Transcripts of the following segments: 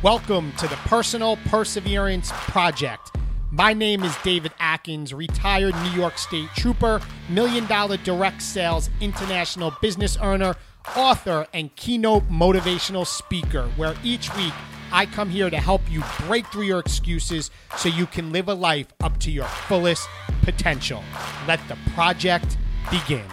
Welcome to the Personal Perseverance Project. My name is David Atkins, retired New York State Trooper, $1 million direct sales international business earner, author, and keynote motivational speaker, where each week I come here to help you break through your excuses so you can live a life up to your fullest potential. Let the project begin.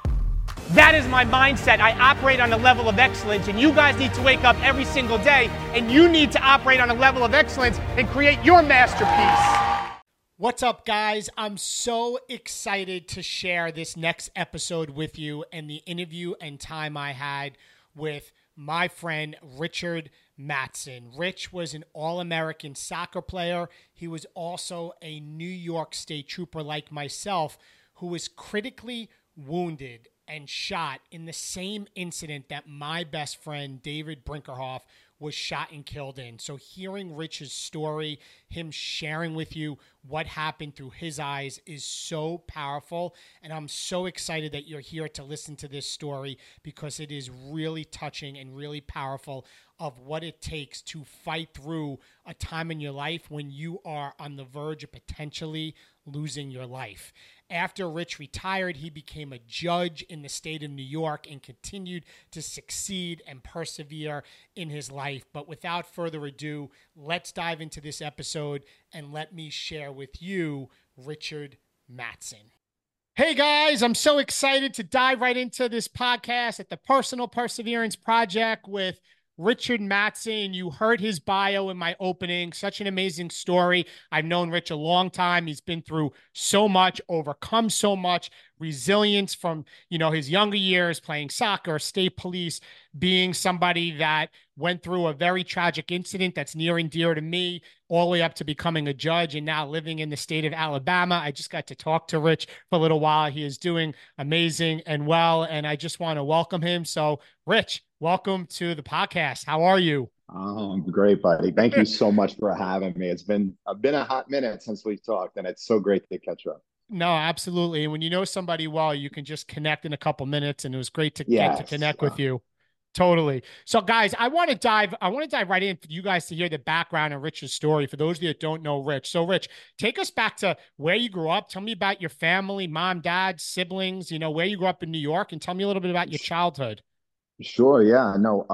That is my mindset. I operate on a level of excellence, and you guys need to wake up every single day, and you need to operate on a level of excellence and create your masterpiece. What's up, guys? I'm so excited to share this next episode with you and the interview and time I had with my friend Richard Mattson. Rich was an All-American soccer player. He was also a New York State Trooper like myself who was critically wounded and shot in the same incident that my best friend David Brinkerhoff was shot and killed in. So hearing Rich's story, him sharing with you what happened through his eyes is so powerful. And I'm so excited that you're here to listen to this story because it is really touching and really powerful of what it takes to fight through a time in your life when you are on the verge of potentially losing your life. After Rich retired, he became a judge in the state of New York and continued to succeed and persevere in his life. But without further ado, let's dive into this episode and let me share with you Richard Mattson. Hey guys, I'm so excited to dive right into this podcast at the Personal Perseverance Project with Richard Mattson. You heard his bio in my opening. Such an amazing story. I've known Rich a long time. He's been through so much, overcome so much, resilience from, his younger years, playing soccer, state police, being somebody that went through a very tragic incident that's near and dear to me, all the way up to becoming a judge and now living in the state of Alabama. I just got to talk to Rich for a little while. He is doing amazing and well, and I just want to welcome him. So, Rich, welcome to the podcast. How are you? Oh, I'm great, buddy. Thank you so much for having me. It's been a hot minute since we've talked, and it's so great to catch up. No, absolutely. And when you know somebody well, you can just connect in a couple minutes, and it was great to get to connect with you. Totally. So, guys, I want to dive right in for you guys to hear the background of Rich's story. For those of you that don't know Rich. So, Rich, take us back to where you grew up. Tell me about your family, mom, dad, siblings, where you grew up in New York, and tell me a little bit about your childhood. Sure. Yeah. No.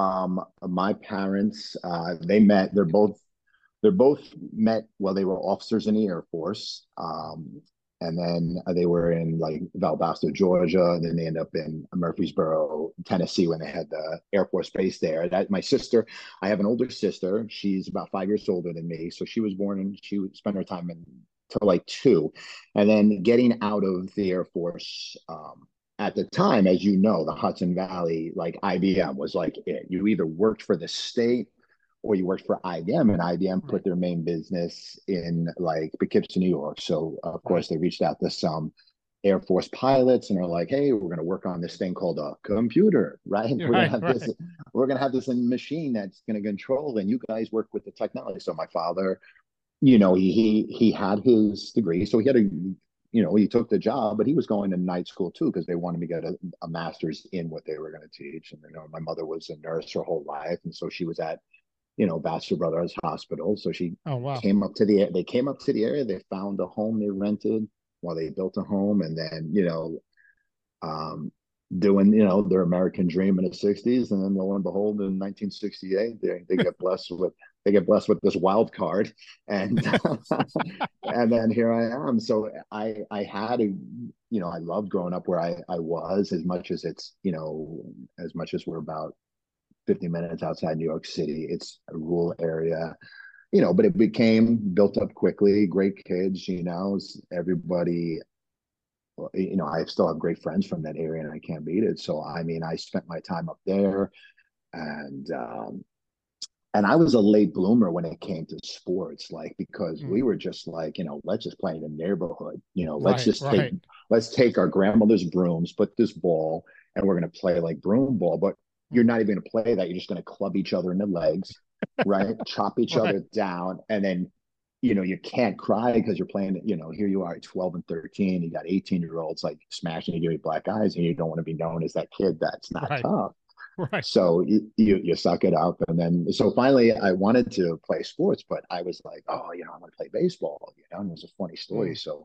My parents, they're both met while they were officers in the Air Force. And then they were in like Valdosta, Georgia, and then they ended up in Murfreesboro, Tennessee, when they had the Air Force base there. My sister, I have an older sister. She's about 5 years older than me. So she was born and she would spend her time until like 2. And then getting out of the Air Force, at the time, as you know, the Hudson Valley, like IBM was like it. You either worked for the state or you worked for IBM, and IBM put their main business in like Poughkeepsie, New York. So of course they reached out to some Air Force pilots and are like, "Hey, we're going to work on this thing called a computer, right? We're going to have this machine that's going to control, and you guys work with the technology." So my father, he had his degree, so he had he took the job, but he was going to night school too because they wanted me to get a master's in what they were going to teach. And my mother was a nurse her whole life, and so she was at Baxter Brothers Hospital. So she came up to they came up to the area. They found a home they rented while they built a home, and then doing their American dream in the 60s, and then lo and behold, in 1968 they get blessed with this wild card, and and then here I am. So I had I loved growing up where I was, as much as it's as much as we're about 50 minutes outside New York City. It's a rural area, but it became built up quickly. Great kids, everybody. I still have great friends from that area, and I can't beat it. So I spent my time up there, and I was a late bloomer when it came to sports, like because we were just like, let's just play in the neighborhood. Let's take our grandmother's brooms, put this ball, and we're gonna play like broom ball, but you're not even going to play that. You're just going to club each other in the legs, right? Chop each other down. And then, you can't cry because you're playing, here you are at 12 and 13. You got 18-year-olds like smashing you with black eyes, and you don't want to be known as that kid that's not tough. Right. So you suck it up. And then, so finally I wanted to play sports, but I was like, oh, I want to play baseball, and it was a funny story. Mm. So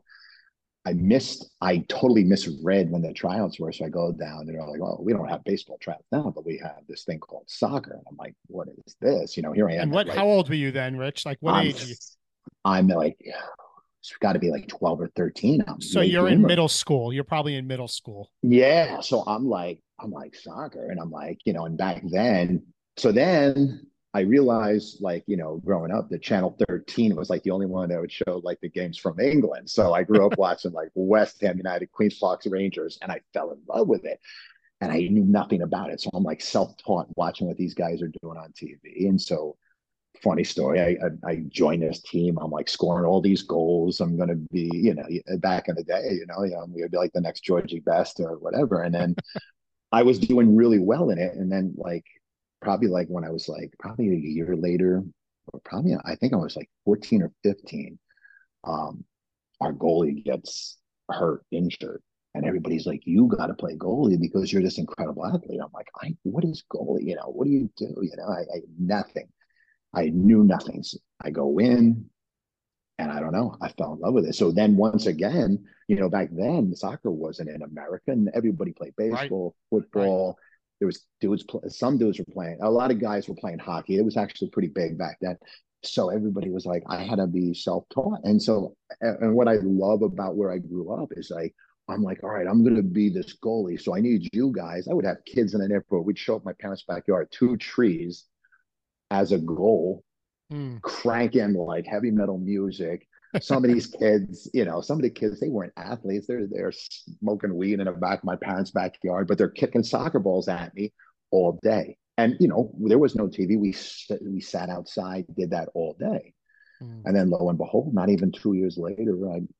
I totally misread when the tryouts were. So I go down and they're like, oh, we don't have baseball tryouts now, but we have this thing called soccer. And I'm like, what is this? Here I And am at what, like, how old were you then, Rich? Like what I'm, age? I'm like, it's got to be like 12 or 13. I'm So late you're in bloomer. middle school. You're probably in middle school. Yeah. So I'm like soccer. And I'm like, and back then, so then I realized like, growing up that Channel 13 was like the only one that would show like the games from England. So I grew up watching like West Ham United, Queens Park Rangers, and I fell in love with it. And I knew nothing about it. So I'm like self-taught watching what these guys are doing on TV. And so funny story. I joined this team. I'm like scoring all these goals. I'm going to be, back in the day, I'm going to be like the next Georgie Best or whatever. And then I was doing really well in it. And then like, probably like when I was like, probably a year later, or probably, I think I was like 14 or 15, um, our goalie gets hurt, injured. And everybody's like, you got to play goalie because you're this incredible athlete. I'm like, what is goalie? What do you do? I nothing. I knew nothing. So I go in and I don't know. I fell in love with it. So then once again, back then soccer wasn't in America and everybody played Right. baseball, Right. football. There was dudes, some dudes were playing, a lot of guys were playing hockey. It was actually pretty big back then. So everybody was like, I had to be self-taught. And so, and what I love about where I grew up is like, I'm like, all right, I'm going to be this goalie. So I need you guys. I would have kids in an airport. We'd show up my parents' backyard, 2 trees as a goal, Mm. cranking like heavy metal music. Some of these kids, some of the kids, they weren't athletes. They're smoking weed in the back of my parents' backyard, but they're kicking soccer balls at me all day. And there was no TV. We sat outside, did that all day. Mm. And then lo and behold, not even 2 years later,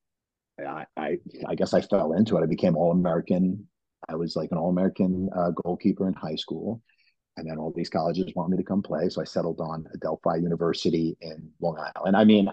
I guess I fell into it. I became All American. I was like an All American goalkeeper in high school. And then all these colleges want me to come play. So I settled on Adelphi University in Long Island. I mean,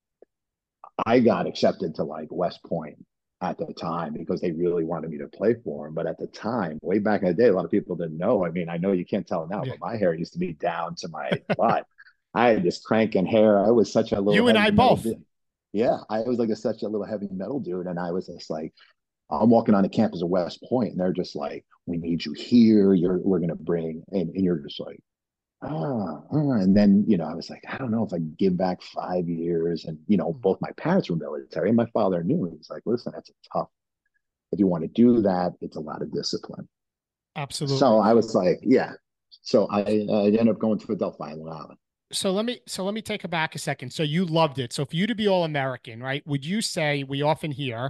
I got accepted to like West Point at the time because they really wanted me to play for them. But at the time, way back in the day, a lot of people didn't know. I mean, I know you can't tell now, Yeah. but my hair used to be down to my butt. I had this cranking hair. I was such a little You and I heavy metal both. dude. Yeah, I was like such a little heavy metal dude. And I was just like, I'm walking on the campus of West Point, and they're just like, "We need you here. We're gonna bring," and you're just like, and then I was like, I don't know if I give back 5 years, and both my parents were military, and my father knew. He's like, listen, that's a tough. If you want to do that, it's a lot of discipline. So Absolutely. I was like, yeah. So I ended up going to Adelphi, Long Island. So let me take it back a second. So you loved it. So for you to be all American, right? Would you say we often hear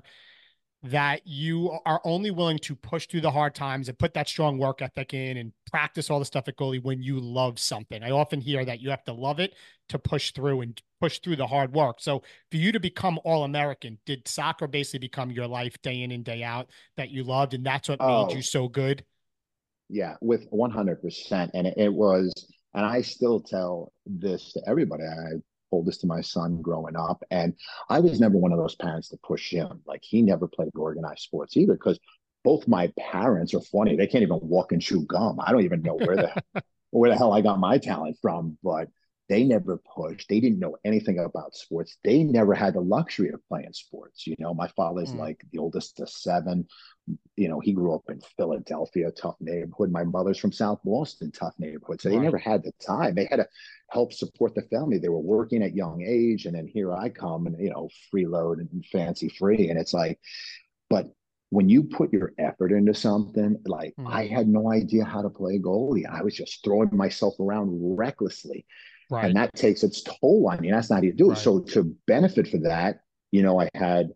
that you are only willing to push through the hard times and put that strong work ethic in and practice all the stuff at goalie when you love something? I often hear that you have to love it to push through and push through the hard work. So for you to become all American, did soccer basically become your life day in and day out that you loved, and that's what made you Oh, so good? yeah, with 100%. And it was, and I still tell this to everybody. I told this to my son growing up. And I was never one of those parents to push him. Like he never played organized sports either, because both my parents are funny. They can't even walk and chew gum. I don't even know where the hell I got my talent from, but they never pushed. They didn't know anything about sports. They never had the luxury of playing sports. My father's Mm. like the oldest of seven. He grew up in Philadelphia, tough neighborhood. My mother's from South Boston, tough neighborhood. So they Right. never had the time. They had to help support the family. They were working at young age. And then here I come and, freeload and fancy free. And it's like, but when you put your effort into something, like Mm. I had no idea how to play goalie. I was just throwing myself around recklessly. And Right. that takes its toll on you. That's not how you do it. Right. So to benefit for that, I had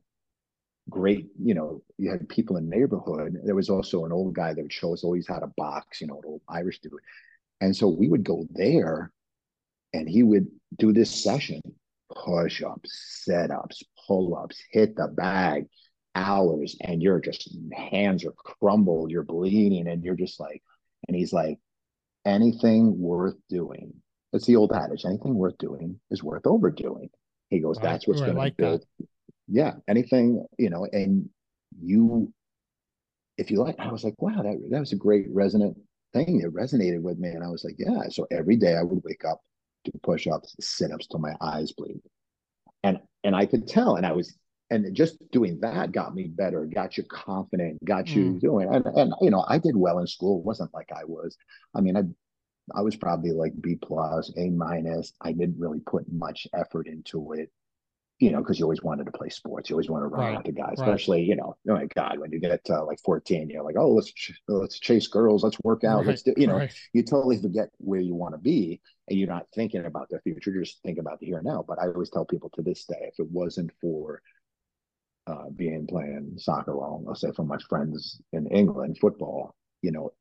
great, you had people in the neighborhood. There was also an old guy that would show us always how to box, an old Irish dude. And so we would go there and he would do this session, push ups, set ups, pull ups, hit the bag, hours. And you're just, hands are crumbled, you're bleeding, and you're just like, and he's like, anything worth doing. It's the old adage, anything worth doing is worth overdoing. He goes, Right. that's what's Ooh, I going to like that. build. Yeah, anything, and you, if you like, I was like, wow, that was a great resonant thing. It resonated with me. And I was like, yeah. So every day I would wake up, do push-ups, sit-ups till my eyes bleed. And I could tell. And just doing that got me better, got you confident, got you Mm, doing. And you know, I did well in school. It wasn't like I mean, I was probably like B plus, A minus. I didn't really put much effort into it, you know, because you always wanted to play sports. You always want to run right. around to guys, Right. especially, you know, oh my God, when you get to like 14, you're like, oh, let's chase girls, let's work out, Right. let's do, you know, Right. you totally forget where you want to be, and you're not thinking about the future. You're just thinking about the here and now. But I always tell people to this day, if it wasn't for being playing soccer, well, I'll say from my friends in England, football, you know,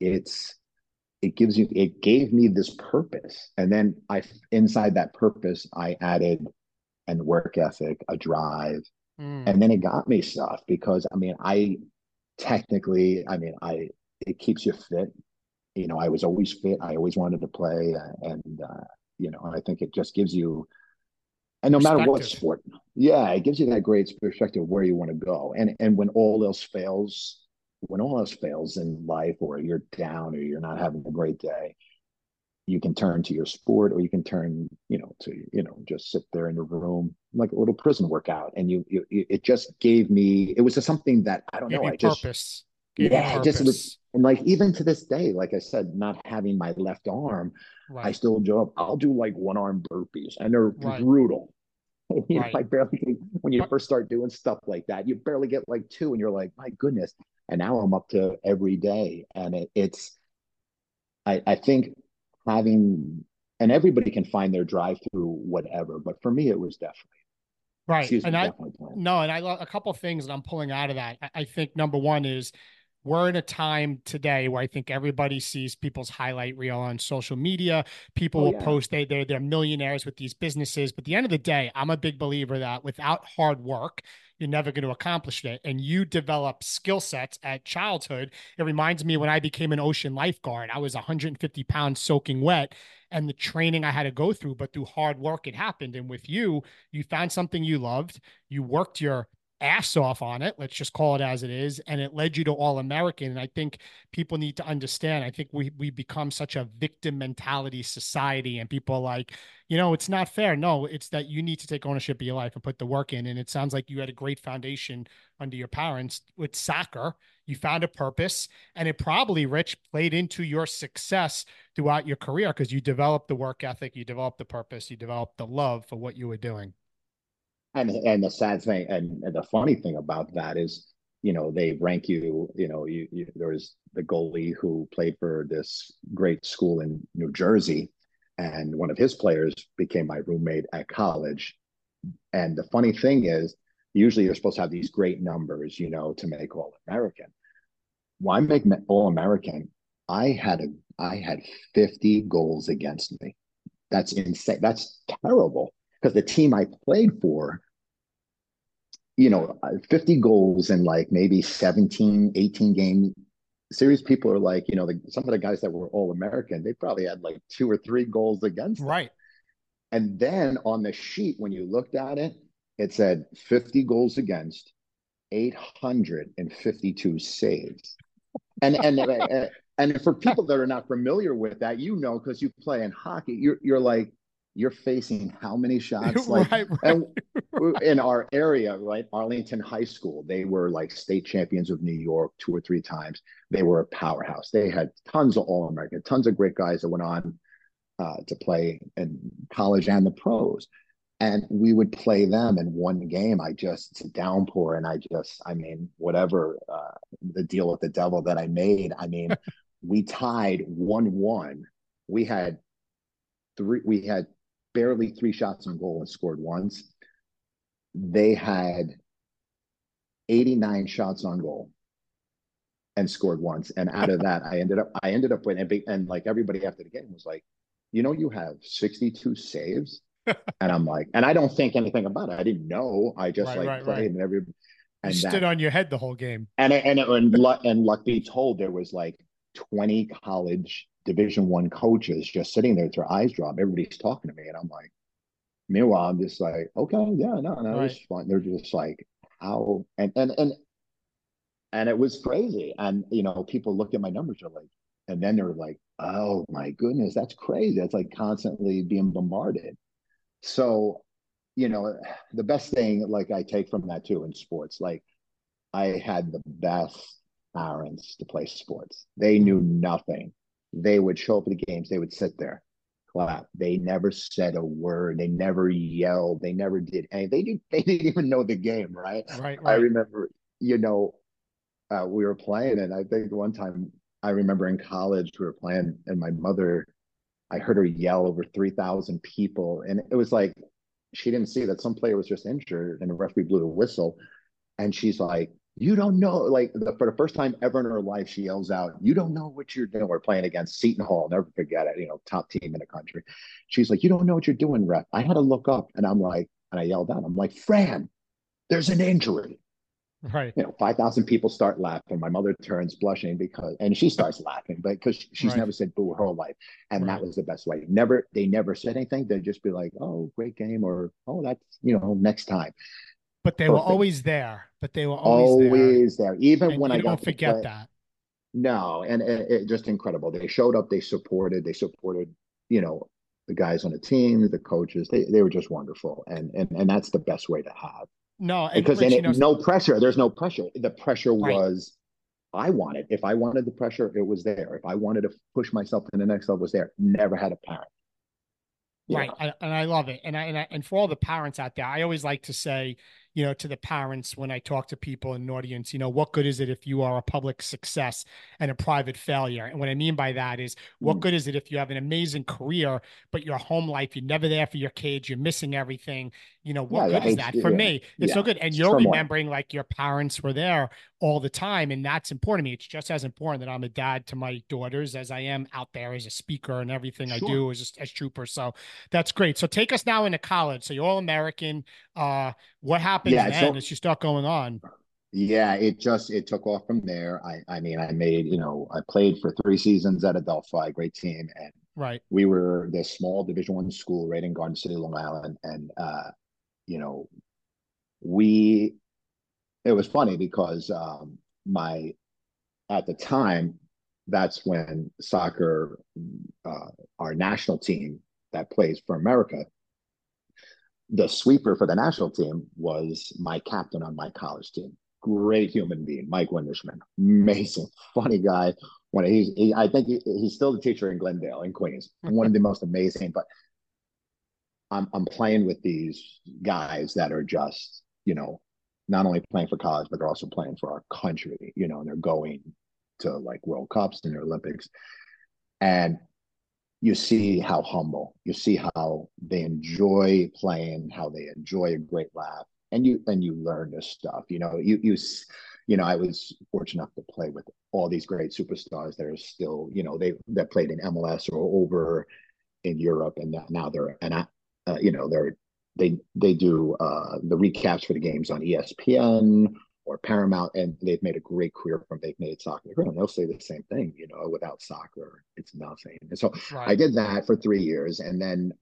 it gave me this purpose. And then inside that purpose, I added and work ethic, a drive, Mm, and then it got me stuff because I mean, it keeps you fit. You know, I was always fit. I always wanted to play, and you know, I think it just gives you, and no matter what perspective. sport, yeah, it gives you that great perspective of where you want to go. And when all else fails in life, or you're down, or you're not having a great day, you can turn to your sport, or you can turn, you know, to, you know, just sit there in your room like a little prison workout. And it just gave me, it was just something that I don't Gave know, you I just, purpose. Gave you yeah, it just was. purpose. And like even to this day, like I said, not having my left arm, I Right. still do, I'll do like one arm burpees, and they're Right. brutal. You know, Right. I barely, when you But first start doing stuff like that, you barely get like two, and you're like, my goodness. And now I'm up to every day. And I think having, and everybody can find their drive through whatever, but for me, it was right. And I definitely playing. no, and I love a couple of things that I'm pulling out of that. I think number one is we're in a time today where I think everybody sees people's highlight reel on social media. People Oh will yeah. post they're millionaires with these businesses. But at the end of the day, I'm a big believer that without hard work, you're never going to accomplish it. And you develop skill sets at childhood. It reminds me when I became an ocean lifeguard, I was 150 pounds soaking wet and the training I had to go through, but through hard work, it happened. And with you, you found something you loved, you worked your ass off on it. Let's just call it as it is. And it led you to All American. And I think people need to understand. I think we become such a victim mentality society, and people are like, you know, it's not fair. No, it's that you need to take ownership of your life and put the work in. And it sounds like you had a great foundation under your parents with soccer. You found a purpose, and it probably, Rich, played into your success throughout your career because you developed the work ethic, you developed the purpose, you developed the love for what you were doing. And the sad thing, and the funny thing about that is, you know, they rank you, you know, there was the goalie who played for this great school in New Jersey, and one of his players became my roommate at college. And the funny thing is, usually you're supposed to have these great numbers, you know, to make All American. Well, I make All American. I had 50 goals against me. That's insane. That's terrible because the team I played for, you know, 50 goals in like maybe 17, 18 game series. People are like, you know, some of the guys that were All American, they probably had like two or three goals against them. Right. And then on the sheet, when you looked at it, it said 50 goals against, 852 saves. And for people that are not familiar with that, you know, because you play in hockey, you're like, you're facing how many shots? Like, Right, right, and in our area, right, Arlington High School, they were like state champions of New York two or three times. They were a powerhouse. They had tons of All American, tons of great guys that went on to play in college and the pros. And we would play them in one game. It's a downpour. And I mean, whatever the deal with the devil that I made, I mean, we tied 1-1. We had we had barely three shots on goal and scored once. They had 89 shots on goal and scored once. And out of that, I ended up with, and like everybody after the game was like, you know, you have 62 saves. And I'm like, and I don't think anything about it. I didn't know. I just right, like right, right. played You and stood that, on your head the whole game. and luck be told, there was like 20 college Division I coaches just sitting there with their eyes drop. Everybody's talking to me. And I'm like, meanwhile, I'm just like, okay, yeah, no, it was Right. fun. They're just like, how, and it was crazy. And, you know, people looked at my numbers, are like, And then they're like, oh my goodness, that's crazy. That's like constantly being bombarded. So, you know, the best thing like I take from that too in sports, like I had the best parents to play sports. They knew nothing. They would show up at the games, they would sit there, clap. They never said a word. They never yelled. They never did anything. They didn't even know the game, right? Right, I right. remember, you know, we were playing, and I think one time I remember in college we were playing, and my mother, I heard her yell over 3,000 people, and it was like she didn't see that some player was just injured, and the referee blew the whistle, and she's like, "You don't know!" Like for the first time ever in her life, she yells out, "You don't know what you're doing." We're playing against Seton Hall, never forget it. You know, top team in the country. She's like, "You don't know what you're doing, ref." I had to look up, and I'm like, and I yelled out, "I'm like, Fran, there's an injury." Right, 5,000 people start laughing. My mother turns blushing and she starts laughing, but because she's right, never said boo her whole life. And that right. was the best way. They never said anything. They'd just be like, oh, great game, or, oh, that's, next time. But they were Perfect. always there. But they were always there, Always there. Even and when you I don't got to forget play. that. No, and it just incredible. They showed up, they supported, you know, the guys on the team, the coaches. They were just wonderful. And that's the best way to have. No, and Because Rich, no pressure. There's no pressure. The pressure right. was if I wanted the pressure, it was there. If I wanted to push myself to the next level, it was there. Never had a parent. Right. Yeah. And I love it. And for all the parents out there, I always like to say, to the parents when I talk to people in an audience, what good is it if you are a public success and a private failure? And what I mean by that is, what Mm. good is it if you have an amazing career, but your home life, you're never there for your kids, you're missing everything? What Yeah. good is that? For Yeah. me, it's so Yeah. good. And It's you're turmoil. remembering like your parents were there all the time. And that's important to me. It's just as important that I'm a dad to my daughters as I am out there as a speaker and everything I Sure. do as trooper. So that's great. So take us now into college. So you're all American. What happens Yeah. then So as you start going on? yeah, it took off from there. I mean, I made, I played for 3 seasons at Adelphi, great team, and Right. we were this small Division I school right in Garden City, Long Island, and you know, we it was funny because my at the time, that's when soccer, uh, our national team that plays for America, the sweeper for the national team was my captain on my college team. Great human being, Mike Windershman. Amazing, funny guy. I think he's still the teacher in Glendale, in Queens. One of the most amazing. But I'm playing with these guys that are just, not only playing for college, but they're also playing for our country, and they're going to like World Cups and the Olympics. And you see how humble, you see how they enjoy playing, how they enjoy a great laugh, and you learn this stuff. I was fortunate enough to play with all these great superstars that are still, that played in MLS or over in Europe, and now they do the recaps for the games on ESPN or Paramount, and they've made a great career from. They've made soccer. And they'll say the same thing. Without soccer, it's nothing. And so I Right. did that for 3 years, and then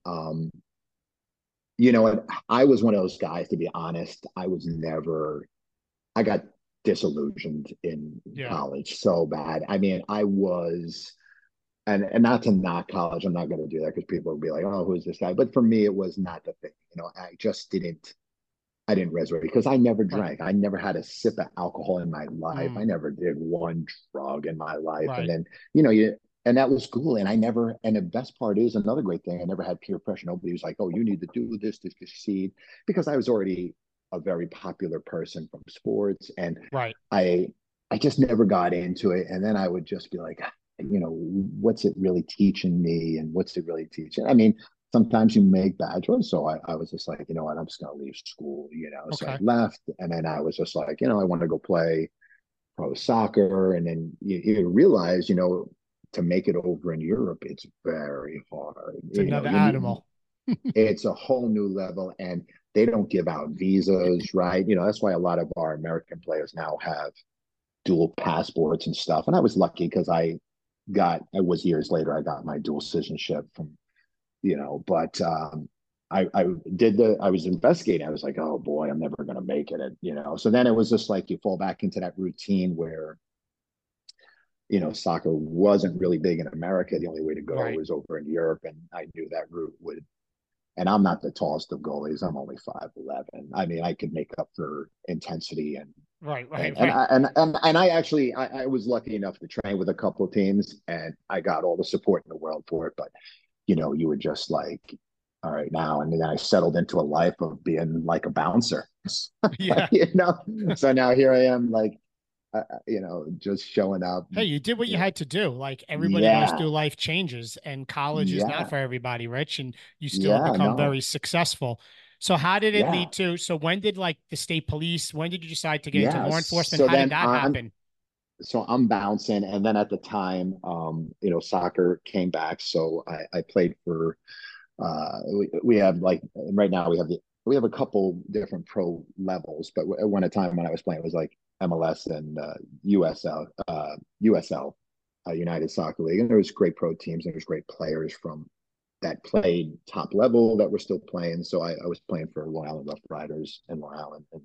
and I was one of those guys. To be honest, I was never. I got disillusioned in Yeah. college so bad. I mean, I was and not to knock college, I'm not going to do that because people will be like, "Oh, who's this guy?" But for me, it was not the thing. I just didn't. I didn't resonate because I never Right. drank. I never had a sip of alcohol in my life. I Mm, never did one drug in my life. And right. then, and that was cool. And the best part is another great thing. I never had peer pressure. Nobody was like, "Oh, you need to do this to succeed," because I was already a very popular person from sports, and Right. I, I just never got into it. And then I would just be like, what's it really teaching me, and what's it really teaching? I mean, sometimes you make bad choices. So I was just like, you know what, I'm just going to leave school. So I Okay. left. And then I was just like, I want to go play pro soccer. And then you realize, to make it over in Europe, it's very hard. It's another animal. It's a whole new level. And they don't give out visas, right? That's why a lot of our American players now have dual passports and stuff. And I was lucky because I was years later, I got my dual citizenship from but I was investigating. I was like, oh boy, I'm never going to make it. So then it was just like you fall back into that routine where soccer wasn't really big in America. The only way to go Right. was over in Europe, and I knew that route would. And I'm not the tallest of goalies. I'm only 5'11". I mean, I could make up for intensity Right. and Right. and Right. I and I actually I was lucky enough to train with a couple of teams, and I got all the support in the world for it. But you were just like, all right now, and then I settled into a life of being like a bouncer. Yeah. So now here I am, like, just showing up. Hey, you did what you You know, had to do. Like everybody goes yeah, through life changes, and college is not yeah, for everybody, Rich, and you still have yeah, become very no, successful. So how did it yeah, lead to? So when did like the state police, when did you decide to get into yeah. law enforcement? So How did then that I'm happen? so I'm bouncing, and then at the time, soccer came back, so I played for. We have, like, right now we have a couple different pro levels, but at one time when I was playing, it was like MLS and USL, United Soccer League, and there was great pro teams and there's great players from that played top level that were still playing. So I was playing for Long Island Rough Riders in Long Island, and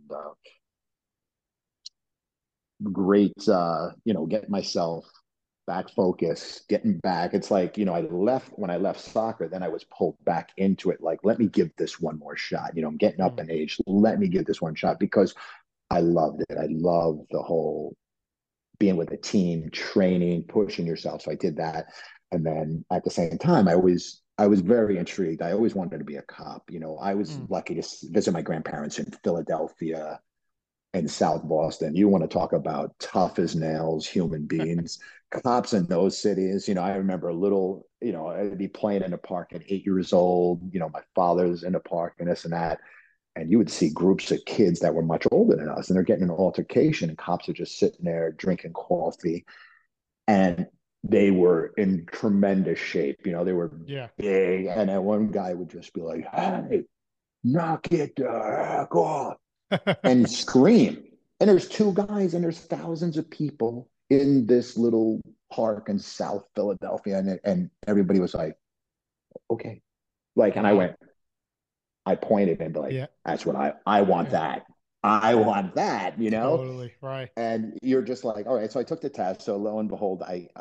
great, getting myself back focused, getting back. It's like, when I left soccer, then I was pulled back into it. Like, let me give this one more shot. I'm getting up Mm, in age. Let me give this one shot because I loved it. I loved the whole being with a team, training, pushing yourself. So I did that. And then at the same time, I was very intrigued. I always wanted to be a cop. I was mm. lucky to visit my grandparents in Philadelphia and South Boston. You want to talk about tough as nails human beings. Cops in those cities, I remember I'd be playing in the park at 8 years old. My father's in the park and this and that. And you would see groups of kids that were much older than us, and they're getting an altercation, and cops are just sitting there drinking coffee. And they were in tremendous shape. They were Yeah. big. And then one guy would just be like, "Hey, knock it the heck off," and scream. And there's two guys, and there's thousands of people in this little park in South Philadelphia, and everybody was like, "Okay," like, and Wow. I pointed and be like, Yeah. "That's what I want Yeah. that, I want that," Totally. Right. and you're just like, all right. So I took the test. So lo and behold,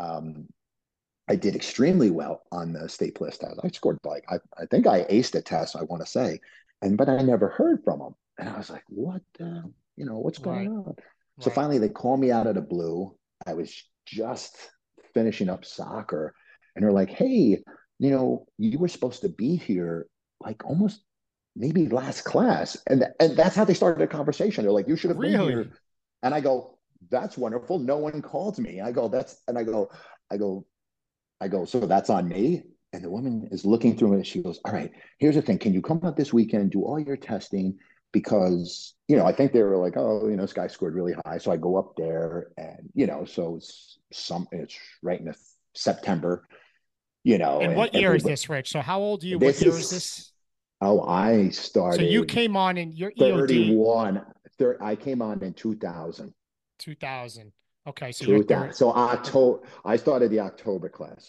I did extremely well on the state police test. I scored, like, I think I aced the test, I want to say, but I never heard from them. And I was like, what's going Right. on? So Right. finally they call me out of the blue. I was just finishing up soccer, and they're like, "Hey, you were supposed to be here like almost maybe last class." And that's how they started the conversation. They're like, "You should have been here." Really? And I go, "That's wonderful. No one called me." I go, "That's," and I go, "So that's on me." And the woman is looking through it. She goes, "All right, here's the thing. Can you come out this weekend and do all your testing? Because, I think they were like, oh, this guy scored really high." So I go up there, and, so it's right in the September, And and what year is everybody, this, Rich? So how old are you? What this year is is, this? oh, I So you started came on in your EOD 31. I came on in 2000. 2000. Okay, so you're Truth that. third. So I started the October class.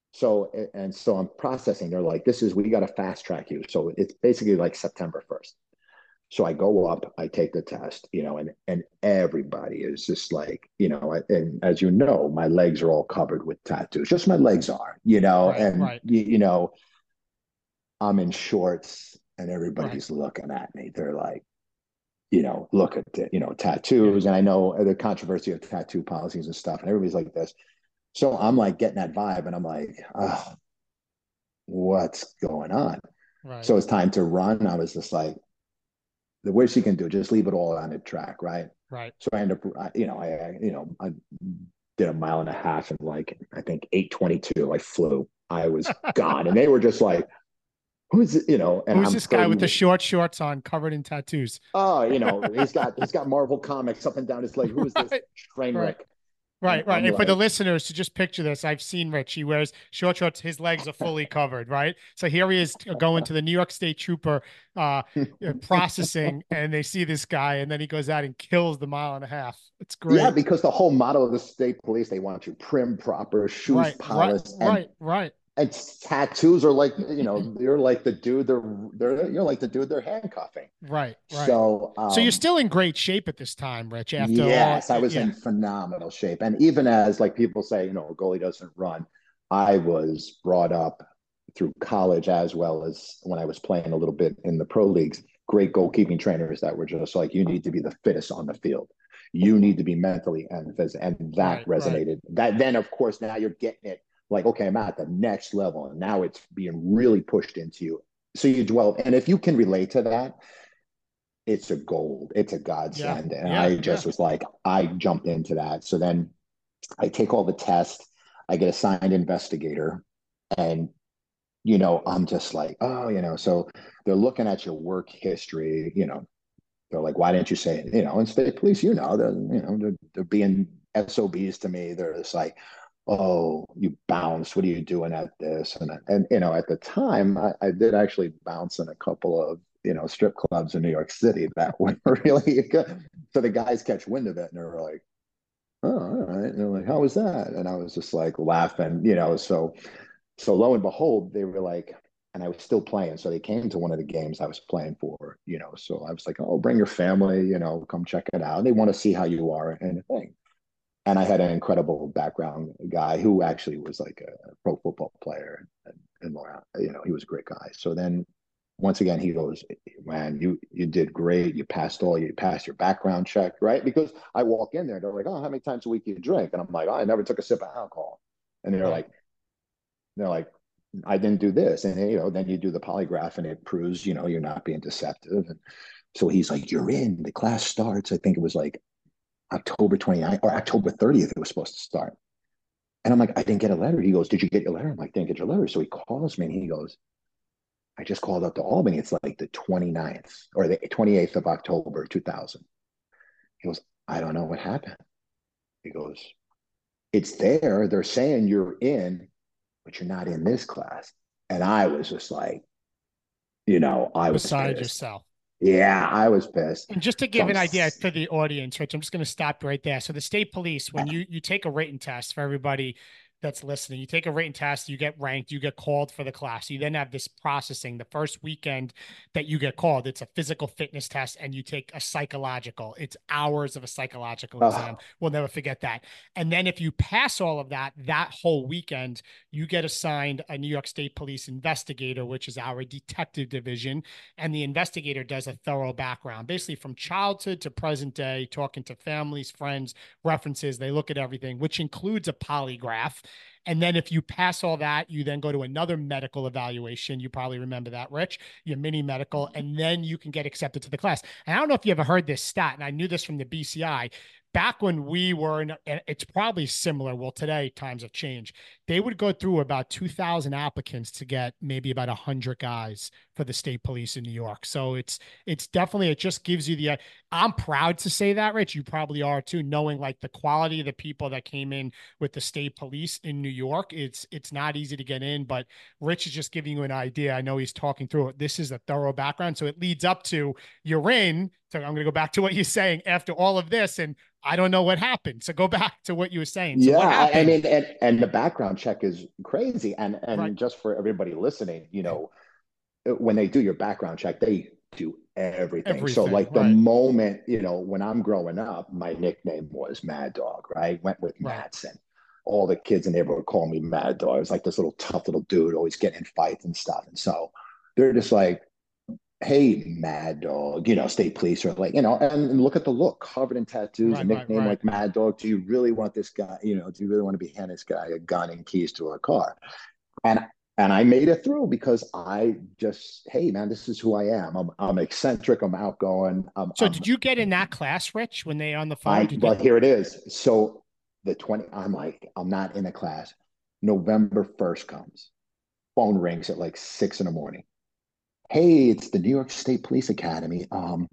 So I'm processing. They're like, we got to fast track you. So it's basically like September 1st. So I go up, I take the test, and everybody is just like, and as you know, my legs are all covered with tattoos. Just my legs are, Right, and right, I'm in shorts, and right. everybody's looking at me. They're like, look at the, Yeah. tattoos. And I know the controversy of tattoo policies and stuff, and everybody's like this. So I'm like getting that vibe, and I'm like, oh, what's going on? Right. So it's time to run. I was just like, the worst you can do, just leave it all on the track, right? Right. So I end up, I did a mile and a half in, like, I think 8:22. I flew. I was gone, and they were just like, "Who's it?" And Who's I'm this guy 30. with the short shorts on, covered in tattoos? Oh, he's got Marvel comics up and down his leg. Who is this Right. train Right. wreck? And Right, right. I'm And for the like, listeners to just picture this, I've seen Rich. He wears short shorts. His legs are fully covered, right? So here he is going to the New York State Trooper uh, processing, and they see this guy, and then he goes out and kills the mile and a half. It's yeah, great. because the whole motto of the state police, they want you prim, proper, shoes Right, right, polished, and right, right. It's tattoos are like, you're like the dude you're like the dude they're handcuffing. Right, right. So So you're still in great shape at this time, Rich, after all. yes, I was Yeah. in phenomenal shape. And even as like people say, a goalie doesn't run, I was brought up through college as well as when I was playing a little bit in the pro leagues, great goalkeeping trainers that were just like, you need to be the fittest on the field. You need to be mentally and physically. And that Right, right. resonated. That then, of course, now you're getting it like, okay, I'm at the next level. And now it's being really pushed into you. So you dwell. And if you can relate to that, it's a gold, it's a Yeah, godsend. And yeah, I yeah. just was like, I jumped into that. So then I take all the tests, I get assigned investigator, and I'm just like, oh, so they're looking at your work history, they're like, why didn't you say it? And state police, they're being SOBs to me. They're just like, oh, you bounced. What are you doing at this? And at the time, I did actually bounce in a couple of strip clubs in New York City that were really good. So the guys catch wind of it and they're like, oh, all right. And they're like, how was that? And I was just like laughing, so lo and behold, they were like, and I was still playing. So they came to one of the games I was playing for, so I was like, oh, bring your family, come check it out. They want to see how you are and the thing. And I had an incredible background guy who actually was like a pro football player and more, he was a great guy. So then once again, he goes, man, you did great. You passed your background check, right? Because I walk in there, they're like, oh, how many times a week do you drink? And I'm like, oh, I never took a sip of alcohol. And Right. they're like, I didn't do this. And then you do the polygraph and it proves, you're not being deceptive. And so he's like, you're in. The class starts. I think it was like October 29th or October 30th, it was supposed to start. And I'm like, I didn't get a letter. He goes, did you get your letter? I'm like, didn't get your letter. So he calls me and he goes, I just called up to Albany. It's like the 29th or the 28th of October, 2000. He goes, I don't know what happened. He goes, it's there. They're saying you're in, but you're not in this class. And I was just like, I was Beside pissed. yourself. Yeah, I was pissed. And just to So give an idea for the audience, Rich, I'm just going to stop right there. So the state police, when you take a written test for everybody that's listening, you take a written test, you get ranked, you get called for the class. You then have this processing. The first weekend that you get called, it's a physical fitness test, and you take a psychological. It's hours of a psychological exam. We'll never forget that. And then if you pass all of that, that whole weekend, you get assigned a New York State Police investigator, which is our detective division, and the investigator does a thorough background, basically from childhood to present day, talking to families, friends, references. They look at everything, which includes a polygraph. And then if you pass all that, you then go to another medical evaluation. You probably remember that, Rich, your mini medical, and then you can get accepted to the class. And I don't know if you ever heard this stat, and I knew this from the BCI. Back when we were in, and it's probably similar. Well, today times have changed. They would go through about 2,000 applicants to get maybe about 100 guys for the state police in New York. So it's definitely, it just gives you the, I'm proud to say that, Rich. You probably are too, knowing like the quality of the people that came in with the state police in New York. It's not easy to get in, but Rich is just giving you an idea. I know he's talking through it. This is a thorough background. So it leads up to you're in. So I'm going to go back to what you're saying after all of this. And I don't know what happened. So go back to what you were saying. So yeah, what I happened? mean, and the background check is crazy. And Right. and just for everybody listening, when they do your background check, they do everything. So Everything. like the Right. moment, when I'm growing up, my nickname was Mad Dog, right? Went with Right. Matson. All the kids in the neighborhood call me Mad Dog. I was like this little tough little dude, always getting in fights and stuff. And so they're just like, hey, Mad Dog, state police are like, and look at the look, covered in tattoos, a Right. Right. nickname Right. like Mad Dog. Do you really want this guy, do you really want to be handing this guy a gun and keys to a car? And I made it through because I just, hey man, this is who I am. I'm eccentric. I'm outgoing. So did you get in that class, Rich, when they on the phone? I Did you? But here it is. So the 20, I'm like, I'm not in a class. November 1st comes. Phone rings at like 6 in the morning. Hey, it's the New York State Police Academy.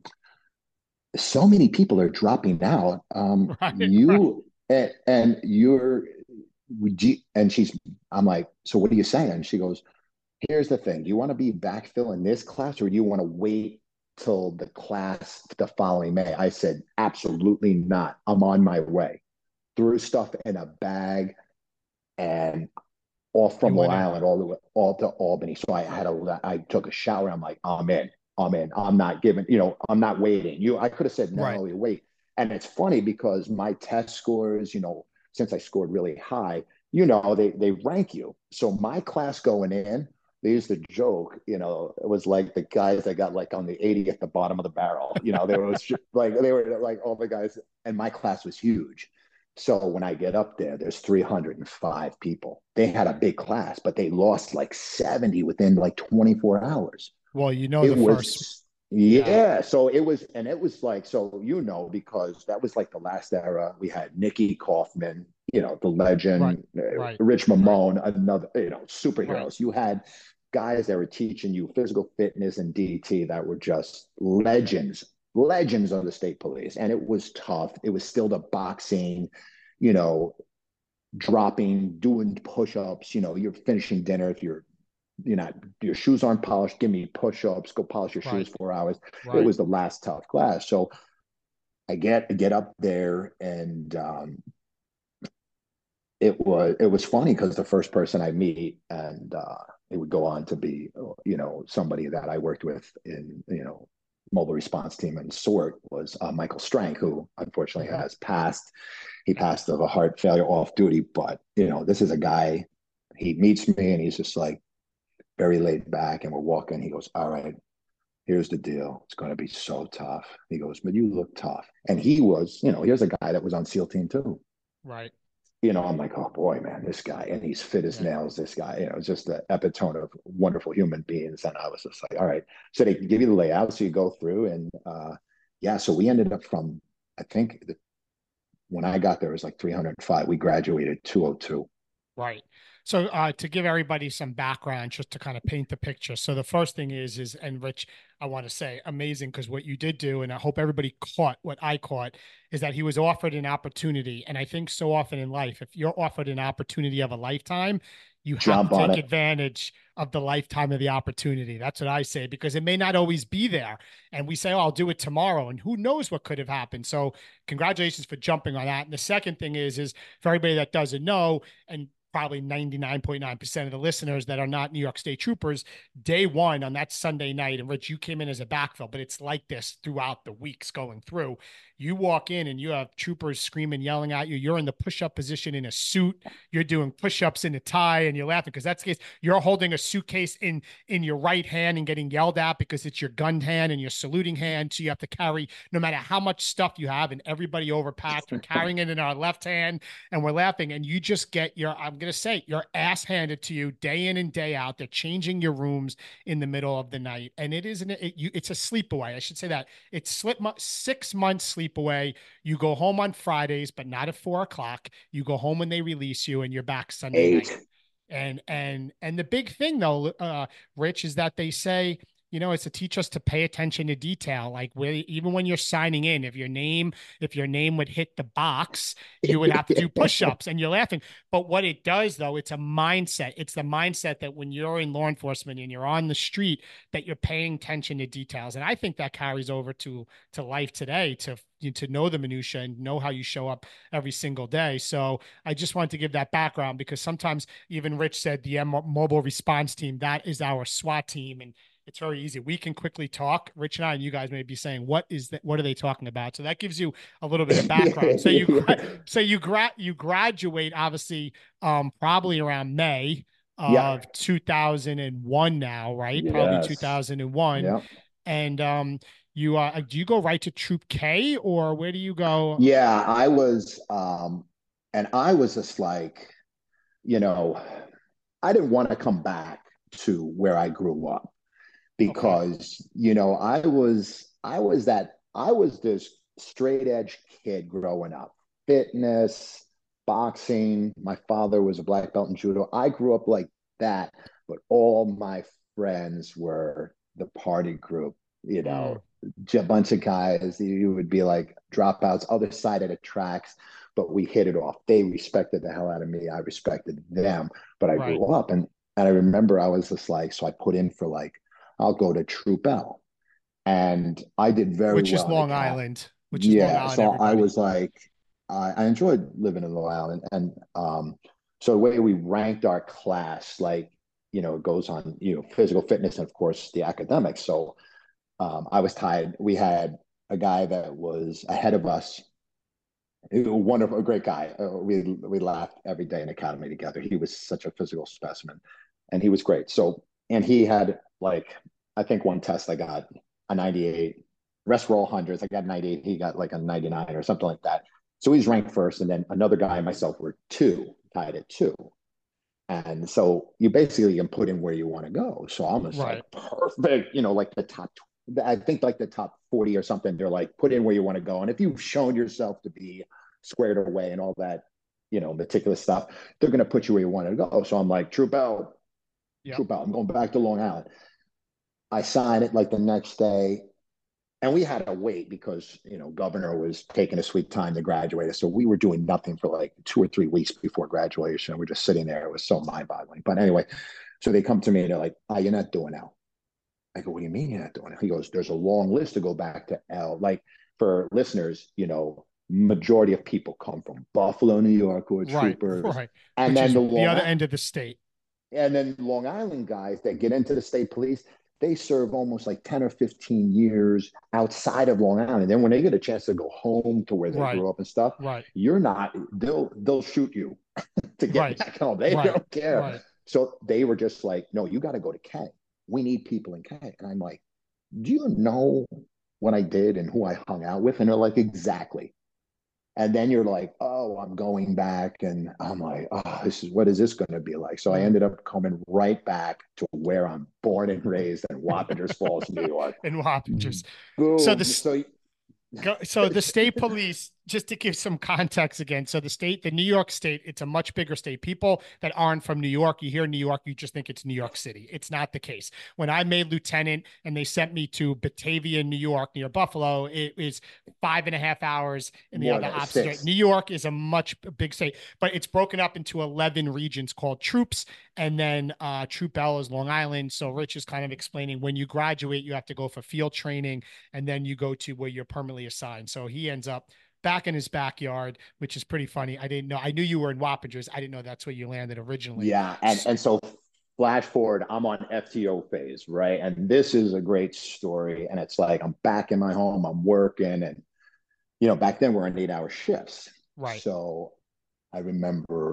So many people are dropping out. Right. Right. You and you're and she's I'm like, so what are you saying? She goes, here's the thing. Do you want to be backfill in this class or do you want to wait till the class the following May? I said, absolutely not. I'm on my way. Threw stuff in a bag and all You from Long went in. Island all the way all to Albany. So I took a shower. I'm like, I'm in. I'm in. I'm not giving, I'm not waiting. I could have said Right. no, you wait. And it's funny because my test scores, since I scored really high, they rank you. So my class going in, they used to joke, it was like the guys that got like on the 80 at the bottom of the barrel. They were like all the guys, and my class was huge. So when I get up there, there's 305 people. They had a big class, but they lost like 70 within like 24 hours. Well, It the first, was, yeah, yeah. So it was like, so, because that was like the last era. We had Nikki Kaufman, the right, legend, right, Rich right, Mamone, another, right. superheroes. You had guys that were teaching you physical fitness and DT that were just legends of the state police. And it was tough. It was still the boxing, you know, dropping, doing push-ups, you're finishing dinner. If you're not, your shoes aren't polished, give me push-ups, go polish your Right. shoes 4 hours. It Right. was the last tough class. So I get up there, and it was funny because the first person I meet, and it would go on to be, somebody that I worked with in, mobile response team and SORT, was Michael Strank, who unfortunately Hmm. has passed. He passed of a heart failure off duty, but this is a guy. He meets me and he's just like very laid back, and we're walking. He goes, "All right, here's the deal. It's going to be so tough." He goes, "But you look tough." And he was, here's a guy that was on SEAL Team too. Right. I'm like, oh boy, man, this guy, and he's fit as Yeah. nails. This guy, just the epitome of wonderful human beings. And I was just like, all right. So they give you the layout, so you go through, and yeah. So we ended up from, I think, when I got there, it was like 305. We graduated 202. Right. So to give everybody some background, just to kind of paint the picture. So the first thing is, and Rich, I want to say amazing, because what you did do, and I hope everybody caught what I caught, is that he was offered an opportunity. And I think so often in life, if you're offered an opportunity of a lifetime, you have to Jump on take it. advantage of the lifetime of the opportunity. That's what I say, because it may not always be there. And we say, oh, I'll do it tomorrow. And who knows what could have happened. So congratulations for jumping on that. And the second thing is for everybody that doesn't know, and probably 99.9% of the listeners that are not New York State Troopers, day one on that Sunday night, and Rich, you came in as a backfill, but it's like this throughout the weeks going through. You walk in and you have troopers screaming, yelling at you. You're in the push-up position in a suit. You're doing push-ups in a tie, and you're laughing because that's the case. You're holding a suitcase in your right hand and getting yelled at because it's your gun hand and your saluting hand. So you have to carry, no matter how much stuff you have, and everybody overpacked. We're carrying it in our left hand, and we're laughing, and you just get I'm going to say, your ass handed to you day in and day out. They're changing your rooms in the middle of the night, and it's a sleep away. I should say that it's 6 months sleep away. You go home on Fridays, but not at 4 o'clock. You go home when they release you, and you're back Sunday night. 8. And the big thing though, Rich, is that they say, it's to teach us to pay attention to detail. Like even when you're signing in, if your name would hit the box, you would have to do push-ups, and you're laughing. But what it does though, it's a mindset. It's the mindset that when you're in law enforcement and you're on the street, that you're paying attention to details. And I think that carries over to life today, to know the minutia and know how you show up every single day. So I just wanted to give that background, because sometimes even Rich said the mobile response team, that is our SWAT team. And it's very easy. We can quickly talk. Rich and I, and you guys may be saying, "What is that? What are they talking about?" So that gives you a little bit of background. You graduate, obviously, probably around May Yeah. of 2001 now, right? Probably Yes. 2001. Yeah. And you do you go right to Troop K, or where do you go? Yeah. And I was just like, you know, I didn't want to come back to where I grew up, Okay. because I was this straight edge kid growing up. Fitness, boxing. My father was a black belt in judo. I grew up like that, but all my friends were the party group, Mm, a bunch of guys. You would be like dropouts, other side of the tracks, but we hit it off. They respected the hell out of me. I respected them, but I right. grew up, and I remember I was just like, so I put in for like, I'll go to Troop L. And I did very Which is well in Long academy. Island. Which is Long Yeah. Island, So I everybody. was like, I enjoyed living in Long Island. And So the way we ranked our class, like, it goes on, physical fitness and of course the academics. So I was tied. We had a guy that was ahead of us, a wonderful, a great guy. We laughed every day in academy together. He was such a physical specimen, and he was great. So, and he had like, I think one test I got a 98. Rest were all hundreds. I got 98. He got like a 99 or something like that. So he's ranked first, and then another guy and myself were tied at two. And so you basically can put in where you want to go. So I'm just like Right. perfect, like the top, I think like the top 40 or something. They're like, put in where you want to go. And if you've shown yourself to be squared away and all that, meticulous stuff, they're going to put you where you want to go. So I'm like, troop out, Yep. troop out. I'm going back to Long Island. I signed it like the next day. And we had to wait because, governor was taking a sweet time to graduate us. So we were doing nothing for like 2 or 3 weeks before graduation. We're just sitting there. It was so mind boggling. But anyway, so they come to me and they're like, you're not doing L. I go, what do you mean you're not doing it? He goes, there's a long list to go back to L. Like for listeners, majority of people come from Buffalo, New York, who are Right. troopers. Right. And Which then is the other end of the state. and then Long Island guys that get into the state police, they serve almost like 10 or 15 years outside of Long Island. And then when they get a chance to go home to where they Right. grew up and stuff, Right. they'll shoot you to get Right. back home. They Right. don't care. Right. So they were just like, no, you got to go to K. We need people in K. And I'm like, do you know what I did and who I hung out with? And they're like, exactly. And then you're like, oh, I'm going back. And I'm like, oh, what is this going to be like? So I ended up coming right back to where I'm born and raised in Wappingers Falls, New York. In Wappingers. So Boom. the so the state police, just to give some context again, so the New York State, it's a much bigger state. People that aren't from New York, you hear New York, you just think it's New York City. It's not the case. When I made lieutenant and they sent me to Batavia, New York, near Buffalo, it was 5.5 hours in the other opposite. New York is a much big state, but it's broken up into 11 regions called troops. And then Troop L is Long Island. So Rich is kind of explaining when you graduate, you have to go for field training, and then you go to where you're permanently assigned. So he ends up back in his backyard, which is pretty funny. I didn't know. I knew you were in Wappingers. I didn't know that's where you landed originally. Yeah, and so flash forward, I'm on FTO phase, right? And this is a great story. And it's like I'm back in my home, I'm working, and back then we're on 8-hour shifts. Right. So I remember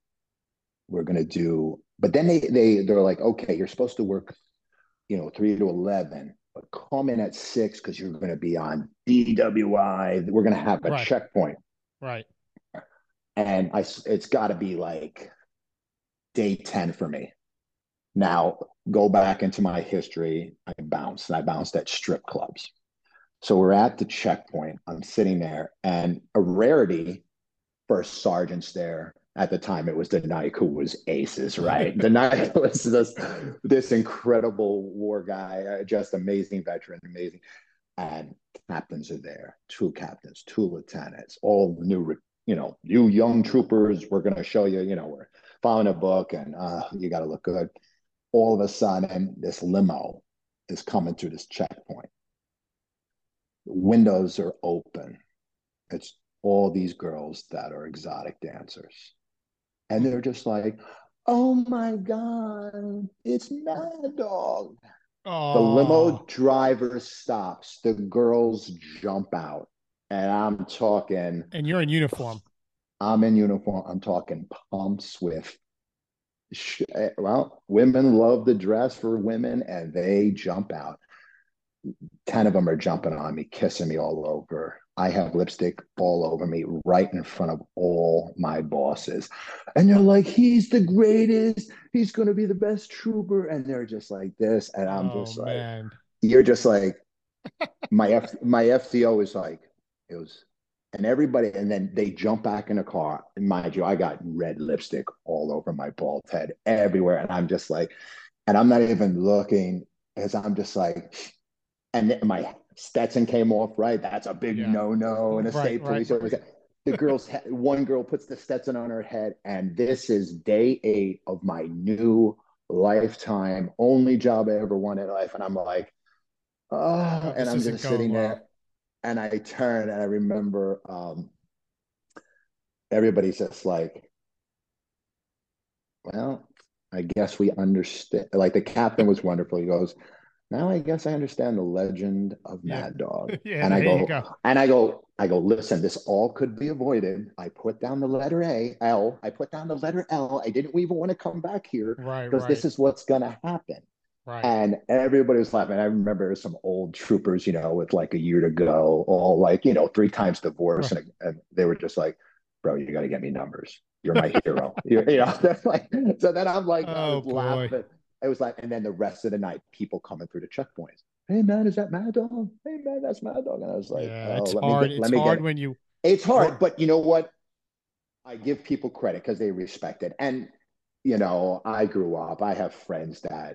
we're gonna do, but then they're like, okay, you're supposed to work, 3 to 11, but come in at 6 because you're gonna be on DWI. We're gonna have a checkpoint. Right. And it's got to be like day 10 for me. Now go back into my history. I bounced at strip clubs. So we're at the checkpoint. I'm sitting there, and a rarity for sergeants there at the time. It was the Nike who was aces, right? The Nike was this incredible war guy, just amazing veteran, amazing. And captains are there, 2 captains, 2 lieutenants, all new, you young troopers. We're going to show you, we're following a book, and you got to look good. All of a sudden, this limo is coming through this checkpoint. The windows are open. It's all these girls that are exotic dancers. And they're just like, oh my God, it's Mad Dog. Oh. The limo driver stops. The girls jump out. And I'm talking. And you're in uniform. I'm in uniform. I'm talking pumps with. Well, women love the dress for women, and they jump out. 10 of them are jumping on me, kissing me all over. I have lipstick all over me right in front of all my bosses. And they're like, he's the greatest. He's going to be the best trooper. And they're just like this. And I'm just like, man. You're just like, my FTO is like, it was, and everybody, and then they jump back in the car. And mind you, I got red lipstick all over my bald head everywhere. And I'm just like, and I'm not even looking, as I'm just like, and my Stetson came off, right? That's a big no-no in a state police. Right. The one girl puts the Stetson on her head, and this is day 8 of my new lifetime, only job I ever wanted in life. And I'm like, oh, and I'm just sitting there, and I turn, and I remember everybody's just like, well, I guess we understand. Like the captain was wonderful. He goes, now I guess I understand the legend of Yeah. Mad Dog. Yeah, And I there you go, go. listen, this all could be avoided. I put down the letter L. I put down the letter L. I didn't even want to come back here Right, because right, this is what's going to happen. right. And everybody was laughing. I remember some old troopers, with like a year to go, all like, three times divorced. Right. And they were just like, bro, you got to get me numbers. You're my hero. That's like, so then I'm like, I Oh was boy. laughing. It was like, and then the rest of the night, people coming through the checkpoints. Hey man, is that Mad Dog? Hey man, that's Mad Dog. And I was like, Yeah, oh, it's let me hard. get, let It's me get hard it. when you It's hard, grow. but you know what? I give people credit because they respect it. And I grew up. I have friends that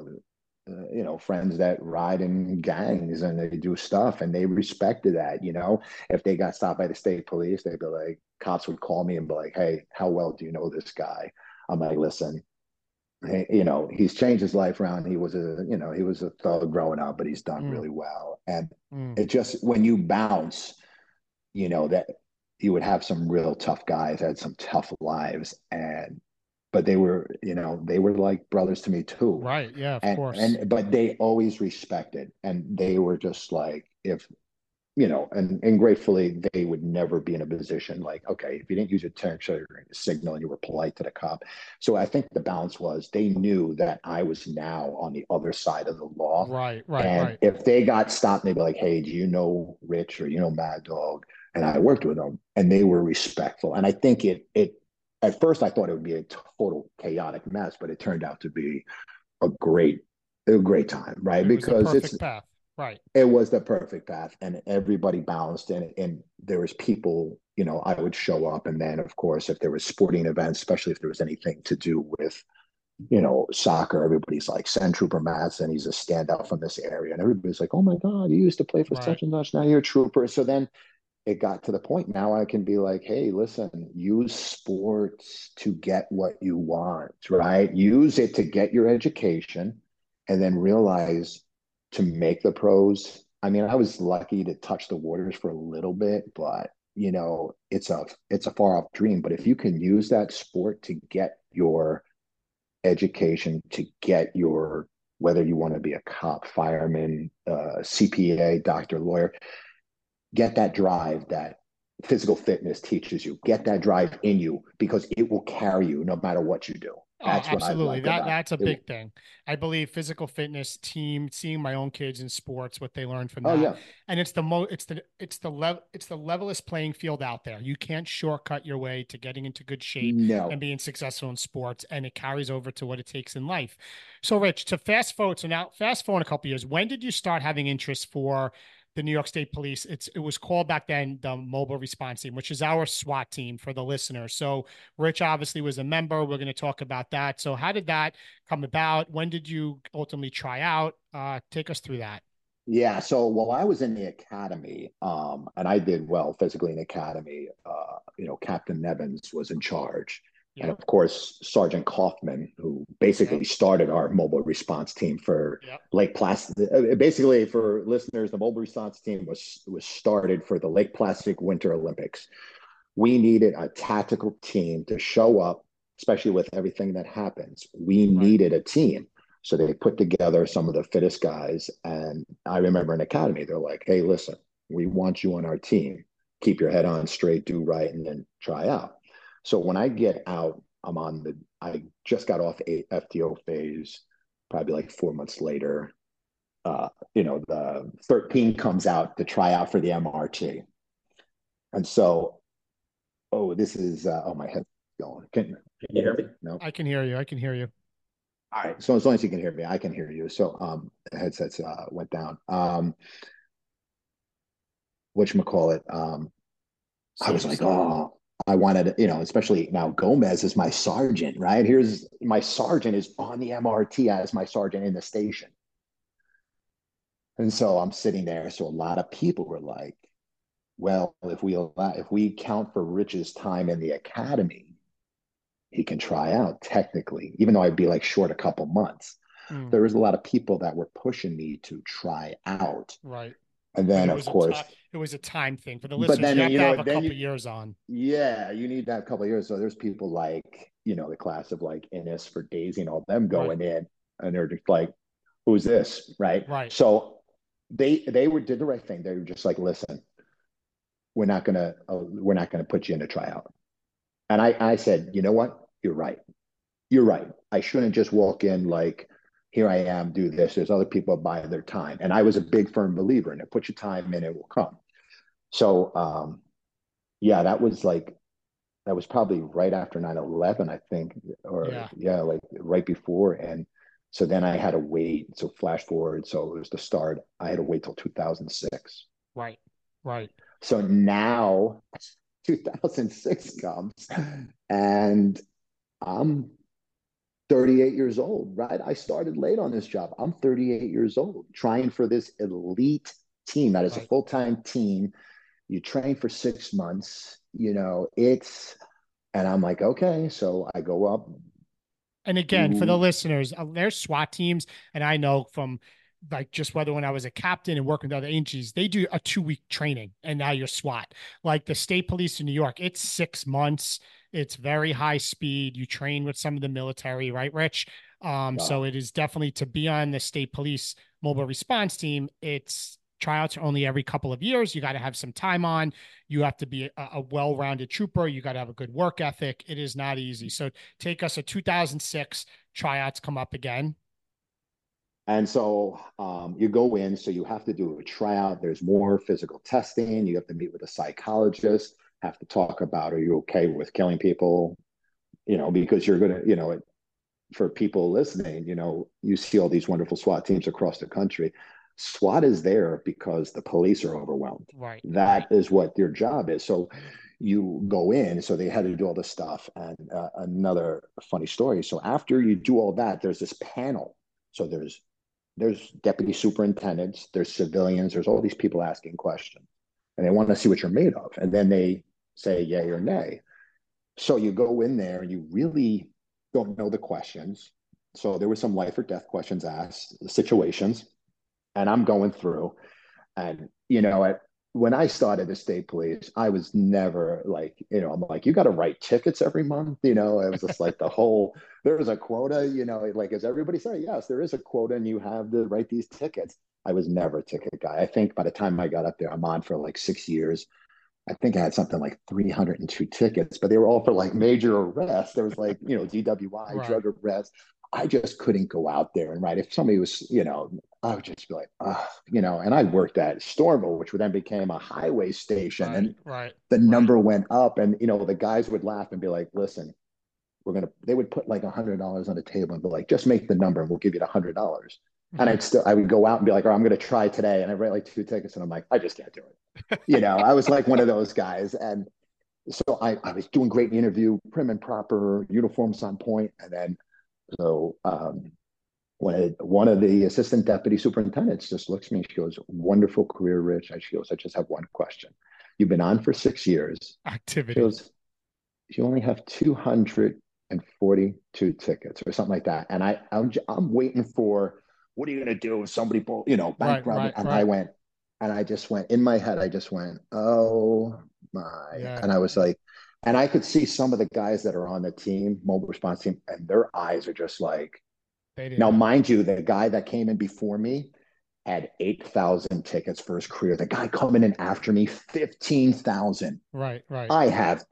friends that ride in gangs and they do stuff, and they respected that. If they got stopped by the state police, they'd be like, cops would call me and be like, "Hey, how well do you know this guy?" I'm like, "Listen, hey, he's changed his life around. He was a thug growing up, but he's done Mm, really well." And mm. it just when you bounce, that you would have some real tough guys, had some tough lives, but they were like brothers to me too. Right. Yeah, of and course. and but they always respected, and they were just like, if and gratefully they would never be in a position like, okay, if you didn't use your turn signal and you were polite to the cop. So I think the balance was they knew that I was now on the other side of the law. Right, right, And right. if they got stopped, they'd be like, hey, do you know Rich, or Mad Dog? And I worked with them, and they were respectful. And I think it at first I thought it would be a total chaotic mess, but it turned out to be a great a great time, right? It was a Because perfect path. Right. it was the perfect path, and everybody balanced in it. And there was people, I would show up, and then of course, if there was sporting events, especially if there was anything to do with, soccer, everybody's like, send Trooper Madsen. He's a standout from this area. And everybody's like, oh my God, you used to play for Right. such and such. Now you're a trooper. So then it got to the point now I can be like, hey, listen, use sports to get what you want, right? Use it to get your education and then realize to make the pros. I mean, I was lucky to touch the waters for a little bit, but it's a far off dream. But if you can use that sport to get your education, to get your whether you want to be a cop, fireman, CPA, doctor, lawyer, get that drive that physical fitness teaches you. Get that drive in you because it will carry you no matter what you do. Oh, That's what I absolutely. like about That's a it. big thing. I believe physical fitness, team, seeing my own kids in sports, what they learn from Oh that. yeah. And it's the levelest playing field out there. You can't shortcut your way to getting into good shape and No. being successful in sports, and it carries over to what it takes in life. So Rich, to fast forward, so now fast forward a couple years, when did you start having interest for the New York State Police? It was called back then the Mobile Response Team, which is our SWAT team for the listener. So Rich obviously was a member. We're going to talk about that. So how did that come about? When did you ultimately try out? Take us through that. Yeah. So while I was in the academy, and I did well physically in the academy, Captain Nevins was in charge. And Yep. of course, Sergeant Kaufman, who Yep. basically started our mobile response team for Yep. Lake Placid. Basically, for listeners, the mobile response team was started for the Lake Placid Winter Olympics. We needed a tactical team to show up, especially with everything that happens. We Right. needed a team. So they put together some of the fittest guys. And I remember in academy, they're like, hey, listen, we want you on our team. Keep your head on straight, do right, and then try out. So when I get out, I just got off a FTO phase, probably like 4 months later. The 13 comes out to try out for the MRT. And so this is my head's going. Can you hear me? No. I can hear you. I can hear you. All right. So as long as you can hear me, I can hear you. So the headsets went down. Whatchamacallit? I So, was like, oh, I wanted, especially now Gomez is my sergeant, right? Here's my sergeant is on the MRT as my sergeant in the station. And so I'm sitting there. So a lot of people were like, well, if we count for Rich's time in the academy, he can try out technically, even though I'd be like short a couple months. mm, There was a lot of people that were pushing me to try out. right. And But then, of course, it was a time thing for the but listeners. then, You have to have a then couple years on. yeah, you need that couple of years. So there's people like, the class of like Innis for Daisy and all them Right. going in, and they're just like, who's this? Right. Right. So did the right thing. They were just like, listen, we're not gonna put you in a tryout. And I said, you know what? You're right. You're right. I shouldn't just walk in like, here I am, do this. There's other people buy their time. And I was a big firm believer in it. Put your time in, it will come. So yeah, that was probably right after 9/11, I think, or Yeah. yeah, like right before. And so then I had to wait. So flash forward. So it was the start. I had to wait till 2006. Right. Right. So now 2006 comes and I'm 38 years old, right? I started late on this job. I'm 38 years old trying for this elite team that is a Right. full-time team. You train for 6 months, and I'm like, okay. So I go up, And again, for the do, listeners, there's SWAT teams, and I know from like just whether when I was a captain and working with other agencies, they do a 2 week training, and now you're SWAT. Like the state police in New York, it's 6 months. It's very high speed. You train with some of the military, right, Rich? So it is definitely to be on the state police mobile response team. It's tryouts are only every couple of years. You got to have some time on. You have to be a well-rounded trooper. You got to have a good work ethic. It is not easy. So take us a 2006 tryouts come up again. and so you go in, so you have to do a tryout. There's more physical testing. You have to meet with a psychologist, have to talk about, are you okay with killing people? Because you're going to, for people listening, you see all these wonderful SWAT teams across the country. SWAT is there because the police are overwhelmed. Right. That is what their job is. So you go in, so they had to do all this stuff. And another funny story. So after you do all that, there's this panel. So there's deputy superintendents, there's civilians, there's all these people asking questions, and they want to see what you're made of. And then they say yay or nay. So you go in there and you really don't know the questions. So there were some life or death questions asked, situations, and I'm going through. And when I started the state police, I was never like, I'm like, you got to write tickets every month. It was just like there was a quota. Like, as everybody said, yes, there is a quota, and you have to write these tickets. I was never a ticket guy. I think by the time I got up there, I'm on for like 6 years. I think I had something like 302 tickets, but they were all for like major arrests. There was like, DWI, Right. drug arrests. I just couldn't go out there and write. If somebody was, I would just be like, and I worked at Stormville, which then became a highway station. Right. And Right. the number went up, and, the guys would laugh and be like, listen, they would put like $100 on the table and be like, just make the number and we'll give you the $100. And I would go out and be like, oh, I'm going to try today. And I write like 2 tickets and I'm like, I just can't do it. I was like one of those guys. And so I was doing great in the interview, prim and proper, uniforms on point. And then, so when one of the assistant deputy superintendents just looks at me, she goes, wonderful career, Rich. She goes, I just have one question. You've been on for 6 years. Activity. She goes, you only have 242 tickets or something like that. And I'm waiting for, what are you going to do if somebody, bank robbed? And I went, and I just went in my head. I just went, oh my. Yeah. And I was like, and I could see some of the guys that are on the team, mobile response team, and their eyes are just like, now, mind you, the guy that came in before me had 8,000 tickets for his career. The guy coming in after me, 15,000. Right. I have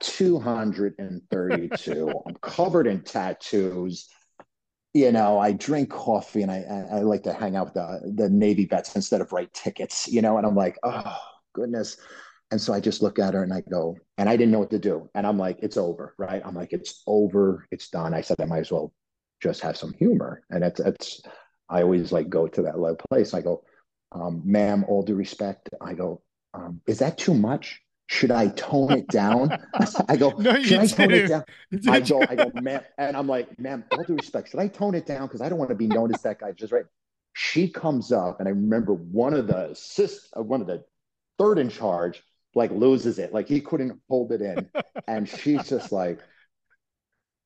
232. I'm covered in tattoos. I drink coffee, and I like to hang out with the Navy vets instead of write tickets, and I'm like, oh, goodness. And so I just look at her and I go, and I didn't know what to do. And I'm like, it's over, right? I'm like, it's over. It's done. I said, I might as well just have some humor. And I always like go to that low place. I go, ma'am, all due respect. I go, is that too much? Should I tone it down? I go, no, should I tone it down? I go, ma'am. And I'm like, ma'am, all due respect, should I tone it down? Because I don't want to be known as that guy. Just right. She comes up, and I remember one of the third in charge, like loses it. Like he couldn't hold it in. And she's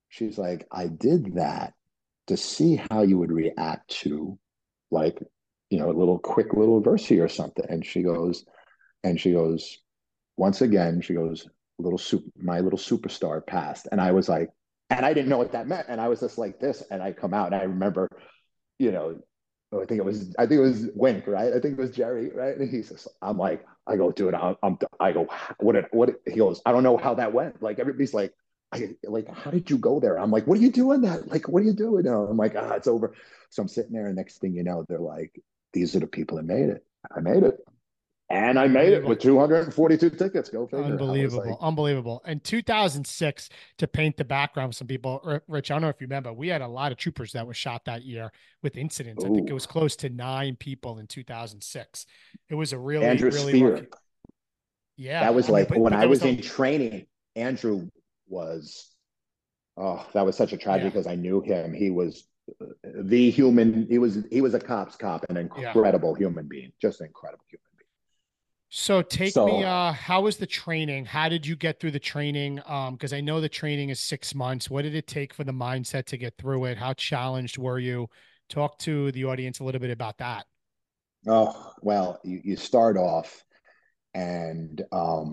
like, I did that to see how you would react to like, a little quick little verse here or something. And she goes, once again, she goes, my little superstar passed. And I was like, and I didn't know what that meant. And I was just like this. And I come out and I remember, you know, I think it was Wink, right? I think it was Jerry, right? And he says, I'm like, I go, dude, I go, he goes, I don't know how that went. Like, everybody's like, like, how did you go there? I'm like, what are you doing that? Like, what are you doing? I'm like, it's over. So I'm sitting there, and next thing you know, they're like, these are the people that made it. I made it. And I made it Unbelievable. with 242 tickets. Go figure. I was like, Unbelievable. Unbelievable. In 2006, to paint the background, some people, Rich, I don't know if you remember, we had a lot of troopers that were shot that year with incidents. I think it oh, was close to 9 people in 2006. It was a really, Andrew really rough. Spear. Yeah. That was I mean, like when but I there was was the, in training. Andrew was, oh, that was such a tragedy yeah. because I knew him. He was the human. He was a cop's cop, an Yeah. incredible human being, just an incredible human being. So take me, So, how was the training? How did you get through the training? Because I know the training is 6 months. What did it take for the mindset to get through it? How challenged were you? Talk to the audience a little bit about that. oh well, you start off, and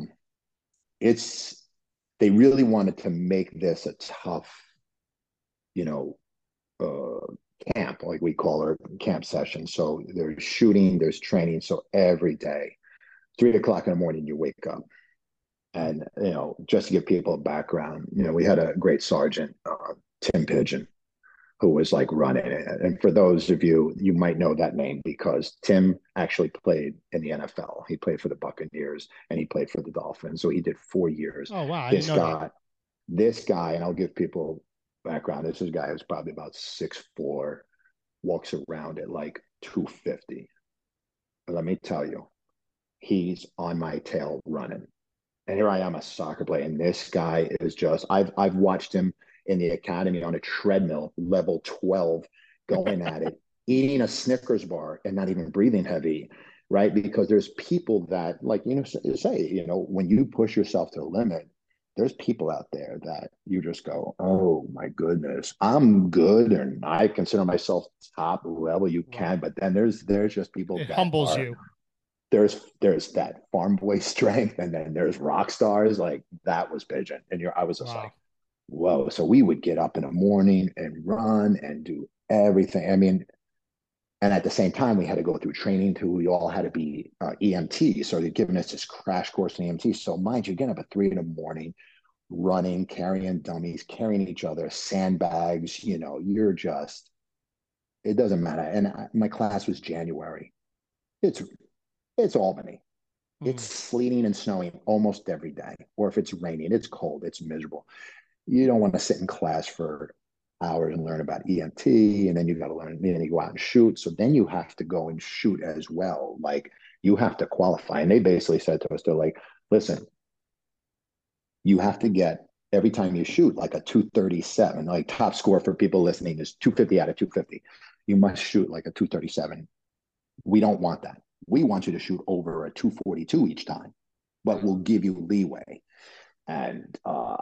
it's they really wanted to make this a tough, you know, uh, camp, like we call our camp session. So there's shooting, there's training. So every day, 3 o'clock in the morning, you wake up. And, just to give people a background, we had a great sergeant, Tim Pigeon, who was like running it. And for those of you, you might know that name because Tim actually played in the NFL. He played for the Buccaneers and he played for the Dolphins. So he did 4 years. Oh, wow. I didn't This know that. guy, this guy, and I'll give people background. This is a guy who's probably about 6'4", walks around at like 250. But let me tell you, he's on my tail running. And here I am, a soccer player, and this guy is just I've watched him in the academy on a treadmill, level 12, going at it, eating a Snickers bar and not even breathing heavy, right? Because there's people that, like, say, when you push yourself to the limit, there's people out there that you just go, oh my goodness, I'm good, and I consider myself top level you Right. can, but then there's just people It that humbles are you. there's that farm boy strength, and then there's rock stars. Like, that was Pigeon, and I was just Wow. like, whoa. So we would get up in the morning and run and do everything. I mean, and at the same time, we had to go through training too. We all had to be EMT, so they'd given us this crash course in EMT. So mind you, getting up at 3 in the morning, running, carrying dummies, carrying each other, sandbags. You're just, it doesn't matter. And my class was January. It's Albany. It's Mm. sleeting and snowing almost every day. Or if it's raining, it's cold, it's miserable. You don't want to sit in class for hours and learn about EMT, and then you got to learn, then you go out and shoot. So then you have to go and shoot as well. Like, you have to qualify. And they basically said to us, they're like, listen, you have to get every time you shoot like a 237. Like, top score for people listening is 250 out of 250. You must shoot like a 237. We don't want that. We want you to shoot over a 242 each time, but we'll give you leeway. And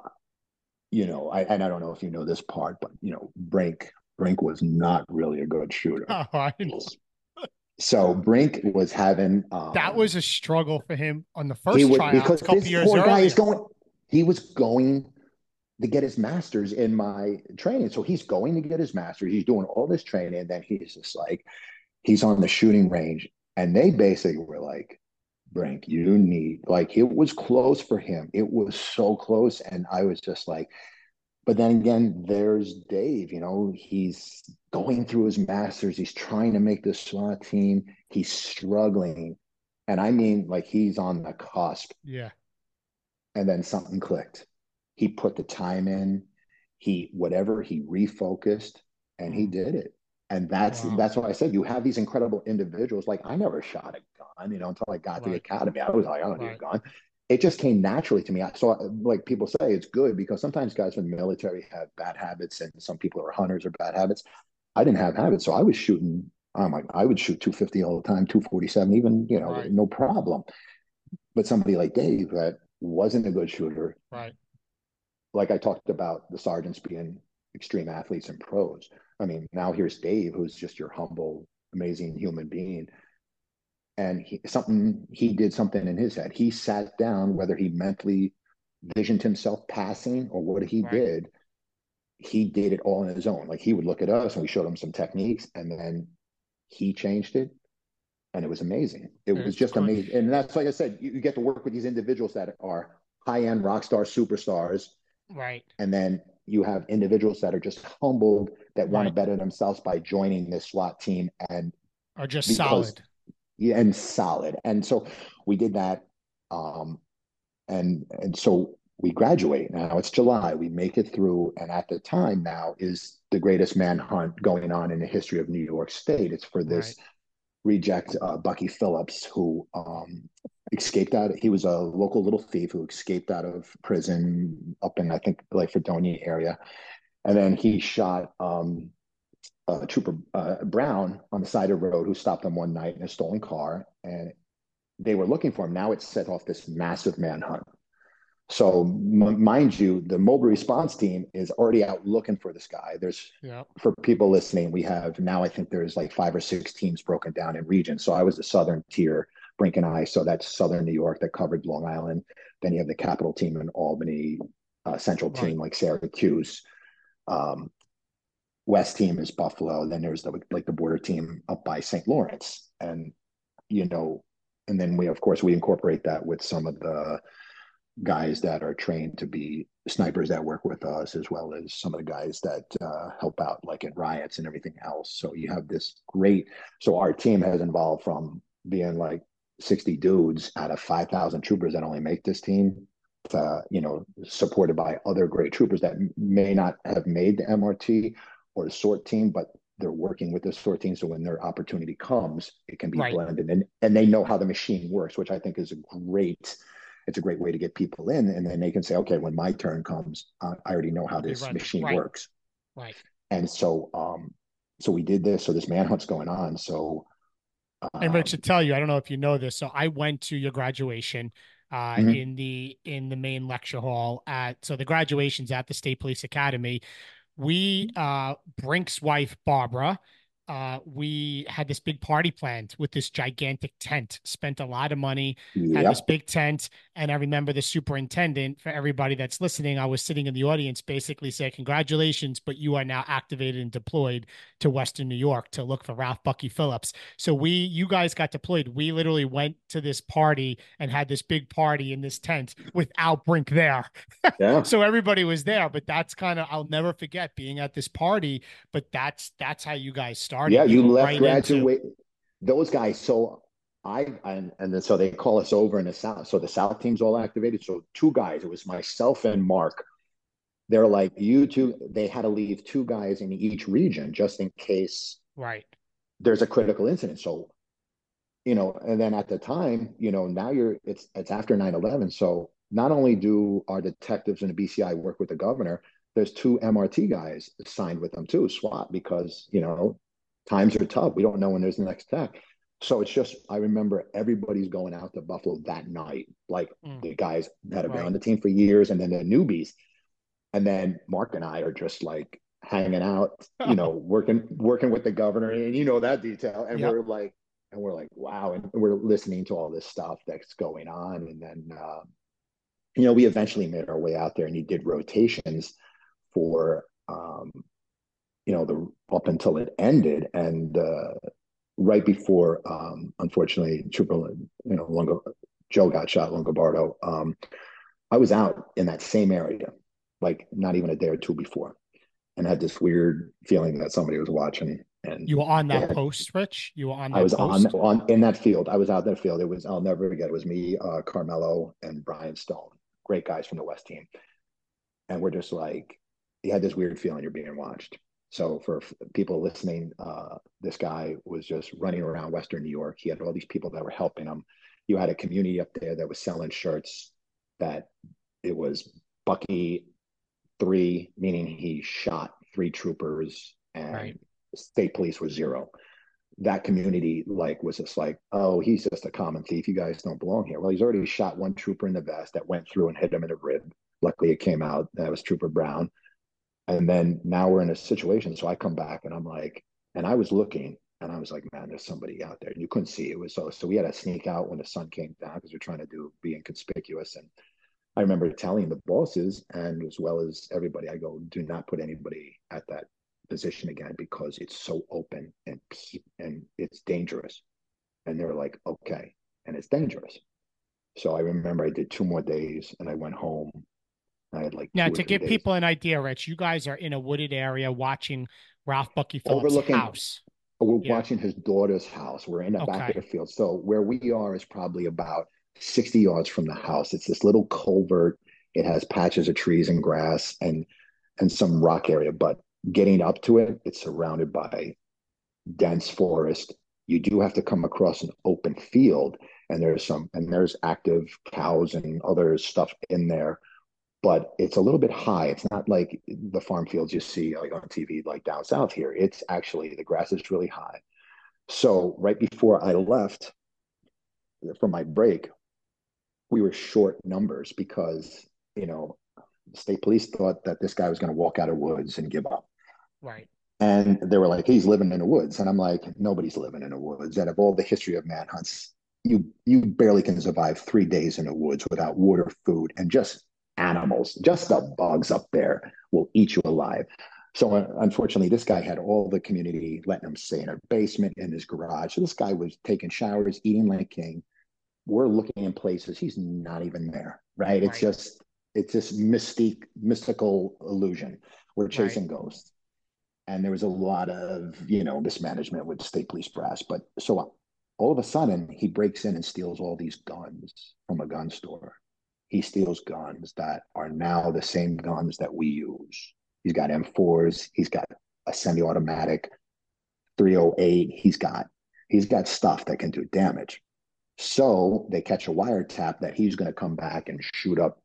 I don't know if you know this part, but Brink was not really a good shooter. Oh, I know. So Brink was having That was a struggle for him on the he first was tryouts because a couple this years poor guy is earlier. going. He was going to get his master's in my training, so he's going to get his master's. He's doing all this training, and then he's just like, he's on the shooting range, and they basically were like, Brink, you need, like, it was close for him. It was so close. And I was just like, but then again, there's Dave, he's going through his masters. He's trying to make the SWAT team. He's struggling. And I mean, like, he's on the cusp. Yeah. And then something clicked. He put the time in. He refocused, and he Mm. did it. And that's Wow. that's why I said you have these incredible individuals. Like, I never shot a gun, until I got to the Right. academy. I was like, I don't need a Right. gun. It just came naturally to me. So, like people say, it's good because sometimes guys from the military have bad habits, and some people are hunters or bad habits. I didn't have habits, so I was shooting. I would shoot 250 all the time, 247, even, Right. no problem. But somebody like Dave that wasn't a good shooter, Right. like I talked about the sergeants being extreme athletes and pros. I mean, now here's Dave, who's just your humble amazing human being. And he did something in his head. He sat down, whether he mentally visioned himself passing or what Right. he did it all on his own. Like he would look at us and we showed him some techniques, and then he changed it, and it was amazing. It was It's just cool. amazing. And that's, like I said, you get to work with these individuals that are high end rock star superstars, Right. and then you have individuals that are just humbled, that want to Right. better themselves by joining this SWAT team, and Are just because solid. yeah, and solid. And so we did that. Um, and so we graduate. Now it's July. We make it through, and at the time now is the greatest manhunt going on in the history of New York State. It's for Right. this reject Bucky Phillips, who escaped out. He was a local little thief who escaped out of prison up in, I think, like Fredonia area, and then he shot Trooper Brown on the side of the road, who stopped him one night in a stolen car, and they were looking for him. Now it set off this massive manhunt. So, mind you, the mobile response team is already out looking for this guy. There's, Yeah. for people listening, we have now, I think there's like 5 or 6 teams broken down in regions. So I was the southern tier, Brink and I. So that's southern New York that covered Long Island. Then you have the capital team in Albany, central Right. team like Syracuse. Um, West team is Buffalo. Then there's the border team up by St. Lawrence, and you know, and then we, of course, we incorporate that with some of the guys that are trained to be snipers that work with us, as well as some of the guys that help out like at riots and everything else. So you have this great. So our team has evolved from being like 60 dudes out of 5,000 troopers that only make this team to, supported by other great troopers that may not have made the MRT or the sort team, but they're working with the sort team. So when their opportunity comes, it can be Right. blended, and they know how the machine works, which I think is it's a great way to get people in, and then they can say, okay, when my turn comes, I already know how I'll be this ready. machine Right. works. Right. And so we did this. So this manhunt's going on. So And Rich, to um, tell you, I don't know if you know this, so I went to your graduation mhm. in the main lecture hall at so the graduation's at the State Police Academy. We Brink's wife Barbara, we had this big party planned with this gigantic tent, spent a lot of money, had this Yep. big tent. And I remember the superintendent, for everybody that's listening, I was sitting in the audience, basically said, congratulations, but you are now activated and deployed to Western New York to look for Ralph Bucky Phillips. So you guys got deployed. We literally went to this party and had this big party in this tent without Brink there. Yeah. So everybody was there, but that's kind of, I'll never forget being at this party. But that's how you guys Yeah. started. You You were left right into graduate those guys. So and then so they call us over in the South. So the South team's all activated. So 2 guys, it was myself and Mark. They're like, you two, they had to leave 2 guys in each region just in case right, there's a critical incident. So, and then at the time, now it's after 9/11. So not only do our detectives in the BCI work with the governor, there's 2 MRT guys signed with them too, SWAT, because, times are tough. We don't know when there's the next attack. So it's just, I remember everybody's going out to Buffalo that night, like mm, the guys that have been right. on the team for years, and then the newbies. And then Mark and I are just like hanging out, working with the governor, and that detail. And Yep. we're like, wow. And we're listening to all this stuff that's going on. And then, we eventually made our way out there, and he did rotations for, the up until it ended. And right before, unfortunately, Trooper, Joe got shot, Longobardo. I was out in that same area, like not even a day or two before, and had this weird feeling that somebody was watching. And You were on they that had, post, Rich. You were on I that was on post. on in that field. I was out that field. I'll never forget. It was me, Carmelo, and Brian Stone, great guys from the West team, and we're just like, you had this weird feeling you're being watched. So for people listening, this guy was just running around Western New York. He had all these people that were helping him. You had a community up there that was selling shirts that it was Bucky 3, meaning he shot 3 troopers, Right. and state police was 0. That community was just like, oh, he's just a common thief. You guys don't belong here. Well, he's already shot 1 trooper in the vest that went through and hit him in the rib. Luckily, it came out. That was Trooper Brown. And then now we're in a situation. So I come back and I'm like, and I was looking, And I was like, man, there's somebody out there. And you couldn't see. It was so we had to sneak out when the sun came down because we're trying to be inconspicuous. And I remember telling the bosses and as well as everybody, I go, do not put anybody at that position again because it's so open and it's dangerous. And they're like, okay, and it's dangerous. So I remember I did 2 more days and I went home. I had like Now, two or to three give days people an idea, Rich, you guys are in a wooded area watching Ralph Bucky Phillips' overlooking. house. We're Yeah. watching his daughter's house. We're in the back of Okay. the field. So where we are is probably about 60 yards from the house. It's this little culvert. It has patches of trees and grass and some rock area, but getting up to it, it's surrounded by dense forest. You do have to come across an open field, and there's active cows and other stuff in there, but it's a little bit high. It's not like the farm fields you see like on TV, like down south here. It's actually the grass is really high. So right before I left for my break, we were short numbers because the state police thought that this guy was going to walk out of woods and give up. Right. And they were like, he's living in the woods. And I'm like, nobody's living in the woods. Out of all the history of manhunts, you barely can survive 3 days in the woods without water, food, and just animals. Just the bugs up there will eat you alive. So unfortunately, this guy had all the community letting him stay in a basement in his garage. So this guy was taking showers, eating like a king. We're looking in places he's not even there, right? Right. It's this mystical illusion. We're Right. chasing ghosts and there was a lot of mismanagement with the state police brass. But so all of a sudden, he breaks in and steals all these guns from a gun store. He steals guns that are now the same guns that we use. He's got M4s. He's got a semi-automatic 308. He's got stuff that can do damage. So they catch a wiretap that he's going to come back and shoot up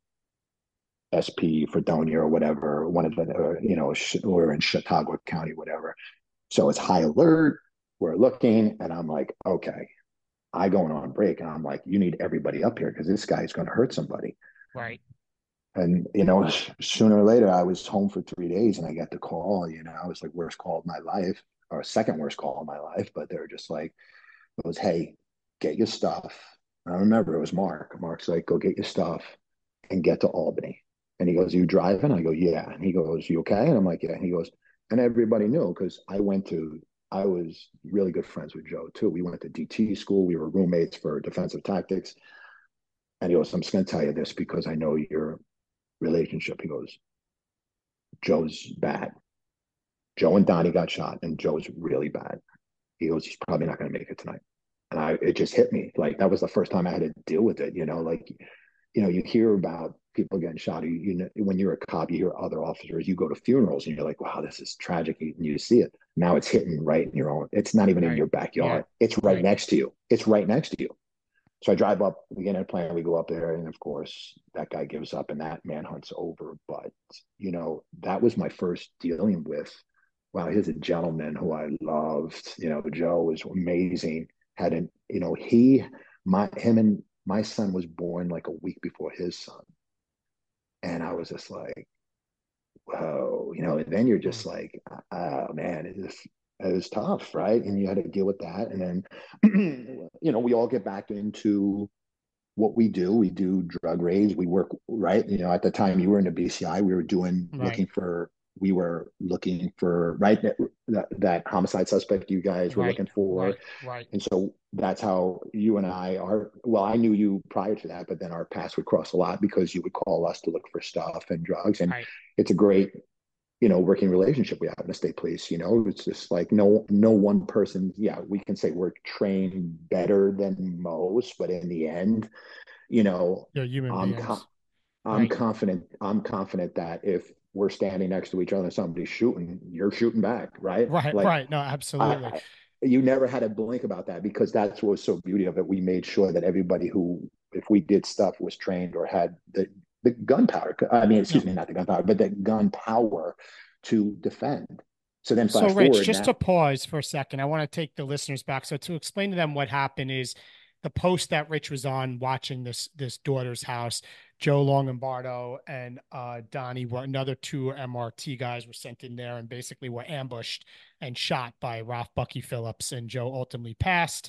SP Fredonia or whatever, one of the, or in Chautauqua County, whatever. So it's high alert. We're looking, and I'm like, okay. I going on break, and I'm like, you need everybody up here because this guy's going to hurt somebody. Right. And sooner or later, I was home for 3 days, and I got the call. I was like, worst call of my life, or second worst call of my life. But they were just like, it was, hey, get your stuff. And I remember it was Mark. Mark's like, go get your stuff and get to Albany. And he goes, you driving? I go, yeah. And he goes, you okay? And I'm like, yeah. And he goes, and everybody knew because I was really good friends with Joe too. We went to DT school. We were roommates for defensive tactics. And he goes, I'm just going to tell you this because I know your relationship. He goes, Joe's bad. Joe and Donnie got shot and Joe's really bad. He goes, he's probably not going to make it tonight. And it just hit me. Like that was the first time I had to deal with it. You hear about people getting shot. When you're a cop, you hear other officers. You go to funerals, and you're like, "Wow, this is tragic." And you see it now. It's hitting right in your own. It's not even in Right. your backyard. Yeah. It's right Right. next to you. It's right next to you. So I drive up. We get in a plane. We go up there, and of course, that guy gives up, and that manhunt's over. But that was my first dealing with. Wow, here's a gentleman who I loved. Joe was amazing. Had an, him and my son was born like a week before his son. And I was just like, whoa, and then you're Mm. just like, oh man, it was tough, right? And you had to deal with that. And then, we all get back into what we do. We do drug raids. We work, right? At the time you were in the BCI, Right. we were looking for, right? That homicide suspect you guys were Right. looking for. Right. Right. And so that's how you and I are. Well, I knew you prior to that, but then our paths would cross a lot because you would call us to look for stuff and drugs. And Right. it's a great, working relationship we have in the state police. It's just like no one person. Yeah, we can say we're trained better than most, but in the end, you know, They're human I'm co- beings. Right. I'm confident that if we're standing next to each other and somebody's shooting, you're shooting back, right? Right. Like Right. No, I, absolutely. I you never had to blink about that because that's what was so beauty of it. We made sure that everybody who, if we did stuff, was trained or had the gunpowder. I mean, No. excuse me, not the gunpowder, but the gun power to defend. So then So, flash Rich, forward just now. to pause for a second, I want to take the listeners back. So, to explain to them what happened is the post that Rich was on watching this daughter's house. Joe Longobardo and Donnie were another two MRT guys were sent in there and basically were ambushed and shot by Ralph Bucky Phillips. And Joe ultimately passed.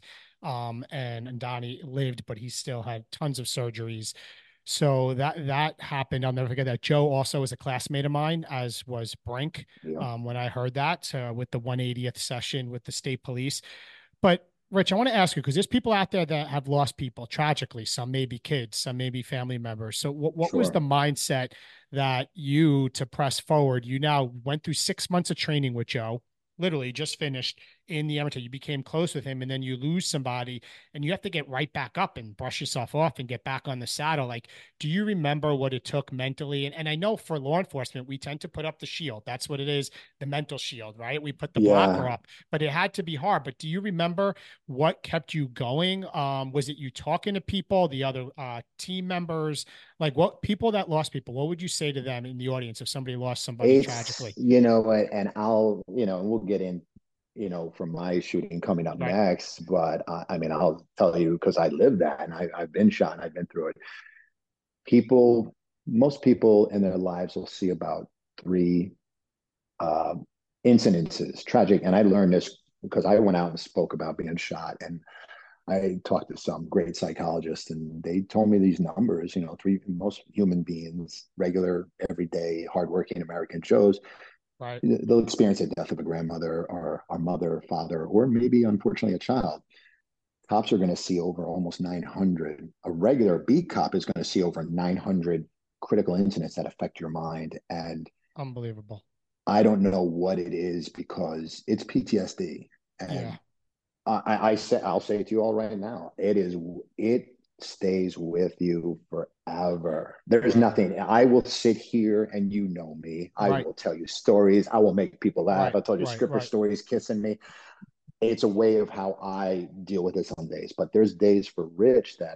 And Donnie lived, but he still had tons of surgeries. So that happened. I'll never forget that. Joe also was a classmate of mine, as was Brink. Yeah, When I heard that with the 180th session with the state police. But Rich, I want to ask you because there's people out there that have lost people tragically. Some may be kids, some may be family members. So, what was the sure. mindset that you to press forward? You now went through 6 months of training with Joe, literally just finished in the amateur. You became close with him, and then you lose somebody, and you have to get right back up and brush yourself off and get back on the saddle. Like, do you remember what it took mentally? And I know for law enforcement, we tend to put up the shield. That's what it is, the mental shield, right? We put the blocker Yeah, up, but it had to be hard. But do you remember what kept you going? Was it you talking to people, the other team members, like what people that lost people? What would you say to them in the audience if somebody lost somebody it's, tragically? you know what, and I'll, we'll get in, from my shooting coming up Right. next, but I mean, I'll tell you because I lived that and I've been shot and I've been through it. People, most people in their lives will see about three uh, incidences, tragic. And I learned this because I went out and spoke about being shot. And I talked to some great psychologists, and they told me these numbers. Three most human beings, regular, everyday, hardworking American Joes, Right. they'll experience the death of a grandmother or a mother, father, or maybe unfortunately a child. Cops are going to see over almost 900. A regular beat cop is going to see over 900 critical incidents that affect your mind. And Unbelievable. I don't know what it is because it's PTSD. Yeah. And I'll say it to you all right now. It stays with you forever. There's Forever. nothing. I will sit here and you know me. I Right. will tell you stories. I will make people laugh. Right. I'll tell you Right. stripper Right. stories kissing me. It's a way of how I deal with it some days. But there's days for Rich that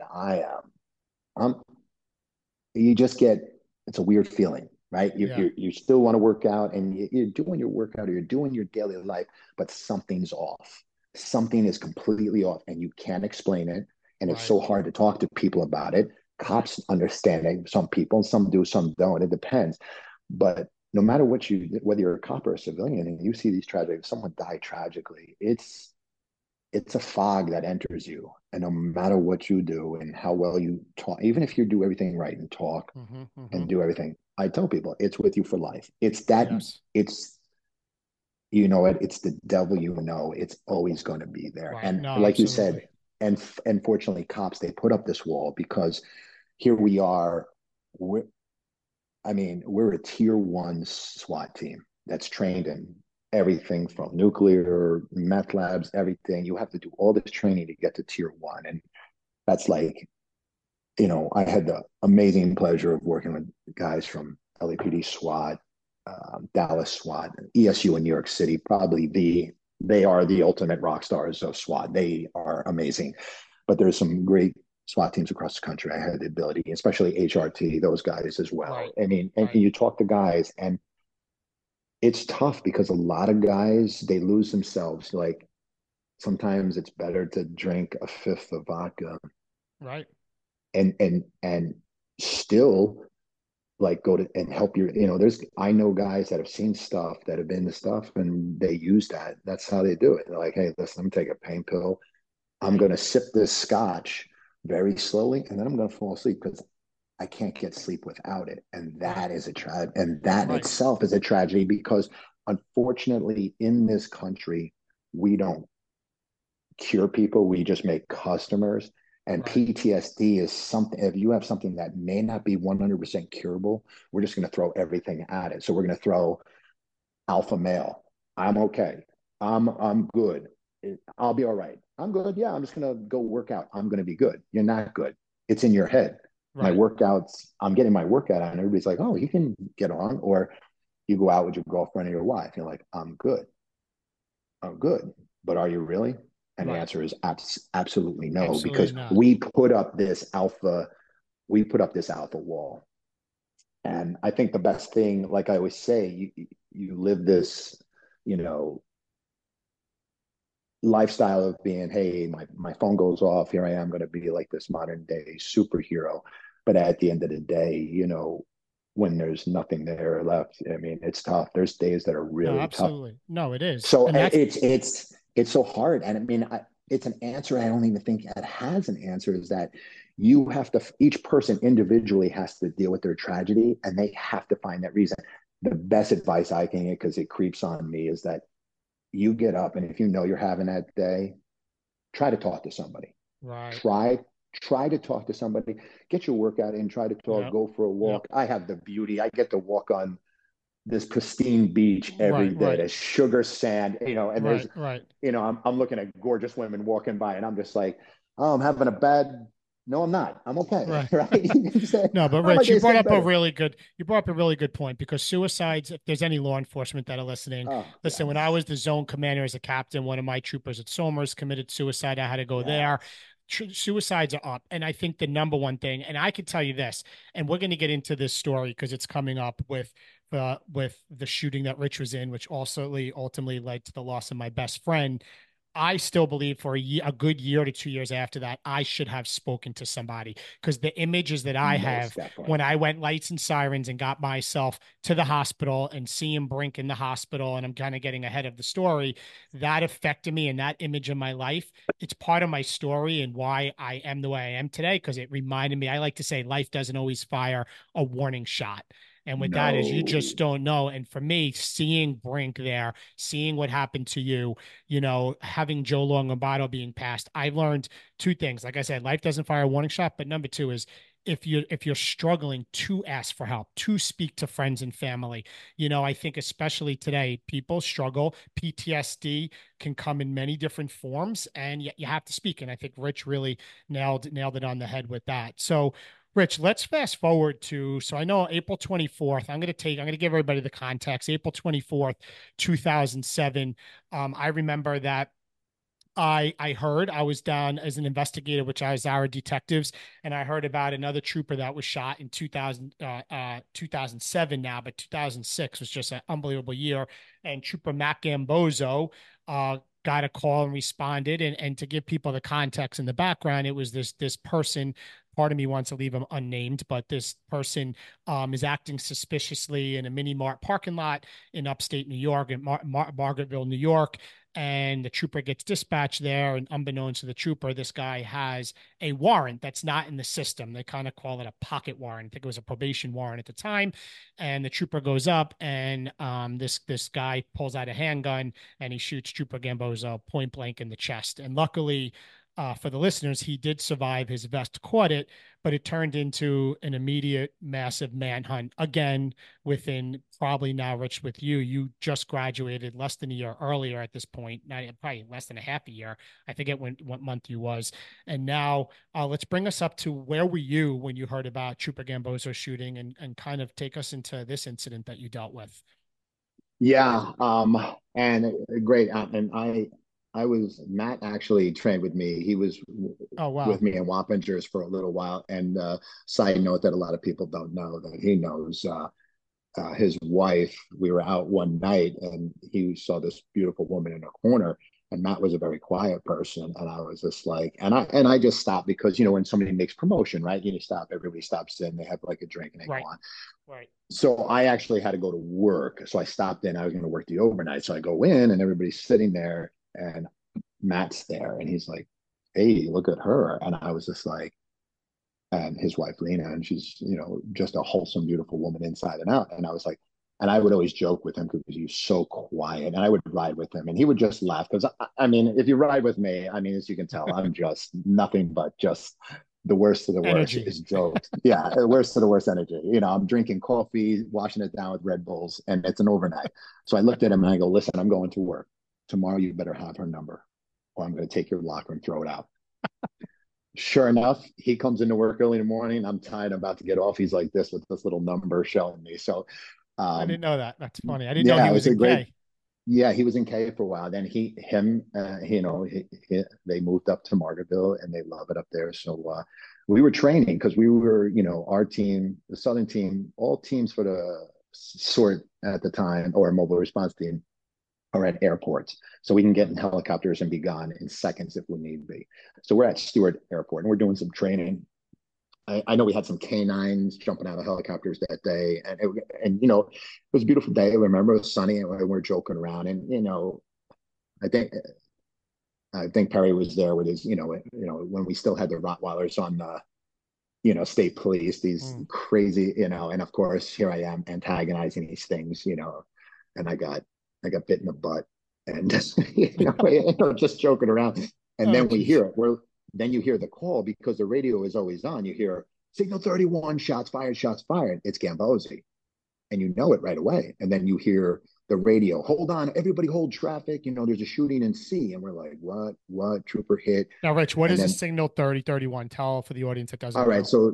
I'm you just get it's a weird feeling, right? Yeah. You still want to work out and you're doing your workout or you're doing your daily life, but something's off. Something is completely off and you can't explain it. And it's Right. so hard to talk to people about it. Right. Cops understand it. Some people, some do, some don't. It depends. But no matter whether you're a cop or a civilian, and you see these tragic, someone die tragically, it's a fog that enters you. And no matter what you do and how well you talk, even if you do everything right and talk Mm-hmm. Mm-hmm. and do everything, I tell people it's with you for life. It's that, Yes. it's, it's the devil, it's always going to be there. Right. And No, like you said, absolutely. and fortunately, cops, they put up this wall because here we are. We're, I mean, we're a tier 1 SWAT team that's trained in everything from nuclear, meth labs, everything. You have to do all this training to get to tier 1. And that's like, I had the amazing pleasure of working with guys from LAPD SWAT, Dallas SWAT, ESU in New York City. They are the ultimate rock stars of SWAT. They are amazing. But there's some great SWAT teams across the country. I had the ability, especially HRT, those guys as well. Right. I mean, and Right. you talk to guys, and it's tough because a lot of guys they lose themselves. Like sometimes it's better to drink a fifth of vodka Right. and still like go to and help there's I know guys that have seen stuff that have been the stuff and they use that's how they do it. They're like, hey, listen, let me take a pain pill. I'm Right. going to sip this scotch very slowly and then I'm going to fall asleep because I can't get sleep without it. And Right. that is a tragedy. And that in Right. itself is a tragedy because unfortunately in this country we don't cure people, we just make customers. And Right. PTSD is something, if you have something that may not be 100% curable, we're just going to throw everything at it. So we're going to throw alpha male. I'm okay. I'm good. I'll be all right. I'm good. Yeah, I'm just going to go work out. I'm going to be good. You're not good. It's in your head. My Right. workouts, I'm getting my workout on. Everybody's like, oh, you can get on. Or you go out with your girlfriend or your wife. You're like, I'm good. Oh, good. But are you really? And the Right. answer is absolutely no, Absolutely because not. we put up this alpha wall. And I think the best thing, like I always say, you live this, you know, lifestyle of being, hey, my phone goes off. Here I am going to be like this modern day superhero. But at the end of the day, when there's nothing there left, I mean, it's tough. There's days that are No, really tough. absolutely. No, it is. So And that's it's so hard. And I mean, it's an answer. I don't even think it has an answer. Is that you have to, each person individually has to deal with their tragedy, and they have to find that reason. The best advice I can get, because it creeps on me, is that you get up, and if you know you're having that day, try to talk to somebody. right. Try to talk to somebody. Get your workout in. Try to talk. Yep. Go for a Yep. walk. I have the beauty. I get to walk on this pristine beach every Right. day. Right. There's sugar sand, and there's, Right. Right. I'm looking at gorgeous women walking by, and I'm just like, oh, I'm having a bad. No, I'm not. I'm okay, Right. right? You can say, No, but oh, my Rich, day's getting better. you brought up a really good point, because suicides, if there's any law enforcement that are listening, Oh listen, when I yes, was the zone commander as a captain, one of my troopers at Somers committed suicide. I had to go there. yes. Suicides are up. And I think the number one thing, and I could tell you this, and we're going to get into this story because it's coming up with the shooting that Rich was in, which also ultimately led to the loss of my best friend. I still believe for a good year to 2 years after that, I should have spoken to somebody, because the images that I Most have when definitely. I went lights and sirens and got myself to the hospital and seeing Brink in the hospital, and I'm kind of getting ahead of the story, that affected me, and that image in my life, it's part of my story and why I am the way I am today, because it reminded me, I like to say, life doesn't always fire a warning shot. And with that is, you No, just don't know. And for me, seeing Brink there, seeing what happened to you, having Joe Longobardo being passed, I learned two things. Like I said, life doesn't fire a warning shot. But number two is, if you're struggling, to ask for help, to speak to friends and family. I think especially today, people struggle. PTSD can come in many different forms, and yet you have to speak. And I think Rich really nailed it on the head with that. So Rich, let's fast forward to, so I know April 24th. I'm going to give everybody the context. April 24th, 2007. I remember that I heard, I was down as an investigator, which I was our detectives, and I heard about another trooper that was shot in 2007 now, but 2006 was just an unbelievable year. And Trooper Matt Gambozo got a call and responded. And to give people the context in the background, it was this person. Part of me wants to leave him unnamed, but this person is acting suspiciously in a mini mart parking lot in upstate New York, in Margaretville, New York, and the trooper gets dispatched there. And unbeknownst to the trooper, this guy has a warrant that's not in the system. They kind of call it a pocket warrant. I think it was a probation warrant at the time. And the trooper goes up, and this guy pulls out a handgun, and he shoots Trooper Gambozo point blank in the chest. And luckily, for the listeners, he did survive. His vest caught it, but it turned into an immediate massive manhunt. Again, within probably, now, Rich, with you, you just graduated less than a year earlier at this point, not probably less than a half a year. I forget what month you was. And now let's bring us up to, where were you when you heard about Trooper Gambozo shooting, and kind of take us into this incident that you dealt with. Yeah, and great. And I was Matt actually trained with me. He was Oh, with wow. me in Wappingers for a little while. And side note that a lot of people don't know that he knows. His wife, we were out one night, and he saw this beautiful woman in a corner, and Matt was a very quiet person, and I was just like, and I just stopped, because when somebody makes promotion, right, you stop, everybody stops in, they have like a drink, and they go Right. on. Right. So I actually had to go to work, so I stopped in. I was going to work the overnight, so I go in, and everybody's sitting there, and Matt's there, and he's like, hey, look at her. And I was just like, and his wife Lena, and she's just a wholesome, beautiful woman inside and out. And I was like, and I would always joke with him because he was so quiet, and I would ride with him, and he would just laugh, because I mean, if you ride with me, I mean, as you can tell, I'm just nothing but just the worst of the worst Energy. is jokes. Yeah, the worst of the worst energy. I'm drinking coffee, washing it down with Red Bulls, and it's an overnight. So I looked at him and I go, listen, I'm going to work tomorrow. You better have her number, or I'm going to take your locker and throw it out. Sure enough, he comes into work early in the morning. I'm tired, I'm about to get off. He's like this with this little number showing me. So, I um, didn't know that. That's funny. I didn't know yeah, he it was was a in great. K. Yeah, he was in K for a while. Then they moved up to Margaretville, and they love it up there. So we were training, because we were, our team, the Southern team, all teams for the sort at the time, or mobile response team, are at airports. So we can get in helicopters and be gone in seconds if we need be. So we're at Stewart Airport, and we're doing some training. I know we had some canines jumping out of helicopters that day, and it was a beautiful day. I remember it was sunny, and we were joking around, and I think I think Perry was there with his, when we still had the Rottweilers on the, state police, these Mm. crazy, and of course here I am antagonizing these things, and I got bit in the butt, and just joking around, and Oh, then we geez. hear it. Then you hear the call because the radio is always on. You hear signal 31, shots fired, shots fired. It's Gambosi, and you know it right away. And then you hear the radio, hold on, everybody hold traffic. There's a shooting in C. And we're like, what? Trooper hit. Now, Rich, what And is a then, signal 3031? Tell for the audience that all doesn't right, know. so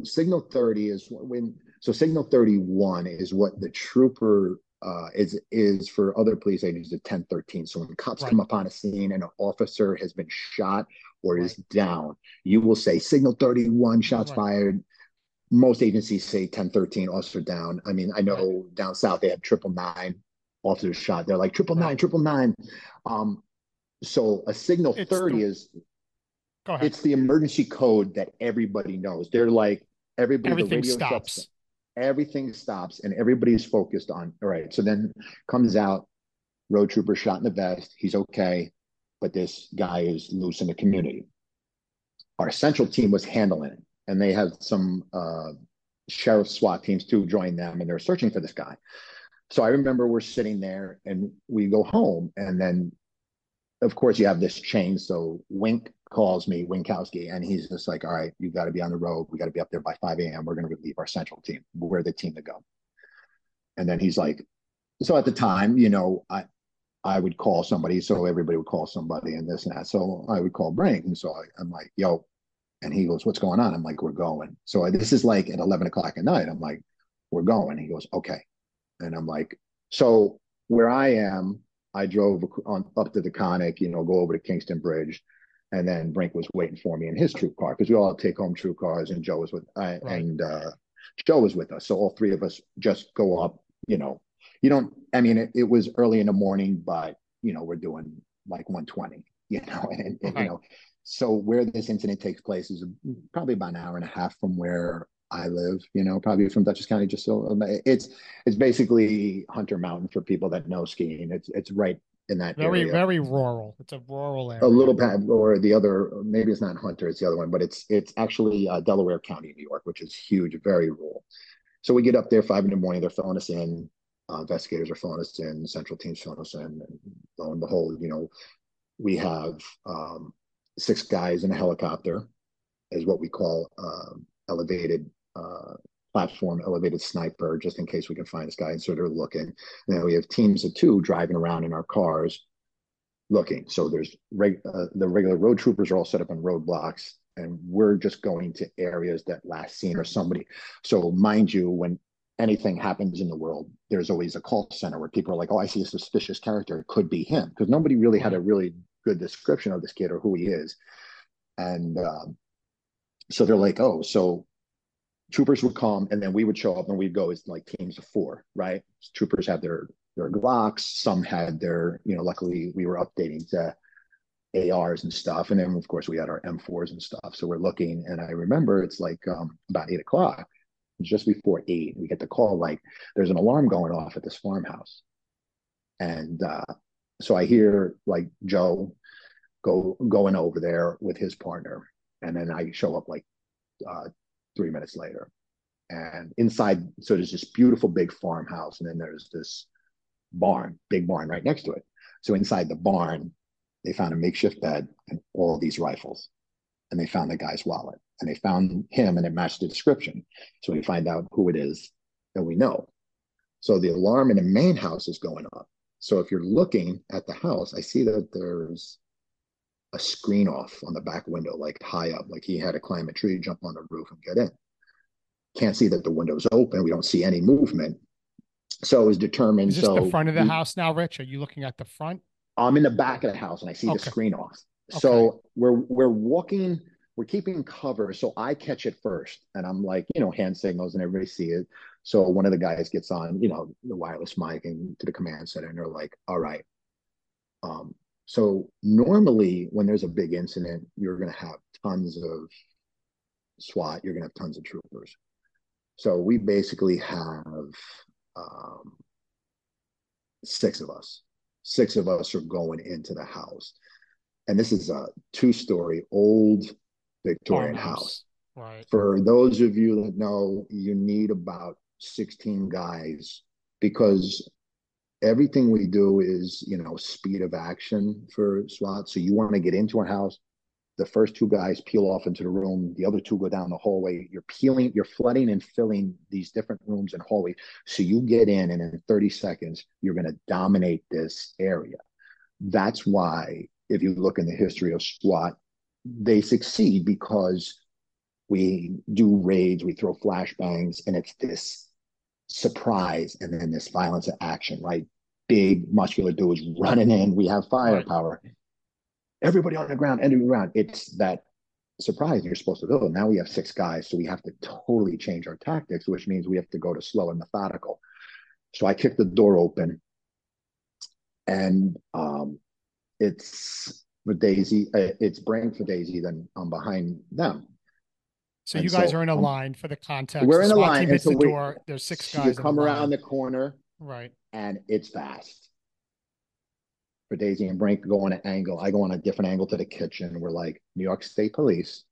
signal 31 is what the trooper is for other police agents at 1013. So when cops Right, come upon a scene and an officer has been shot or is right, down, you will say signal 31, shots right, fired. Most agencies say 1013, officer down. I mean, I right, know down south they have 999, officers shot. They're like triple right. nine, triple nine. Um, so a signal It's 30 the, is go ahead. it's the emergency code that everybody knows. They're like everybody, the Everything radio shuts, stops. everything stops, and everybody's focused on. All right, so then comes out road trooper shot in the vest. He's okay, but this guy is loose in the community. Our central team was handling it, and they had some sheriff SWAT teams too join them, and they're searching for this guy. So I remember we're sitting there, and we go home, and then of course you have this chain. So Wink calls me, Winkowski, and he's just like, "All right, you got to be on the road. We got to be up there by 5 a.m. We're going to relieve our central team. We're the team to go." And then he's like, so at the time, I would call somebody, so everybody would call somebody and this and that. So I would call Brink, and so I'm like, "Yo," and he goes, "What's going on?" I'm like, "We're going." So this is like at 11 o'clock at night. I'm like, "We're going." He goes, "Okay," and I'm like, so where I am, I drove up to the Conic, go over to Kingston Bridge, and then Brink was waiting for me in his troop car because we all take home troop cars, and Right. Joe was with us, so all three of us just go up. You don't. I mean, it was early in the morning, but we're doing like 120. Right. So where this incident takes place is probably about an hour and a half from where I live. Probably from Dutchess County. Just so it's basically Hunter Mountain for people that know skiing. It's right in that Very, area. very rural. It's a rural A area. little bit, or the other, maybe it's not Hunter, it's the other one, but it's actually Delaware County, New York, which is huge, very rural. So we get up there 5 in the morning. They're filling us in. Investigators are filling us in. Central teams filling us in. And lo and behold, we have 6 guys in a helicopter, is what we call elevated platform, elevated sniper, just in case we can find this guy. And so they're looking. And then we have teams of 2 driving around in our cars looking. So there's the regular road troopers are all set up on roadblocks, and we're just going to areas that last seen or somebody. So mind you, when anything happens in the world, there's always a call center where people are like, "Oh, I see a suspicious character. It could be him," because nobody really had Right. a really good description of this kid or who he is. And so they're like, "Oh," so troopers would come, and then we would show up, and we'd go as like teams of 4, right? Troopers had their Glocks, some had their, luckily we were updating to ARs and stuff, and then of course we had our M4s and stuff. So we're looking, and I remember it's like about 8 o'clock, just before 8, we get the call like there's an alarm going off at this farmhouse, and so I hear like Joe going over there with his partner, and then I show up like 3 minutes later, and inside, so there's this beautiful big farmhouse, and then there's this big barn right next to it. So inside the barn, they found a makeshift bed and all these rifles, and they found the guy's wallet, and they found him, and it matched the description. So we find out who it is, and we know. So the alarm in the main house is going up. So if you're looking at the house, I see that there's a screen off on the back window, like high up, like he had to climb a tree, jump on the roof, and get in. Can't see that the window's open. We don't see any movement. So it was determined. Is this the So front of the house now, Rich? Are you looking at the front? I'm in the back of the house, and I see the Okay. screen off. Okay. So we're walking, we're keeping cover. So I catch it first, and I'm like, hand signals, and everybody see it. So one of the guys gets on, the wireless mic and to the command center, and they're like, "All right." So normally when there's a big incident, you're going to have tons of SWAT, you're going to have tons of troopers. So we basically have um, six of us. Six of us are going into the house. And this is a two-story old Victorian house. Right. For those of you that know, you need about 16 guys because everything we do is, speed of action for SWAT. So you want to get into a house, the first two guys peel off into the room, the other two go down the hallway. You're flooding and filling these different rooms and hallways. So you get in, and in 30 seconds, you're going to dominate this area. That's why, if you look in the history of SWAT, they succeed because we do raids, we throw flashbangs, and it's this surprise and then this violence of action, right? Big muscular dudes running in. We have firepower. Right. Everybody on the ground, ending around. It's that surprise you're supposed to build. Now we have six guys, so we have to totally change our tactics, which means we have to go to slow and methodical. So I kick the door open, and it's for Daisy. It's Brink for Daisy. Then I'm behind them. So you guys are in a line for the context. We're in a line. Hits the door. There's six guys. You come around the corner, right? And it's fast. For Daisy and Brink go on an angle. I go on a different angle to the kitchen. We're like, New York State Police.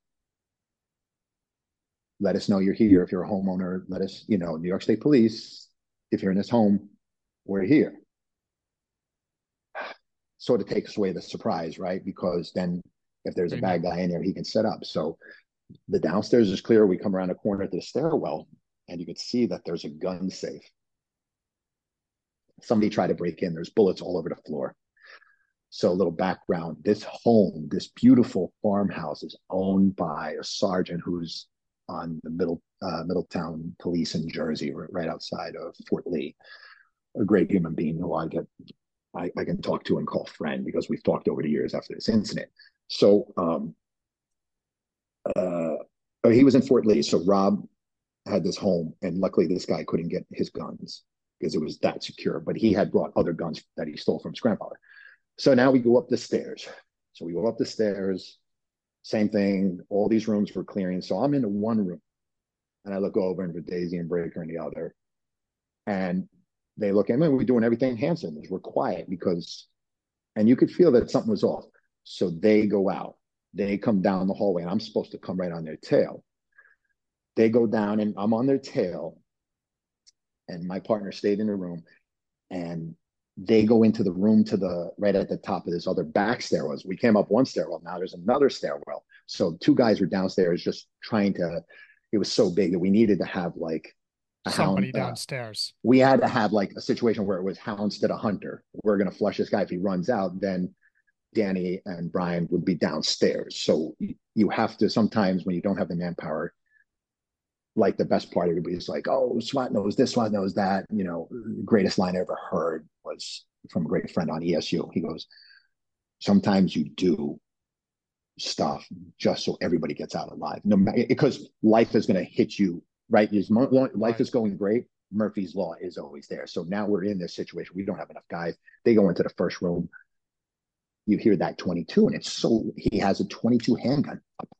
Let us know you're here. If you're a homeowner, let us, New York State Police. If you're in this home, we're here. Sort of takes away the surprise, right? Because then if there's a bad guy in there, he can set up. So the downstairs is clear. We come around the corner to the stairwell, and you can see that there's a gun safe. Somebody tried to break in. There's bullets all over the floor. So a little background, this home, this beautiful farmhouse is owned by a sergeant who's on the Middletown Police in Jersey, right outside of Fort Lee. A great human being who I can talk to and call friend because we've talked over the years after this incident. So he was in Fort Lee. So Rob had this home, and luckily this guy couldn't get his guns because it was that secure, but he had brought other guns that he stole from his grandfather. So now we go up the stairs. So we go up the stairs, same thing. All these rooms were clearing. So I'm in one room, and I look over, and Daisy and Breaker in the other. And they look at me, and we're doing everything hand signals. We're quiet and you could feel that something was off. So they go out. They come down the hallway, and I'm supposed to come right on their tail. They go down, and I'm on their tail, and my partner stayed in the room, and they go into the room to the right at the top of this other back stairwells. We came up one stairwell. Now there's another stairwell. So two guys were downstairs just it was so big that we needed to have like somebody downstairs. We had to have like a situation where it was hound instead of hunter. We're going to flush this guy. If he runs out, then Danny and Brian would be downstairs. So you have to, sometimes when you don't have the manpower, like the best part, everybody's like, oh, SWAT knows this, SWAT knows that. The greatest line I ever heard was from a great friend on ESU. He goes, sometimes you do stuff just so everybody gets out alive. No, because life is going to hit you, right? Life is going great. Murphy's Law is always there. So now we're in this situation. We don't have enough guys. They go into the first room. You hear that 22, and he has a 22 handgun.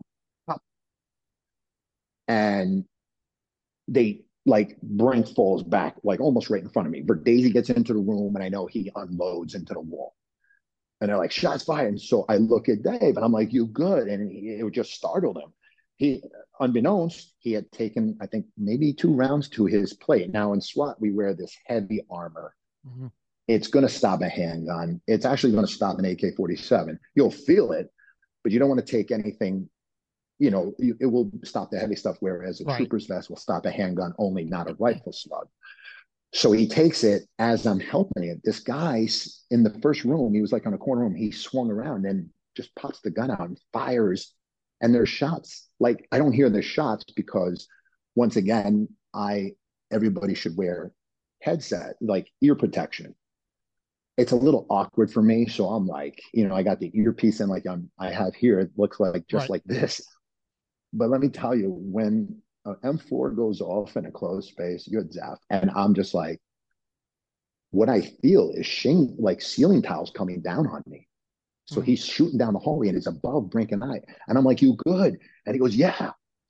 And they Brink falls back almost right in front of me. But Daisy gets into the room, and I know he unloads into the wall. And they're like, shots fired. And so I look at Dave, and I'm like, you good? And it just startled him. He, unbeknownst, he had taken, I think, maybe 2 rounds to his plate. Now in SWAT, we wear this heavy armor. Mm-hmm. It's going to stop a handgun. It's actually going to stop an AK-47. You'll feel it, but you don't want to take anything. It will stop the heavy stuff, whereas a trooper's vest will stop a handgun only, not a rifle slug. So he takes it as I'm helping it. This guy in the first room, he was like on a corner room. He swung around and just pops the gun out and fires. And there's shots. I don't hear the shots because, once again, everybody should wear headset, ear protection. It's a little awkward for me. So I'm like, I got the earpiece in I have here. It looks like just like this. But let me tell you, when an M4 goes off in a closed space, you get zapped. And I'm just like, what I feel is ceiling tiles coming down on me. So he's shooting down the hallway, and it's above Brink and I. And I'm like, you good? And he goes, yeah.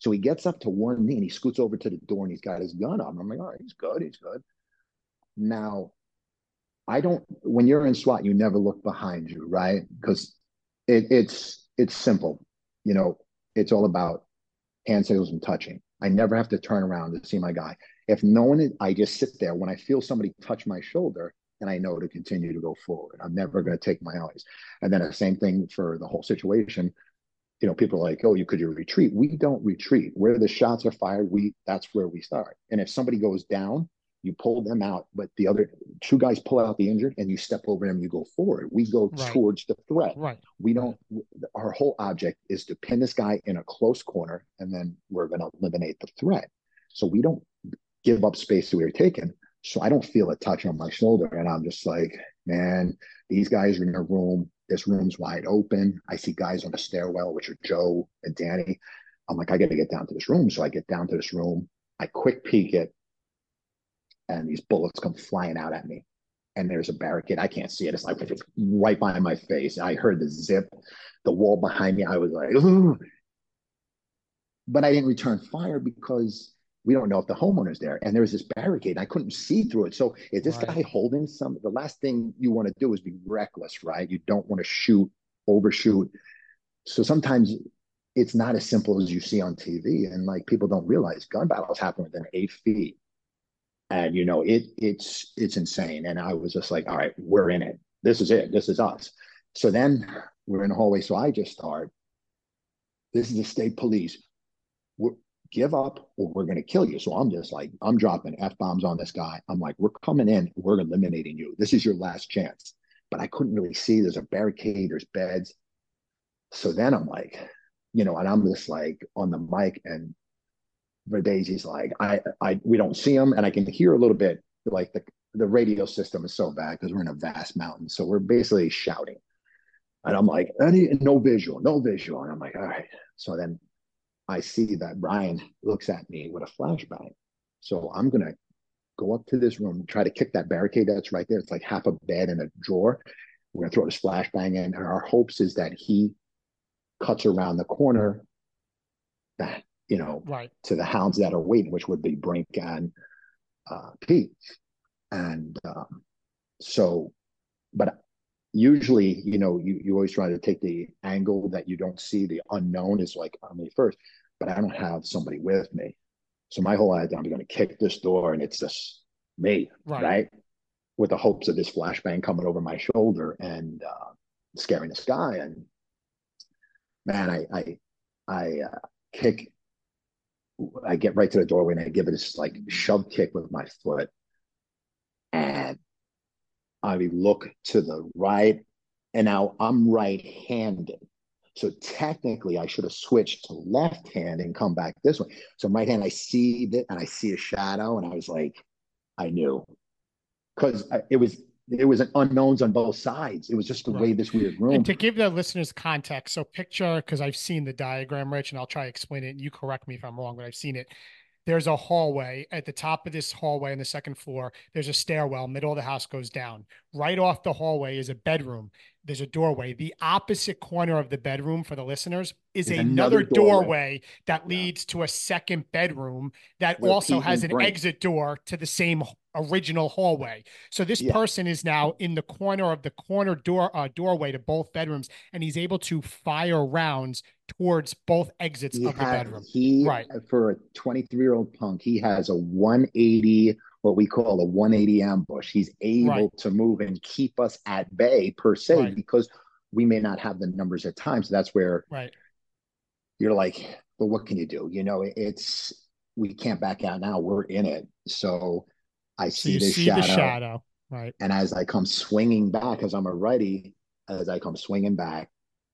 So he gets up to warn me and he scoots over to the door and he's got his gun up. I'm like, oh, he's good. He's good. Now, I don't, when you're in SWAT, you never look behind you, right? Because it's simple. You know, it's all about hand signals and touching. I never have to turn around to see my guy. If no one is, I just sit there when I feel somebody touch my shoulder and I know to continue to go forward. I'm never going to take my eyes. And then the same thing for the whole situation. You know, people are like, oh, you retreat? We don't retreat. Where the shots are fired, that's where we start. And if somebody goes down, you pull them out, but the other two guys pull out the injured and you step over them, you go forward. We go Right. towards the threat. Right. We don't, our whole object is to pin this guy in a close corner and then we're going to eliminate the threat. So we don't give up space that we are taking. So I don't feel a touch on my shoulder. And I'm just like, man, these guys are in a room. This room's wide open. I see guys on the stairwell, which are Joe and Danny. I'm like, I got to get down to this room. So I get down to this room. I quick peek it, and these bullets come flying out at me. And there's a barricade. I can't see it. It's like right by my face. I heard the zip, the wall behind me. I was like, ooh. But I didn't return fire because we don't know if the homeowner's there. And there was this barricade. I couldn't see through it. So is this guy holding some? The last thing you want to do is be reckless, right? You don't want to overshoot. So sometimes it's not as simple as you see on TV. And like people don't realize gun battles happen within 8 feet. And you know, it's insane. And I was just like, all right, we're in it. This is it. This is us. So then we're in the hallway. So I just start. This is the state police. Give up or we're going to kill you. So I'm just like, I'm dropping F-bombs on this guy. I'm like, we're coming in, we're eliminating you. This is your last chance. But I couldn't really see. There's a barricade, there's beds. So then I'm like, you know, and I'm just like on the mic and Verdasi's like, we don't see him. And I can hear a little bit like the radio system is so bad because we're in a vast mountain. So we're basically shouting. And I'm like, no visual, no visual. And I'm like, all right. So then I see that Brian looks at me with a flashbang. So I'm going to go up to this room, try to kick that barricade that's right there. It's like half a bed and a drawer. We're going to throw this flashbang in. And our hopes is that he cuts around the corner that, you know, to the hounds that are waiting, which would be Brink and Pete. And so, but usually, you know, you always try to take the angle that you don't see. The unknown is like on me first, but I don't have somebody with me. So my whole idea, I'm going to kick this door and it's just me, right? With the hopes of this flashbang coming over my shoulder and scaring this guy. And man, I kick, I get right to the doorway and I give it this like shove kick with my foot. And I look to the right, and now I'm right-handed. So technically, I should have switched to left hand and come back this way. So right hand, I see that, and I see a shadow, and I was like, I knew, because it was an unknowns on both sides. It was just the way this weird room. And to give the listeners context, so picture, because I've seen the diagram, Rich, and I'll try to explain it. And you correct me if I'm wrong, but I've seen it. There's a hallway. At the top of this hallway on the second floor, there's a stairwell. Middle of the house goes down. Right off the hallway is a bedroom. There's a doorway. The opposite corner of the bedroom, for the listeners, is another doorway that leads to a second bedroom that also has an exit door to the same original hallway. So this person is now in the corner of the corner doorway to both bedrooms, and he's able to fire rounds towards both exits of the bedroom. For a 23-year-old punk, he has a 180, what we call a 180 ambush. He's able to move and keep us at bay per se, because we may not have the numbers at times. So that's where you're like, well, what can you do? You know, we can't back out now. We're in it. So I see this shadow. Right. And as I come swinging back, as I'm a righty, as I come swinging back,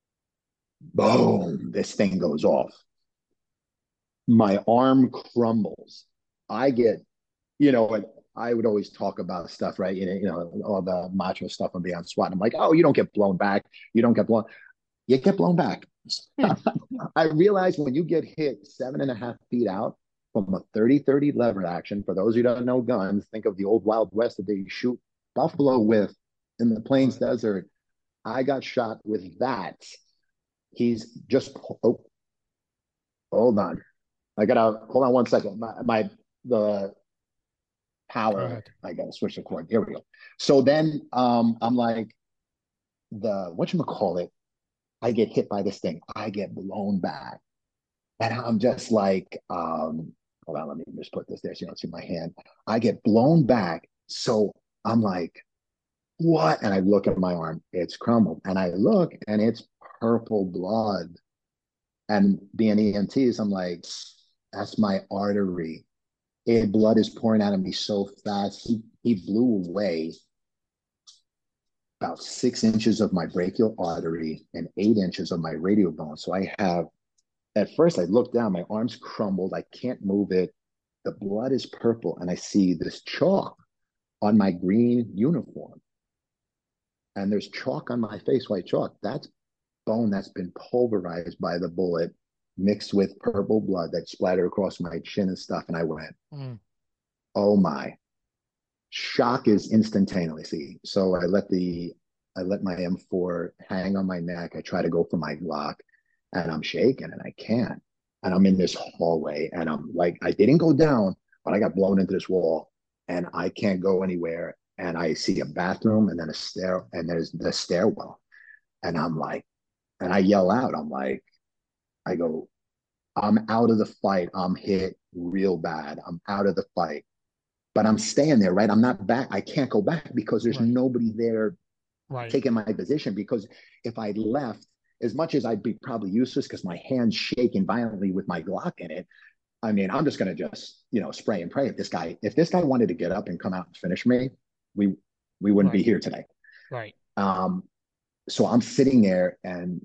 boom, this thing goes off. My arm crumbles. I get, you know, I would always talk about stuff, right? You know, all the macho stuff on Beyond SWAT. I'm like, oh, you don't get blown back. You don't get blown. You get blown back. I realized when you get hit 7.5 feet out from a 30-30 lever action, for those who don't know guns, think of the old Wild West that they shoot buffalo with in the Plains Desert. I got shot with that. He's just, hold on. I gotta hold on one second. The Go power, ahead. I gotta switch the cord. Here we go. So then I'm like the whatchamacallit, I get hit by this thing. I get blown back. And I'm just like, hold on, let me just put this there so you don't see my hand. I get blown back. So I'm like, what? And I look at my arm, it's crumbled. And I look and it's purple blood. And being EMTs, I'm like, that's my artery. Blood is pouring out of me so fast. He blew away about 6 inches of my brachial artery and 8 inches of my radial bone. So I have, at first I look down, my arm's crumbled. I can't move it. The blood is purple. And I see this chalk on my green uniform. And there's chalk on my face, white chalk. That's bone that's been pulverized by the bullet, mixed with purple blood that splattered across my chin and stuff. And I went, oh my. Shock is instantaneous. So I let my M4 hang on my neck. I try to go for my Glock and I'm shaking and I can't. And I'm in this hallway and I'm like, I didn't go down, but I got blown into this wall and I can't go anywhere. And I see a bathroom and then a stair and there's the stairwell. And I'm like, and I yell out, I'm like, I go, I'm out of the fight. I'm hit real bad. I'm out of the fight. But I'm staying there, right? I'm not back. I can't go back because there's Right. nobody there Right. taking my position. Because if I left, as much as I'd be probably useless because my hand's shaking violently with my Glock in it, I mean, I'm just going to just, spray and pray. If this guy wanted to get up and come out and finish me, we we wouldn't be Right. here today. Right. Um, so I'm sitting there and,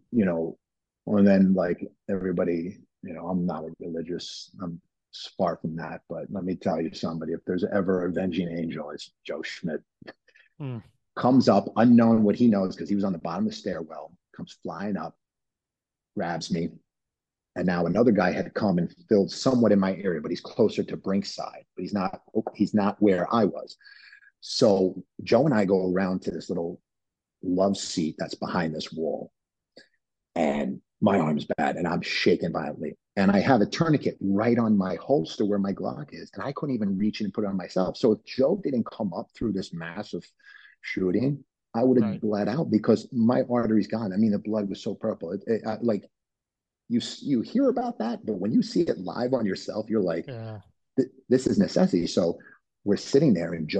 and then like everybody, I'm not a religious, I'm far from that, but let me tell you somebody, if there's ever a avenging angel, it's Joe Schmidt. Mm. Comes up, unknown what he knows, because he was on the bottom of the stairwell, comes flying up, grabs me. And now another guy had come and filled somewhat in my area, but he's closer to Brink's side, but he's not where I was. So Joe and I go around to this little love seat that's behind this wall. And my arm's bad and I'm shaking violently. And I have a tourniquet right on my holster where my Glock is. And I couldn't even reach it and put it on myself. So if Joe didn't come up through this massive shooting, I would have Right. bled out because my artery's gone. I mean, the blood was so purple. Like you hear about that, but when you see it live on yourself, you're like, Yeah. this is necessity. So we're sitting there and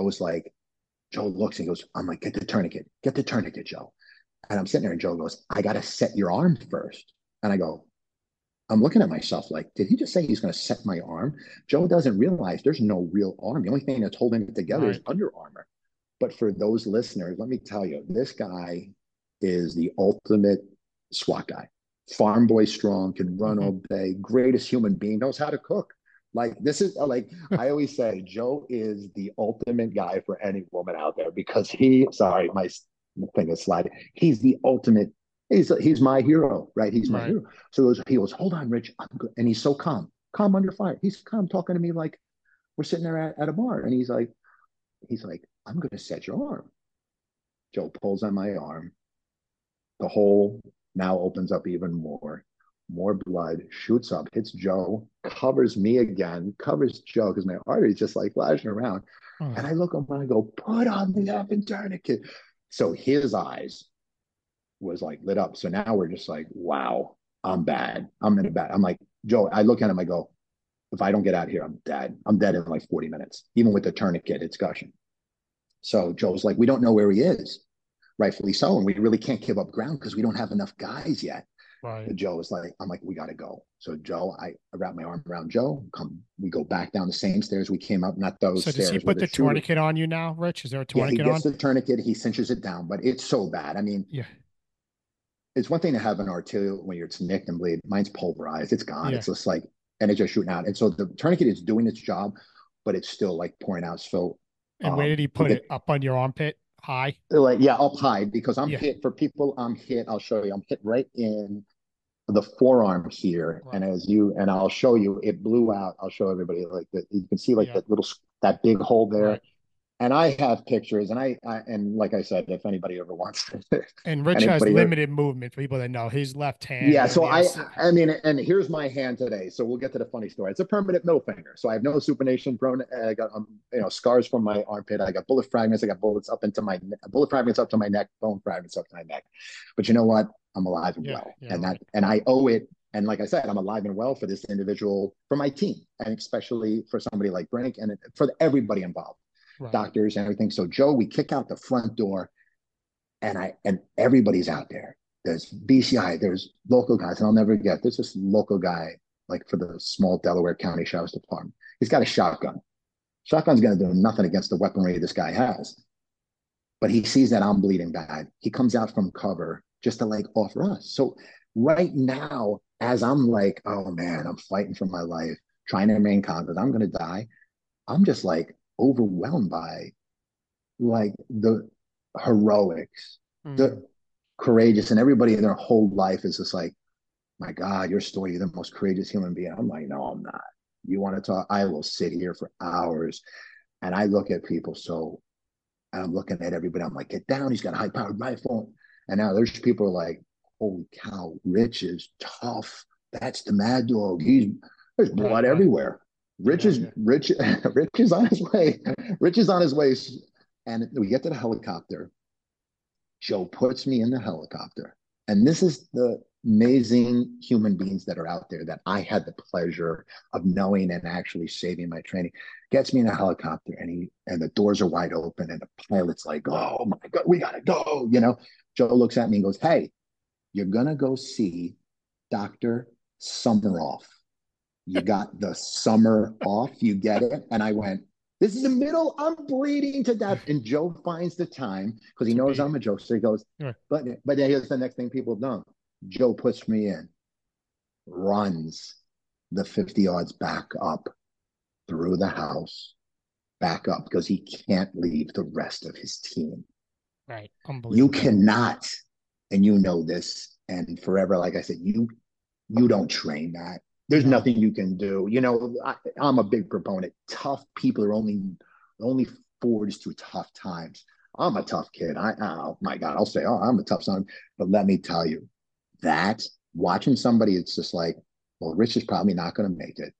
Joe looks and goes, I'm like, get the tourniquet, Joe. And I'm sitting there and Joe goes, I got to set your arm first. And I go, I'm looking at myself like, did he just say he's going to set my arm? Joe doesn't realize there's no real arm. The only thing that's holding it together is Right. Under Armour. But for those listeners, let me tell you, this guy is the ultimate SWAT guy. Farm boy strong, can run Hmm. all day, greatest human being, knows how to cook. Like this is like I always say, Joe is the ultimate guy for any woman out there because sorry, my thing is sliding. He's the ultimate. He's my hero, right? He's my Right. hero. So he goes, hold on, Rich, I'm good. And he's so calm under fire. He's calm talking to me like we're sitting there at a bar, and he's like, I'm going to set your arm. Joe pulls on my arm. The hole now opens up even more. More blood shoots up, hits Joe, covers me again, covers Joe because my artery's just like flashing around. And Mm. I look up and I go, put on the effing tourniquet. So his eyes was like lit up. So now we're just like, wow, I'm bad. I'm in a bad. I'm like, Joe, I look at him, I go, if I don't get out of here, I'm dead. I'm dead in like 40 minutes. Even with the tourniquet, it's gushing. So Joe's like, we don't know where he is. Rightfully so. And we really can't give up ground because we don't have enough guys yet. Right. And Joe is like, I'm like, we got to go. So Joe, I wrap my arm around Joe. We go back down the same stairs we came up, not those So does he stairs where put the the shooter. tourniquet on you now, Rich? Is there a Yeah, he tourniquet gets on? the tourniquet, he cinches it down, but it's so bad. I mean, Yeah. it's one thing to have an arterial when it's nicked and bleed. Mine's pulverized. It's gone. Yeah. It's just like, and it's just shooting out. And so the tourniquet is doing its job, but it's still like pouring out. So And where did he we put it? get Up on your armpit? High? like, yeah, up high because I'm Yeah. hit for people. I'm hit. I'll show you. I'm hit right in the forearm here. And Right. and I'll show you, it blew out. I'll show everybody like that. You can see like Yeah. that big hole there. Right. And I have pictures, and and like I said, if anybody ever wants, And Rich has anybody, limited movement for people that know. He's yeah. left-handed, and So he has. I mean, and here's my hand today. So we'll get to the funny story. It's a permanent middle finger. So I have no supination prone. I got scars from my armpit. I got bullet fragments. I got bullets up into my bullet fragments up to my neck, bone fragments up to my neck. But you know what? I'm alive and Yeah, well, yeah, and right. I owe it. And like I said, I'm alive and well for this individual, for my team, and especially for somebody like Brink and for everybody involved, Right. doctors and everything. So Joe, we kick out the front door, and everybody's out there. There's BCI, there's local guys, and I'll never forget. There's this local guy, like for the small Delaware County Sheriff's Department. He's got a shotgun. Shotgun's going to do nothing against the weaponry this guy has, but he sees that I'm bleeding bad. He comes out from cover just to like offer us. So right now, as I'm like, oh man, I'm fighting for my life, trying to remain confident, I'm going to die. I'm just like overwhelmed by like the heroics, Mm. the courageous, and everybody in their whole life is just like, my God, your story, you're the most courageous human being. I'm like, no, I'm not. You want to talk? I will sit here for hours. And I look at people. So I'm looking at everybody. I'm like, get down. He's got a high powered rifle. And now there's people like, holy cow, Rich is tough. That's the mad dog. There's Right, blood right. everywhere. Rich Yeah, is yeah. Rich. Rich is on his way. Rich is on his way. And we get to the helicopter. Joe puts me in the helicopter. And this is the amazing human beings that are out there that I had the pleasure of knowing and actually saving my training. Gets me in a helicopter, and the doors are wide open, and the pilot's like, oh my God, we gotta go. Joe looks at me and goes, hey, you're gonna go see Dr. Summeroff. You got the summer off, you get it? And I went, this is the middle, I'm bleeding to death. And Joe finds the time because he To knows be. I'm a joke. So he goes, Yeah. but here's the next thing people don't. Joe puts me in, runs the 50 yards back up through the house, back up because he can't leave the rest of his team. Right. You Unbelievable. cannot, and you know this, and forever, like I said, you don't train that. There's No. nothing you can do. I'm a big proponent. Tough people are only forged through tough times. I'm a tough kid. Oh my God, I'll say, oh, I'm a tough son. But let me tell you, that watching somebody, it's just like, well, Rich is probably not going to make it.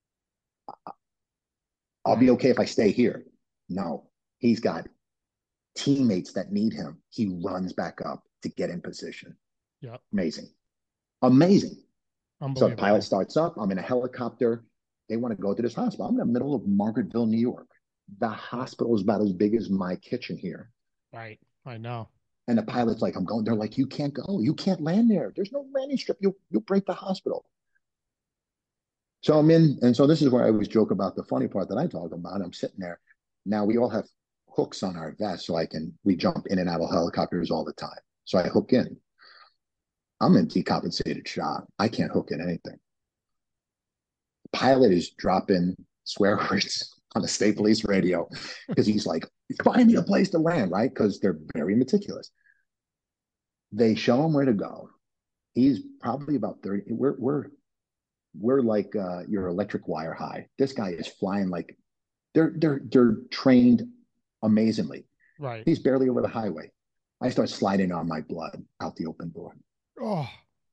I'll be Right. okay if I stay here. No, he's got teammates that need him. He runs back up to get in position. Yep. Amazing. Amazing. So the pilot Unbelievable. starts up. I'm in a helicopter. They want to go to this hospital. I'm in the middle of Margaretville, New York. The Right. hospital is about as big as my kitchen here. Right. I know. And the pilot's like, I'm going. They're like, you can't go. You can't land there. There's no landing strip. You'll break the hospital. So I'm in. And so this is where I always joke about the funny part that I talk about. I'm sitting there. Now we all have hooks on our vests. So we jump in and out of helicopters all the time. So I hook in. I'm in decompensated shock. I can't hook in anything. Pilot is dropping swear words on the state police radio because he's like, find me a place to land, right? Because they're very meticulous. They show him where to go. He's probably about 30. We're like your electric wire high. This guy is flying like they're trained amazingly. Right. He's barely over the highway. I start sliding on my blood out the open door. Oh,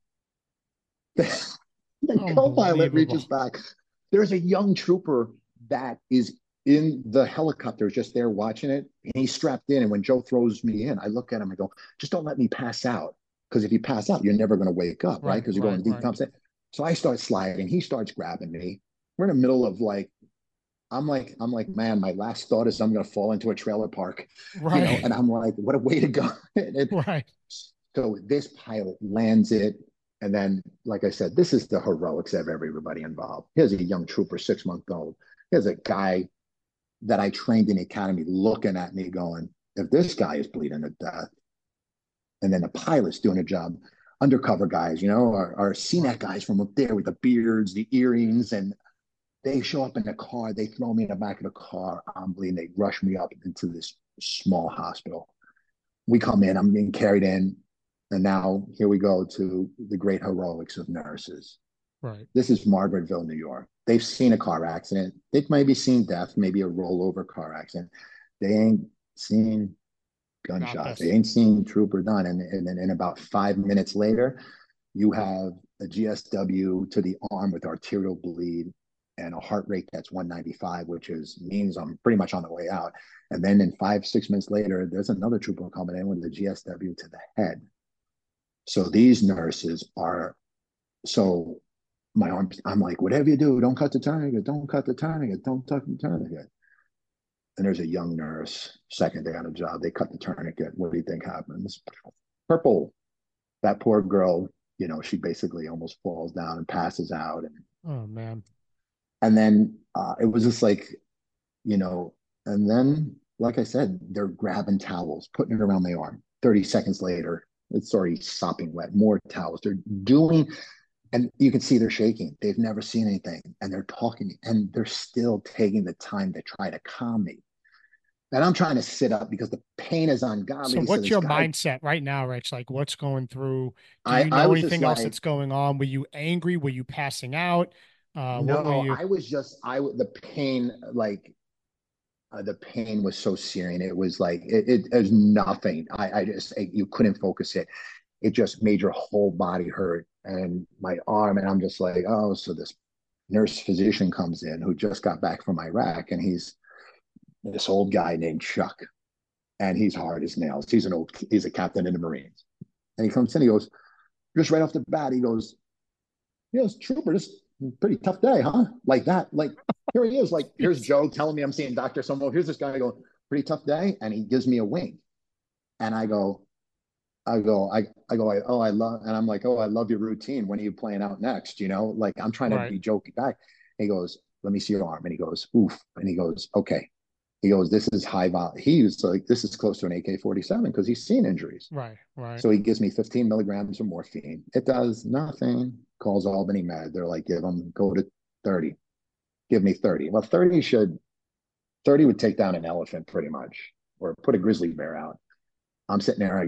The co-pilot reaches unbelievable. back. There's a young trooper that is in the helicopter just there watching it, and he's strapped in. And when Joe throws me in, I look at him and go, just don't let me pass out. Because if you pass out, you're never going to wake up, right? Right. Because you're Right. going to Right. decompensate. So I start sliding. He starts grabbing me. We're in the middle of like, I'm like, man, my last thought is I'm going to fall into a trailer park, Right. and I'm like, what a way to go. Right. So this pilot lands it. And then, like I said, this is the heroics of everybody involved. Here's a young trooper, 6 months old. Here's a guy that I trained in the academy looking at me going, if this guy is bleeding to death, and then the pilot's doing a job, undercover guys, our CNET Right. guys from up there with the beards, the earrings, and they show up in the car. They throw me in the back of the car. I'm bleeding. They rush me up into this small hospital. We come in, I'm being carried in. And now here we go to the great heroics of nurses. Right. This is Margaretville, New York. They've seen a car accident. They've maybe seen death, maybe a rollover car accident. They ain't seen Not gunshots. They this. ain't seen trooper done. And then in about 5 minutes later, you have a GSW to the arm with arterial bleed and a heart rate that's 195, which is means I'm pretty much on the way out. And then in 5, 6 minutes later, there's another trooper coming in with the GSW to the head. So these nurses are so my arm. I'm like, whatever you do, don't cut the tourniquet, don't cut the tourniquet, don't cut the tourniquet. And there's a young nurse, second day on the job. They cut the tourniquet. What do you think happens? Purple. That poor girl, she basically almost falls down and passes out. Oh man. And then it was just like, you know, and then, like I said, they're grabbing towels, putting it around my arm. 30 seconds later, it's already sopping wet, more towels. They're doing, and you can see they're shaking. They've never seen anything. And they're talking, and they're still taking the time to try to calm me. And I'm trying to sit up because the pain is So ungodly. So what's this your guy, mindset right now, Rich? Like what's going through? Do I, you I know was just anything else like, that's going on? Were you angry? Were you passing out? What were no, you? I was just, the pain, like, the pain was so searing. It was like, it was nothing. You couldn't focus it. It just made your whole body hurt and my arm. And I'm just like, oh, so this nurse physician comes in who just got back from Iraq, and he's this old guy named Chuck, and he's hard as nails. He's a captain in the Marines. And he comes in, he goes, just right off the bat, Trooper, this is a pretty tough day, huh? Like that. Like, here he is. Like, here's Joe telling me I'm seeing Dr. Somo. Here's this guy going, pretty tough day. And he gives me a wink. And I love, and I'm like, oh, I love your routine. When are you playing out next? Like I'm trying to Right. be joking back. He goes, let me see your arm. And he goes, oof. And he goes, okay. He goes, this is high vol. He was like, this is close to an AK-47 because he's seen injuries. Right. Right. So he gives me 15 milligrams of morphine. It does nothing. Calls Albany Med. They're like, go to 30. Give me 30. Well, 30 would take down an elephant pretty much, or put a grizzly bear out. I'm sitting there.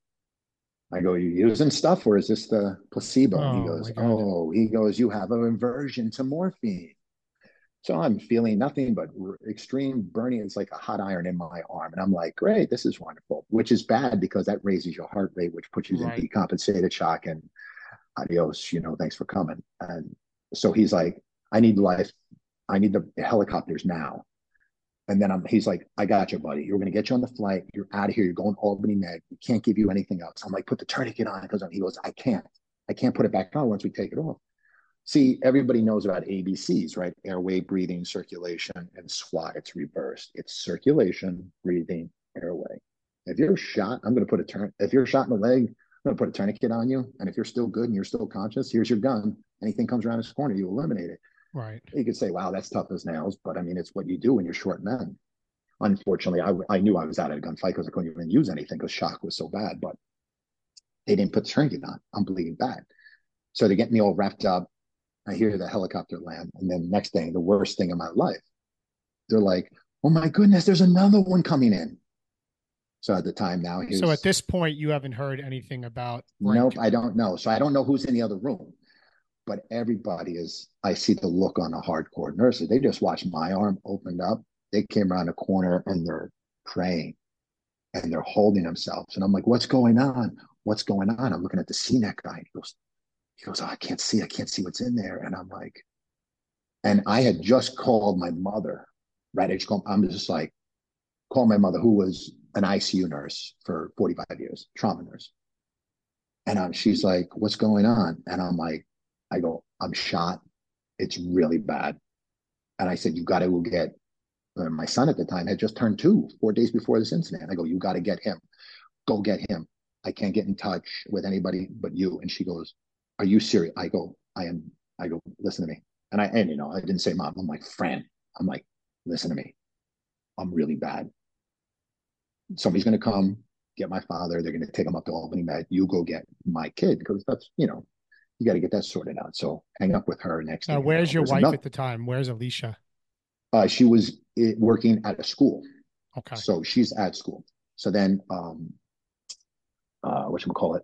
You using stuff, or is this the placebo? And he Oh goes, my God. oh, you have an aversion to morphine. So I'm feeling nothing but extreme burning. It's like a hot iron in my arm. And I'm like, great, this is wonderful, which is bad because that raises your heart rate, which puts you in Right. decompensated shock and adios, thanks for coming. And so he's like, I need life. I need the helicopters now. And then he's like, I got you, buddy. You're going to get you on the flight. You're out of here. You're going to Albany Med. We can't give you anything else. I'm like, put the tourniquet on. He goes, I can't. I can't put it back on once we take it off. See, everybody knows about ABCs, right? Airway, breathing, circulation, and SWAT. It's reversed. It's circulation, breathing, airway. If you're shot, if you're shot in the leg, I'm going to put a tourniquet on you. And if you're still good and you're still conscious, here's your gun. Anything comes around this corner, you eliminate it. Right. You could say, wow, that's tough as nails. But I mean, it's what you do when you're short men. Unfortunately, I knew I was out of a gunfight because I couldn't even use anything because shock was so bad. But they didn't put the tourniquet on. I'm bleeding bad. So they get me all wrapped up. I hear the helicopter land. And then next thing, the worst thing in my life, they're like, oh my goodness, there's another one coming in. So at the time now, So at this point, you haven't heard anything about nope, Brink. I don't know. So I don't know who's in the other room, but I see the look on the hardcore nurses. They just watched my arm opened up. They came around the corner and they're praying and they're holding themselves. And I'm like, what's going on? What's going on? I'm looking at the CNET guy. He goes, oh, I can't see what's in there. And I'm like, and I had just called my mother, right? I'm just like, call my mother, who was an ICU nurse for 45 years, trauma nurse. And she's like, what's going on? And I go, I'm shot. It's really bad. And I said, you got to go get, my son at the time had just turned 2, 4 days before this incident. I go, you got to get him. Go get him. I can't get in touch with anybody but you. And she goes, are you serious? I go, I am. I go, listen to me. And I didn't say mom. I'm like, Fran. I'm like, listen to me. I'm really bad. Somebody's going to come get my father. They're going to take him up to Albany Med. You go get my kid because that's, you got to get that sorted out. So hang up with her. Next Now, thing you know, where's your there's wife enough. at the time? Where's Alicia? She was working at a school. Okay. So she's at school. So then, whatchamacallit?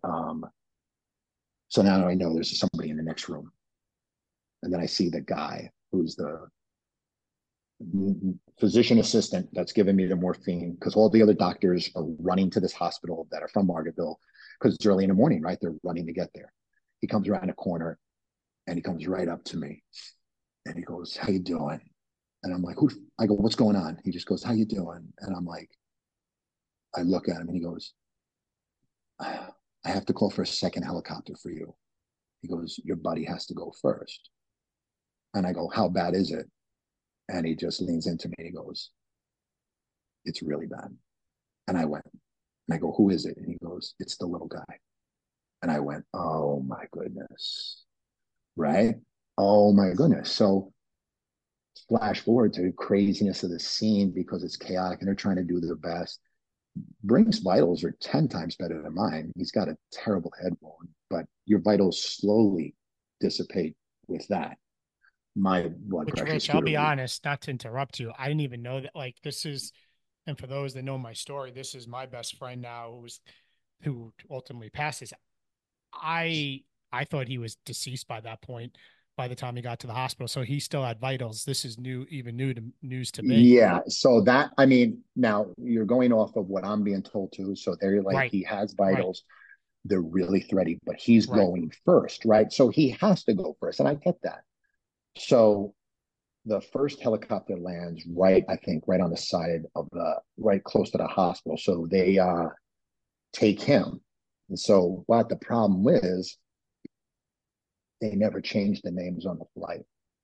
So now I know there's somebody in the next room. And then I see the guy who's the physician assistant that's giving me the morphine, because all the other doctors are running to this hospital that are from Margaretville because it's early in the morning, right? They're running to get there. He comes around a corner and he comes right up to me and he goes, "How you doing?" And I'm like, "Who?" I go, "What's going on?" He just goes, "How you doing?" And I'm like, I look at him and he goes, "I have to call for a second helicopter for you." He goes, "Your buddy has to go first." And I go, "How bad is it?" And he just leans into me and he goes, "It's really bad." And I went, and I go, "Who is it?" And he goes, "It's the little guy." And I went, "Oh my goodness." Right? Oh my goodness. So flash forward to the craziness of the scene because it's chaotic and they're trying to do their best. Brink's vitals are 10 times better than mine. He's got a terrible head wound, but your vitals slowly dissipate with that. My blood Which, pressure is Rich, through I'll the be roof. honest, not to interrupt you, I didn't even know that. Like, this is, and for those that know my story, this is my best friend now, who ultimately passes. I I thought he was deceased by that point. By the time he got to the hospital, so he still had vitals. This is news to me. Yeah. So that, I mean, now you're going off of what I'm being told too. So they're like, Right, he has right, vitals. They're really thready, but he's right. going first, right? So he has to go first. And I get that. So the first helicopter lands right, I think, right on the side of right close to the hospital. So they take him. And so what the problem is, they never changed the names on the flight.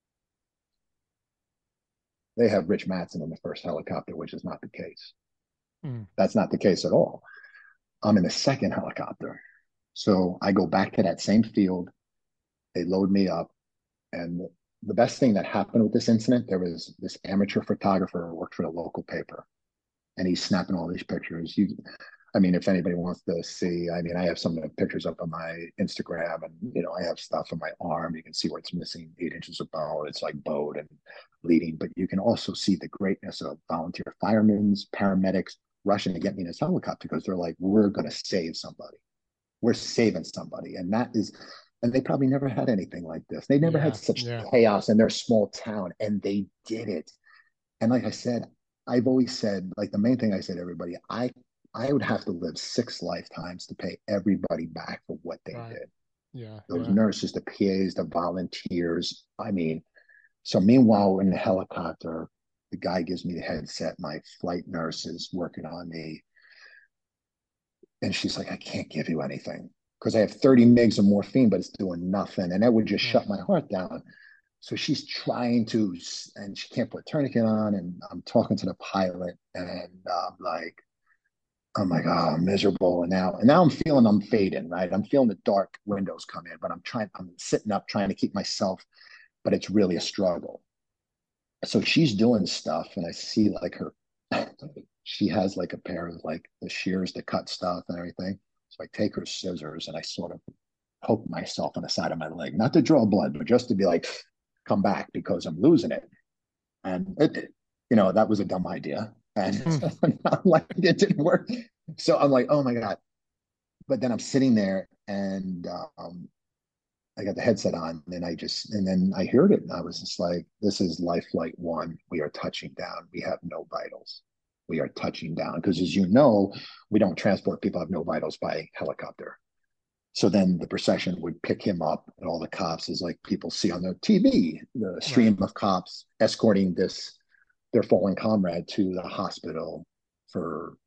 They have Rich Matson in the first helicopter, which is not the case. Mm, That's not the case at all. I'm in the second helicopter. So I go back to that same field. They load me up. And the best thing that happened with this incident, there was this amateur photographer who worked for the local paper, and he's snapping all these pictures. I mean, if anybody wants to see, I mean, I have some of the pictures up on my Instagram, and I have stuff on my arm. You can see where it's missing 8 inches of bone. It's like bowed and bleeding, but you can also see the greatness of volunteer firemen, paramedics rushing to get me in this helicopter because they're like, "We're going to save somebody. We're saving somebody," and that is. And they probably never had anything like this. They never had yeah, such yeah, chaos in their small town, and they did it. And like I said, I've always said, like the main thing I said to everybody, I would have to live 6 lifetimes to pay everybody back for what they right, did. yeah, Those yeah, nurses, the PAs, the volunteers. I mean, so meanwhile, in the helicopter, the guy gives me the headset. My flight nurse is working on me. And she's like, "I can't give you anything because I have 30 mgs of morphine, but it's doing nothing." And that would just right. shut my heart down. So she's trying to, and she can't put a tourniquet on. And I'm talking to the pilot, and I'm like, "Oh my God, I'm miserable." And now I'm feeling I'm fading, right? I'm feeling the dark windows come in, but I'm sitting up trying to keep myself, but it's really a struggle. So she's doing stuff, and I see like her, she has like a pair of like the shears to cut stuff and everything. So I take her scissors and I sort of poke myself on the side of my leg, not to draw blood, but just to be like, come back because I'm losing it. And that was a dumb idea. And Mm, I'm like, it didn't work. So I'm like, oh my God. But then I'm sitting there and I got the headset on and then I heard it and I was just like, this is life flight one. We are touching down. We have no vitals. We are touching down. Because as you know, we don't transport people who have no vitals by helicopter. So then the procession would pick him up and all the cops is like people see on their TV, the right, stream of cops escorting their fallen comrade to the hospital for,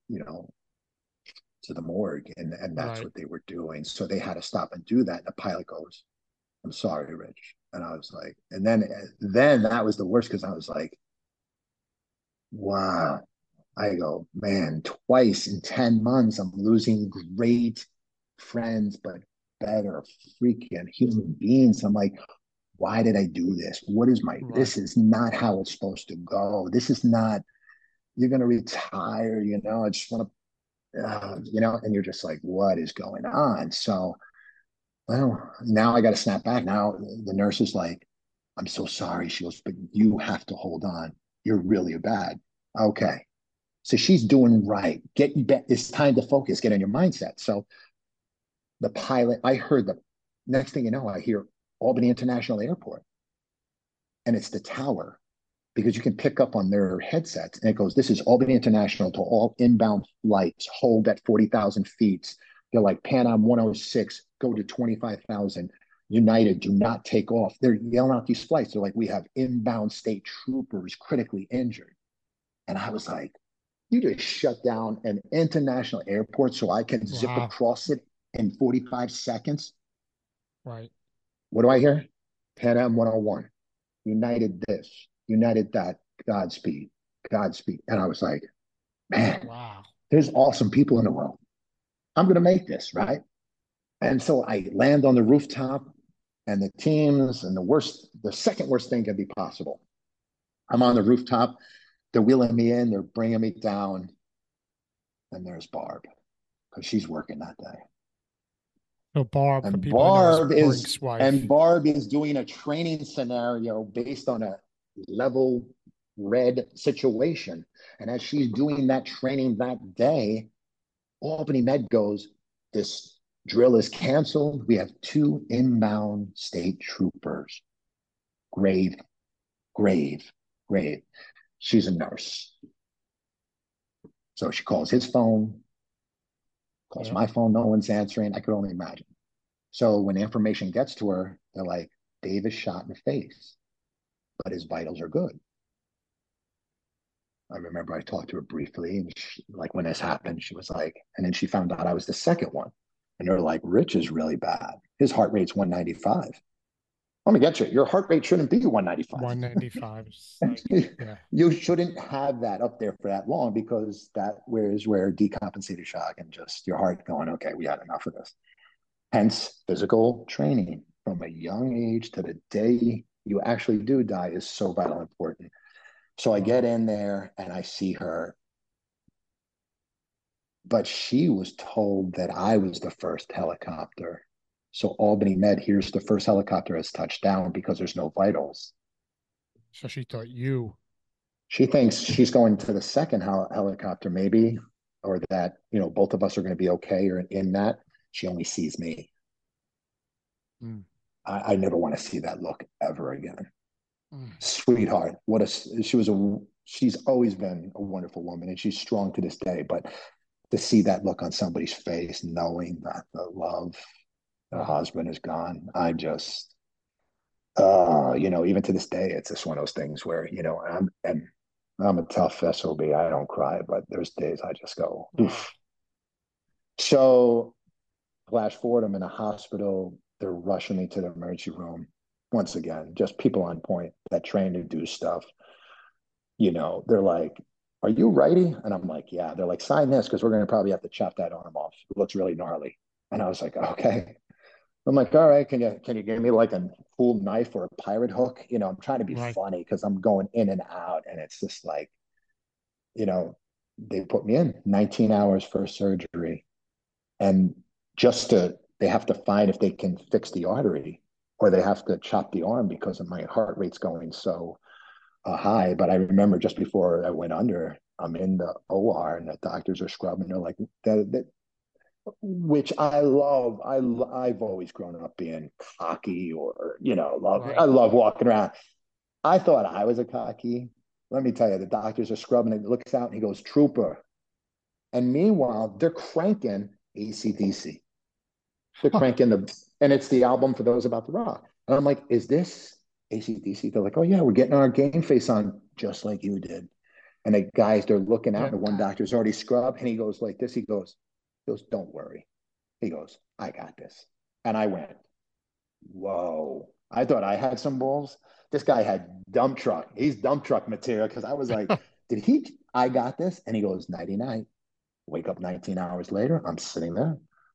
to the morgue. And that's right. what they were doing. So they had to stop and do that. And the pilot goes, "I'm sorry, Rich." And I was like, and then that was the worst because I was like, wow. I go, man, twice in 10 months, I'm losing great friends, but better freaking human beings. I'm like, why did I do this? Right. This is not how it's supposed to go. This is not, you're going to retire, I just want to, and you're just like, what is going on? So, well, now I got to snap back. Now the nurse is like, "I'm so sorry." She goes, "But you have to hold on. You're really bad." Okay. So she's doing right. Get you back. It's time to focus, get on your mindset. So the pilot, I heard the next thing you know, I hear Albany International Airport and it's the tower. because you can pick up on their headsets and it goes, this is Albany International to all inbound flights, hold at 40,000 feet. They're like Pan Am 106, go to 25,000. United, do not take off. They're yelling out these flights. They're like, we have inbound state troopers critically injured. And I was like, you just shut down an international airport so I can zip Wow. across it in 45 seconds. Right. What do I hear? Pan Am 101, United this, United that, Godspeed, Godspeed. And I was like, man, Wow. there's awesome people in the world. I'm going to make this, right? And so I land on the rooftop and the teams and the second worst thing can be possible. I'm on the rooftop. They're wheeling me in. They're bringing me down. And there's Barb because she's working that day. So Barb, for And people who know, is Barb is Brink's wife. and Barb is doing a training scenario based on a level red situation. And as she's doing that training that day, Albany Med goes, this drill is canceled. We have 2 inbound state troopers. Grave, grave, grave. She's a nurse. So she calls his phone, calls my phone, no one's answering. I could only imagine. So when the information gets to her, they're like, Dave is shot in the face, but his vitals are good. I remember I talked to her briefly, and like when this happened, she was like, and then she found out I was the second one. And they're like, Rich is really bad. His heart rate's 195. Let me get you. Your heart rate shouldn't be 195. 195. Yeah. You shouldn't have that up there for that long because that is where decompensated shock and just your heart going, okay, we had enough of this. Hence, physical training from a young age to the day you actually do die is so vital important. So I get in there and I see her, but she was told that I was the first helicopter. So Albany Med here's the first helicopter has touched down because there's no vitals. So she thought you. She thinks she's going to the second helicopter, maybe, or that, both of us are going to be okay or in that. She only sees me. I never want to see that look ever again. Sweetheart. She's always been a wonderful woman and she's strong to this day. But to see that look on somebody's face, knowing that the love, her husband is gone, I just, even to this day, it's just one of those things where, I'm a tough SOB. I don't cry, but there's days I just go, oof. So flash forward, I'm in a hospital. They're rushing me to the emergency room. Once again, just people on point that train to do stuff. They're like, are you righty? And I'm like, yeah. They're like, sign this because we're going to probably have to chop that arm off. It looks really gnarly. And I was like, okay. I'm like, all right, can you give me like a cool knife or a pirate hook? I'm trying to be funny because I'm going in and out. And it's just like, they put me in 19 hours for surgery. And they have to find if they can fix the artery or they have to chop the arm because of my heart rate's going so high. But I remember just before I went under, I'm in the OR and the doctors are scrubbing. They're like, which I love. I've always grown up being cocky or, I love walking around. I thought I was a cocky. Let me tell you, the doctors are scrubbing and he looks out and he goes, trooper. And meanwhile, they're cranking AC/DC. They're cranking and it's the album For Those About to Rock. And I'm like, is this AC/DC? They're like, oh yeah, we're getting our game face on just like you did. And the guys, they're looking out and the one doctor's already scrubbed and he goes like this. He goes, don't worry. He goes, I got this. And I went, whoa. I thought I had some balls. This guy had dump truck. He's dump truck material because I was like, I got this? And he goes, nighty night. Wake up 19 hours later. I'm sitting there.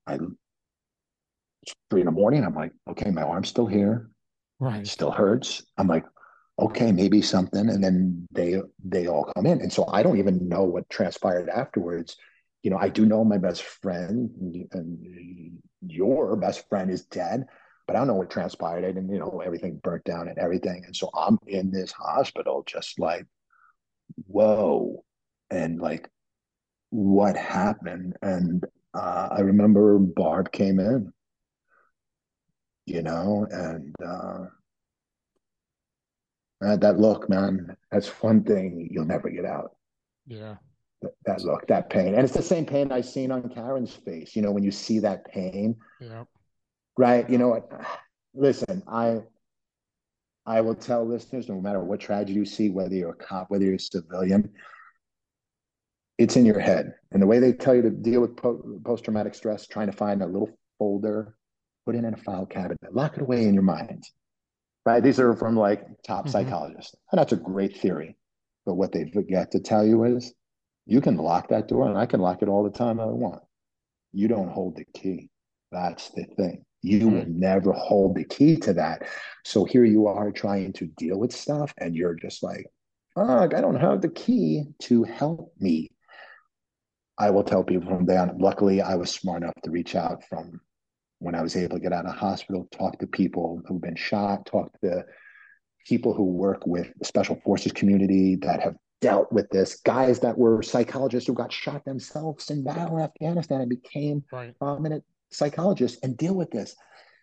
It's 3 a.m. I'm like, okay, my arm's still here. Right. It still hurts. I'm like, okay, maybe something. And then they all come in. And so I don't even know what transpired afterwards. I do know my best friend and your best friend is dead, but I don't know what transpired. And, everything burnt down and everything. And so I'm in this hospital just like, whoa. And like, what happened? And I remember Barb came in, and That look, man, that's one thing you'll never get out. Yeah. That look, that pain. And it's the same pain I seen on Karen's face. When you see that pain, Yeah. right? You Yeah. know what? Listen, I will tell listeners, no matter what tragedy you see, whether you're a cop, whether you're a civilian, it's in your head. And the way they tell you to deal with post traumatic stress, trying to find a little folder, put it in a file cabinet, lock it away in your mind. Right? These are from like top Hmm. psychologists. And that's a great theory. But what they forget to tell you is you can lock that door and I can lock it all the time I want. You don't hold the key. That's the thing. You will Right. never hold the key to that. So here you are trying to deal with stuff, and you're just like, fuck, I don't have the key to help me. I will tell people from there on. Luckily, I was smart enough to reach out from when I was able to get out of hospital, talk to people who've been shot, talk to people who work with the special forces community that have dealt with this, guys that were psychologists who got shot themselves in battle in Afghanistan and became Right. prominent psychologists and deal with this.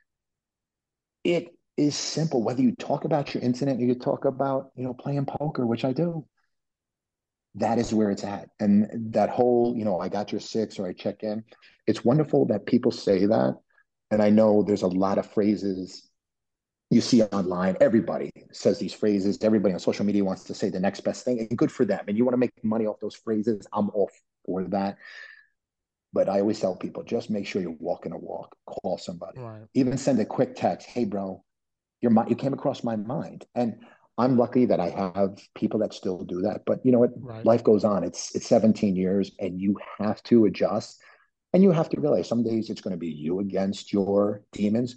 It is simple. Whether you talk about your incident or you talk about, playing poker, which I do, that is where it's at. And that whole, I got your six or I check in. It's wonderful that people say that. And I know there's a lot of phrases you see online. Everybody says these phrases. Everybody on social media wants to say the next best thing, and good for them. And you want to make money off those phrases. I'm all for that. But I always tell people just make sure you're walking a walk, call somebody, Right. even send a quick text. Hey, bro, you came across my mind. And I'm lucky that I have people that still do that. But you know what? Right. Life goes on. It's 17 years and you have to adjust. And you have to realize some days it's going to be you against your demons.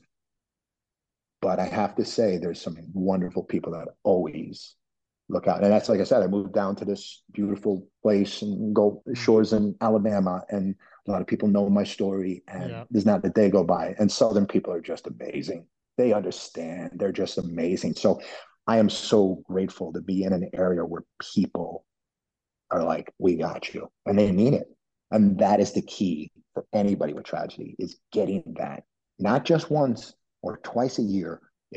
But I have to say, there's some wonderful people that always look out. And that's like I said, I moved down to this beautiful place and Gulf Mm. Shores in Alabama, and a lot of people know my story. And Yeah. there's not a day go by. And Southern people are just amazing. They understand. They're just amazing. So I am so grateful to be in an area where people are like, "We got you," and they mean it. And that is the key for anybody with tragedy is getting that, not just once or twice a year.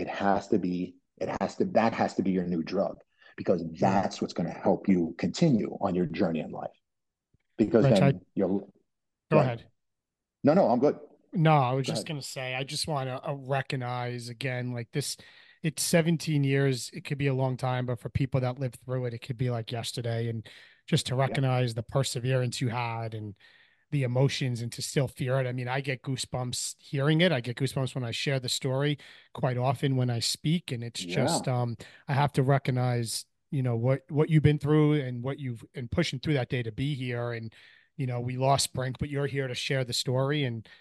That has to be your new drug because Right. that's what's going to help you continue on your journey in life. Because Rich, I then you'll go go ahead. ahead. No, I'm good. No, I was Go just ahead. gonna say, I just want to recognize again, like this, it's 17 years. It could be a long time, but for people that lived through it, it could be like yesterday. And just to Yeah. recognize the perseverance you had and the emotions and to still feel it. I mean, I get goosebumps hearing it. I get goosebumps when I share the story quite often when I speak. And it's Yeah. just, I have to recognize, what you've been through and what you've been pushing through that day to be here. And, we lost Brink, but you're here to share the story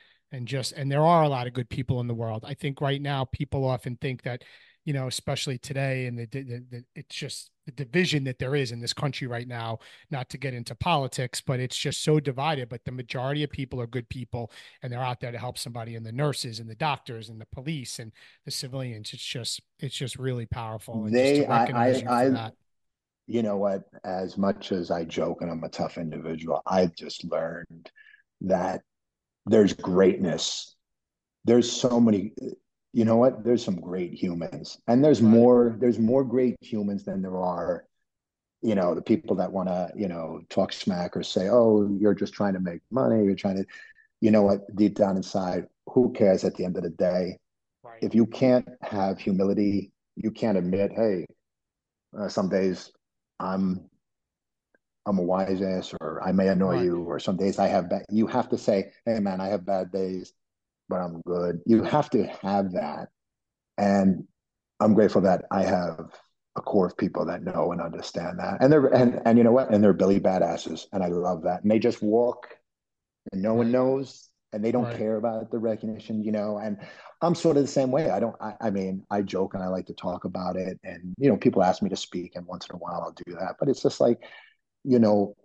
and there are a lot of good people in the world. I think right now people often think that, especially today and it's just the division that there is in this country right now, not to get into politics, but it's just so divided. But the majority of people are good people and they're out there to help somebody, and the nurses and the doctors and the police and the civilians. It's just really powerful. And just to They, recognize you for I, that. you know what? As much as I joke and I'm a tough individual, I just learned that there's greatness. There's so many, you know what? There's some great humans, and Right. there's more great humans than there are, the people that want to, talk smack or say, oh, you're just trying to make money. You're trying to, you know what? Deep down inside, who cares at the end of the day? Right. If you can't have humility, you can't admit, hey, some days I'm I'm a wise ass, or I may annoy Right. you, or some days I have bad. You have to say, hey man, I have bad days, but I'm good. You have to have that. And I'm grateful that I have a core of people that know and understand that. And you know what? And they're Billy badasses. And I love that. And they just walk and no one Right. knows and they don't Right. care about the recognition, and I'm sort of the same way. I mean, I joke and I like to talk about it. And, people ask me to speak, and once in a while I'll do that. But it's just like, you know,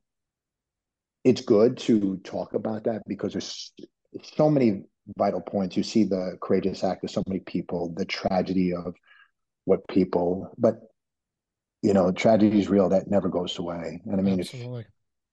it's good to talk about that because there's so many vital points. You see the courageous act of so many people, the tragedy of what people, but tragedy is real. That never goes away. And I mean, Absolutely.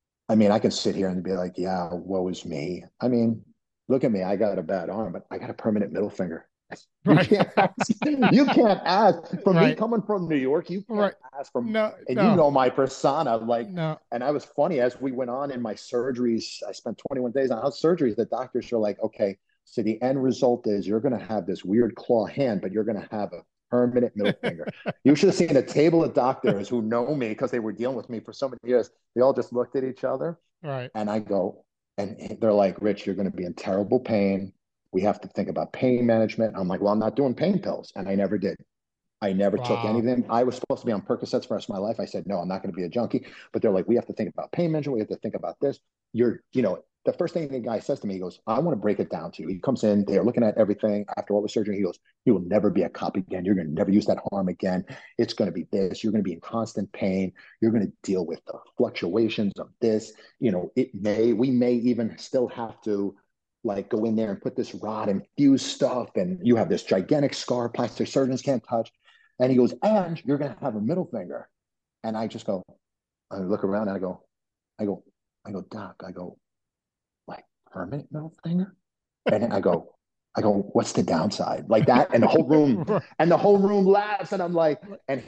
I can sit here and be like, yeah, woe is me. I mean, look at me. I got a bad arm, but I got a permanent middle finger. You Right. can't ask. You can't ask. For me Right. coming from New York, you can't Right. ask from. No, And you no, know my persona, like, no. and I was funny as we went on in my surgeries. I spent 21 days on house surgeries. The doctors are like, okay, so the end result is you're going to have this weird claw hand, but you're going to have a permanent middle finger. You should have seen a table of doctors who know me because they were dealing with me for so many years. They all just looked at each other, Right. and I go, and they're like, Rich, you're going to be in terrible pain. We have to think about pain management. I'm like, well, I'm not doing pain pills. And I never did. I never took any Wow. of them. I was supposed to be on Percocets for the rest of my life. I said, no, I'm not going to be a junkie. But they're like, we have to think about pain management. We have to think about this. The first thing the guy says to me, he goes, I want to break it down to you. He comes in, they're looking at everything after all the surgery. He goes, you will never be a cop again. You're going to never use that arm again. It's going to be this. You're going to be in constant pain. You're going to deal with the fluctuations of this. We may even still have to like go in there and put this rod and fuse stuff. And you have this gigantic scar plastic surgeons can't touch. And he goes, and you're going to have a middle finger. And I just go, I look around and I go, Doc, I go, like permanent middle finger? And I go, what's the downside? Like that. And the whole room laughs. And I'm like, and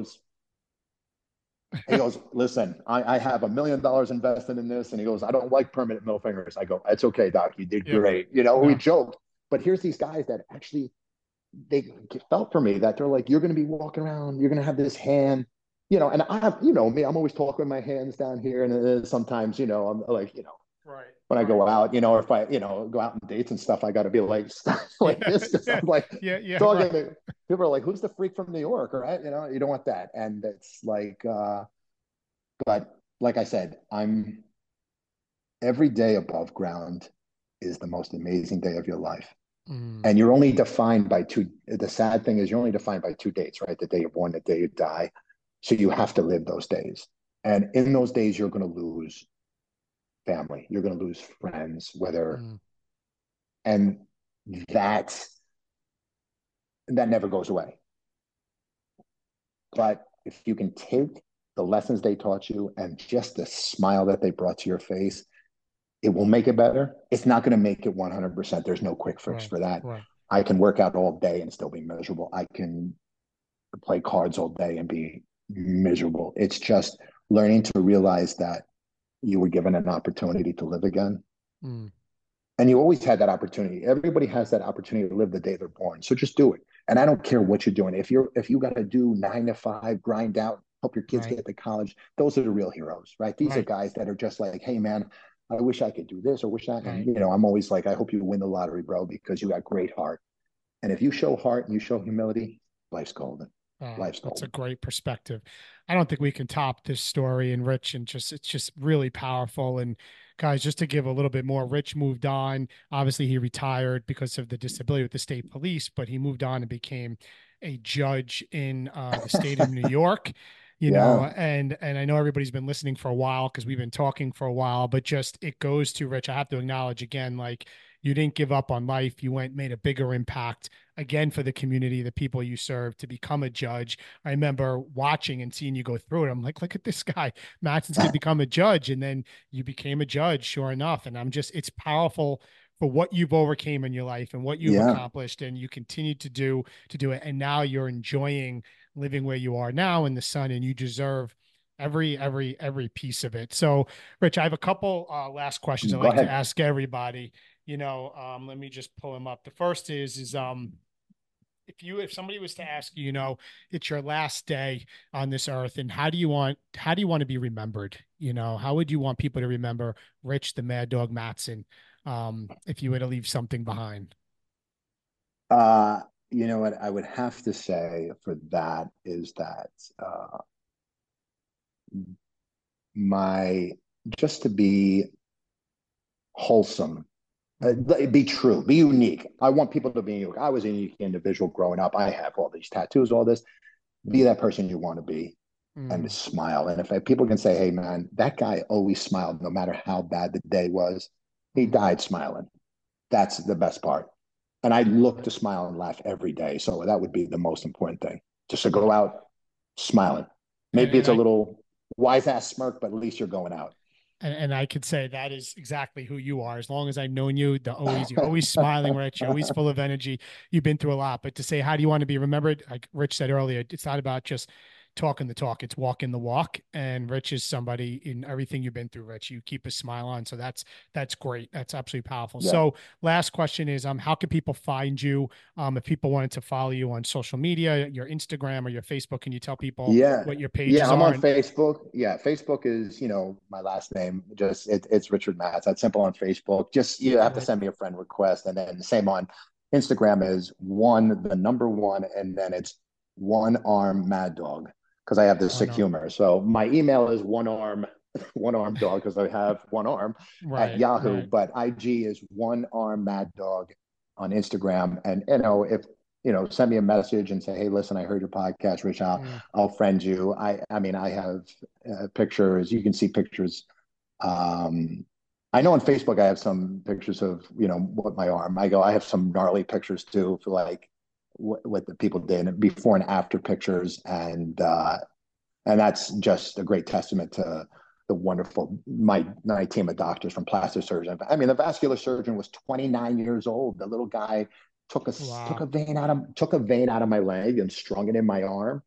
he goes, listen, I have $1 million invested in this. And he goes, I don't like permanent middle fingers. I go, it's okay, Doc. You did Yeah. great. We No. joked. But here's these guys that actually they felt for me that they're like, you're going to be walking around, you're going to have this hand, and I have, me, I'm always talking with my hands down here. And sometimes, I'm like, Right. when I Right. go out, or if I, go out on dates and stuff, I got to be like, like Yeah. this. Cause Yeah. I'm like, Yeah. Yeah. talking Right. to people are like, who's the freak from New York? Right. You don't want that. And it's like, but like I said, every day above ground is the most amazing day of your life. Mm. And you're only defined by two. The sad thing is you're only defined by two dates, right? The day you're born, the day you die. So you have to live those days. And in those days, you're going to lose family. You're going to lose friends, Mm. and that never goes away. But if you can take the lessons they taught you and just the smile that they brought to your face, it will make it better. It's not going to make it 100%. There's no quick fix Right. for that. Right. I can work out all day and still be miserable. I can play cards all day and be miserable. It's just learning to realize that you were given an opportunity to live again. Mm. And you always had that opportunity. Everybody has that opportunity to live the day they're born. So just do it. And I don't care what you're doing. If you got to do 9 to 5, grind out, help your kids Right. get to college, those are the real heroes, right? These are Right. guys that are just like, hey man, I wish I could do this or wish that. Right. And I'm always like, I hope you win the lottery, bro, because you got great heart. And if you show heart and you show humility, life's golden. Life's That's a golden. great perspective. I don't think we can top this story and Rich, and it's just really powerful. And guys, just to give a little bit more, Rich moved on. Obviously, he retired because of the disability with the state police, but he moved on and became a judge in the state of New York. Yeah. And I know everybody's been listening for a while because we've been talking for a while, but just it goes to Rich. I have to acknowledge again, like you didn't give up on life. You made a bigger impact again for the community, the people you serve, to become a judge. I remember watching and seeing you go through it. I'm like, look at this guy. Mattson's going to become a judge. And then you became a judge, sure enough. And it's powerful for what you've overcame in your life and what you've Yeah. accomplished and you continue to do it. And now you're enjoying living where you are now in the sun, and you deserve every piece of it. So, Rich, I have a couple last questions I'd Go like to ahead. ask everybody. Let me just pull them up. The first is if somebody was to ask you, it's your last day on this earth, and how do you want to be remembered? How would you want people to remember Rich the Mad Dog Mattson, if you were to leave something behind? You know what I would have to say for that is that my just to be wholesome, be true, be unique. I want people to be unique. I was a unique individual growing up. I have all these tattoos, all this. Be that person you want to be and Mm, to smile. And if people can say, hey, man, that guy always smiled no matter how bad the day was, he mm, died smiling. That's the best part. And I look to smile and laugh every day. So that would be the most important thing, just to go right. out smiling. And Maybe and it's a I little wise ass smirk, but at least you're going out. And I could say that is exactly who you are. As long as I've known you, you're always smiling, Rich. You're always full of energy. You've been through a lot. But to say, how do you want to be remembered? Like Rich said earlier, it's not about just talking the talk, it's walking the walk. And Rich is somebody in everything you've been through, Rich. You keep a smile on. So that's great. That's absolutely powerful. Yeah. So last question is how can people find you? If people wanted to follow you on social media, your Instagram or your Facebook, can you tell people what your pages are? I'm on Facebook. Yeah, Facebook is, my last name. Just it's Richard Matz. That's simple on Facebook. Just you have to send me a friend request, and then the same on Instagram is the number one, and then it's One Arm Mad Dog, because I have this sick humor. So my email is one arm dog, because I have one arm at Yahoo. Right. But IG is One Arm Mad Dog on Instagram. And if send me a message and say, hey, listen, I heard your podcast, Rich. I'll friend you. I have pictures. You can see pictures. I know on Facebook I have some pictures of what my arm. I have some gnarly pictures too, for like what the people did before and after pictures, and that's just a great testament to the wonderful my team of doctors, from plastic surgeon. I mean, the vascular surgeon was 29 years old. The little guy took a vein out of my leg and strung it in my arm.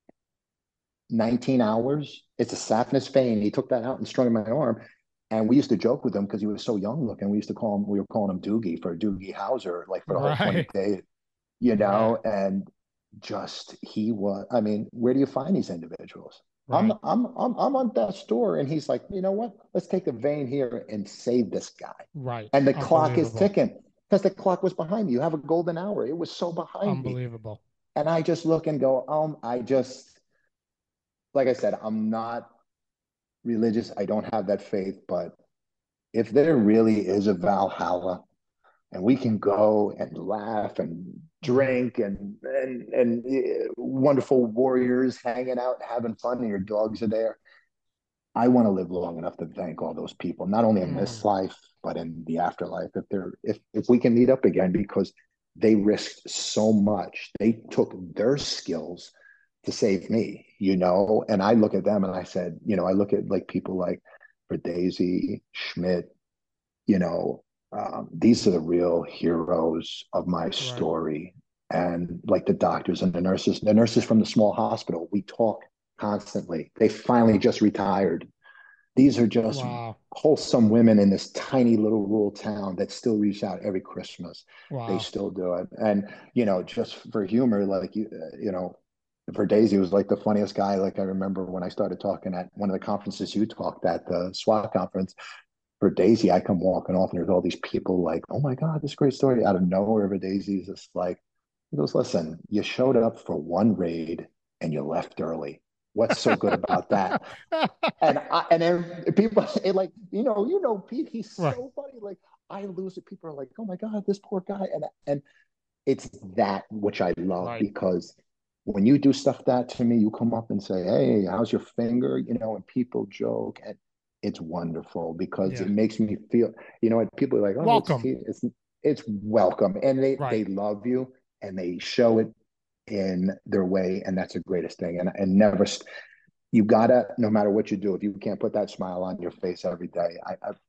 19 hours. It's a saphenous vein. He took that out and strung it in my arm. And we used to joke with him because he was so young looking. We were calling him Doogie, for Doogie Howser, like for the whole 20 days, and just, where do you find these individuals? Right. I'm on death's door, and he's like, you know what? Let's take a vein here and save this guy. Right. And the clock is ticking, because the clock was behind me. You have a golden hour. It was so behind me. Unbelievable. And I just look and go, like I said, I'm not religious. I don't have that faith, but if there really is a Valhalla, and we can go and laugh and drink and wonderful warriors hanging out, having fun, and your dogs are there, I want to live long enough to thank all those people, not only in this life, but in the afterlife. If we can meet up again, because they risked so much. They took their skills to save me, and I look at them and I said, I look at like people like Daisy Schmidt, these are the real heroes of my story. And like the doctors and the nurses from the small hospital, we talk constantly. They finally just retired. These are just wholesome women in this tiny little rural town that still reach out every Christmas. They still do it. And, just for humor, like, for Daisy was like the funniest guy. Like, I remember when I started talking at one of the conferences you talked at, the SWAT conference, for Daisy, I come walking off and there's all these people like, oh my God, this great story out of nowhere. But Daisy's just like, he goes, listen, you showed up for one raid and you left early. What's so good about that? And then people like, Pete, he's so funny. Like, I lose it. People are like, oh my God, this poor guy. And it's that which I love, because when you do stuff that to me, you come up and say, hey, how's your finger? And people joke, and it's wonderful, because it makes me feel, people are like, oh, welcome. It's welcome. And they love you, and they show it in their way. And that's the greatest thing. And never, you gotta, no matter what you do, if you can't put that smile on your face every day,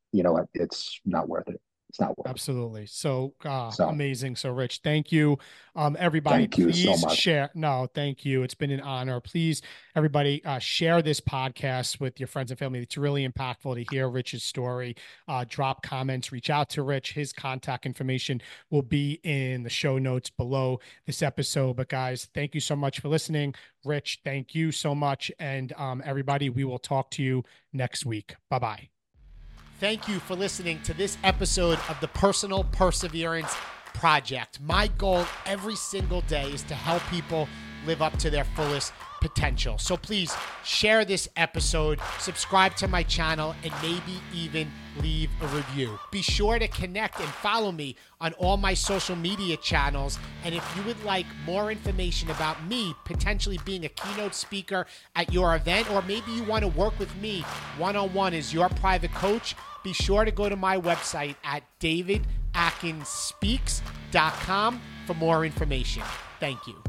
it's not worth it. It's not worth it. Absolutely. So amazing. So Rich, thank you. Everybody, please share. No, thank you. It's been an honor. Please, everybody, share this podcast with your friends and family. It's really impactful to hear Rich's story. Drop comments, reach out to Rich. His contact information will be in the show notes below this episode. But guys, thank you so much for listening. Rich, thank you so much. And everybody, we will talk to you next week. Bye-bye. Thank you for listening to this episode of the Personal Perseverance Project. My goal every single day is to help people live up to their fullest potential. So please share this episode, subscribe to my channel, and maybe even leave a review. Be sure to connect and follow me on all my social media channels. And if you would like more information about me potentially being a keynote speaker at your event, or maybe you want to work with me one-on-one as your private coach, be sure to go to my website at davidatkins.com for more information. Thank you.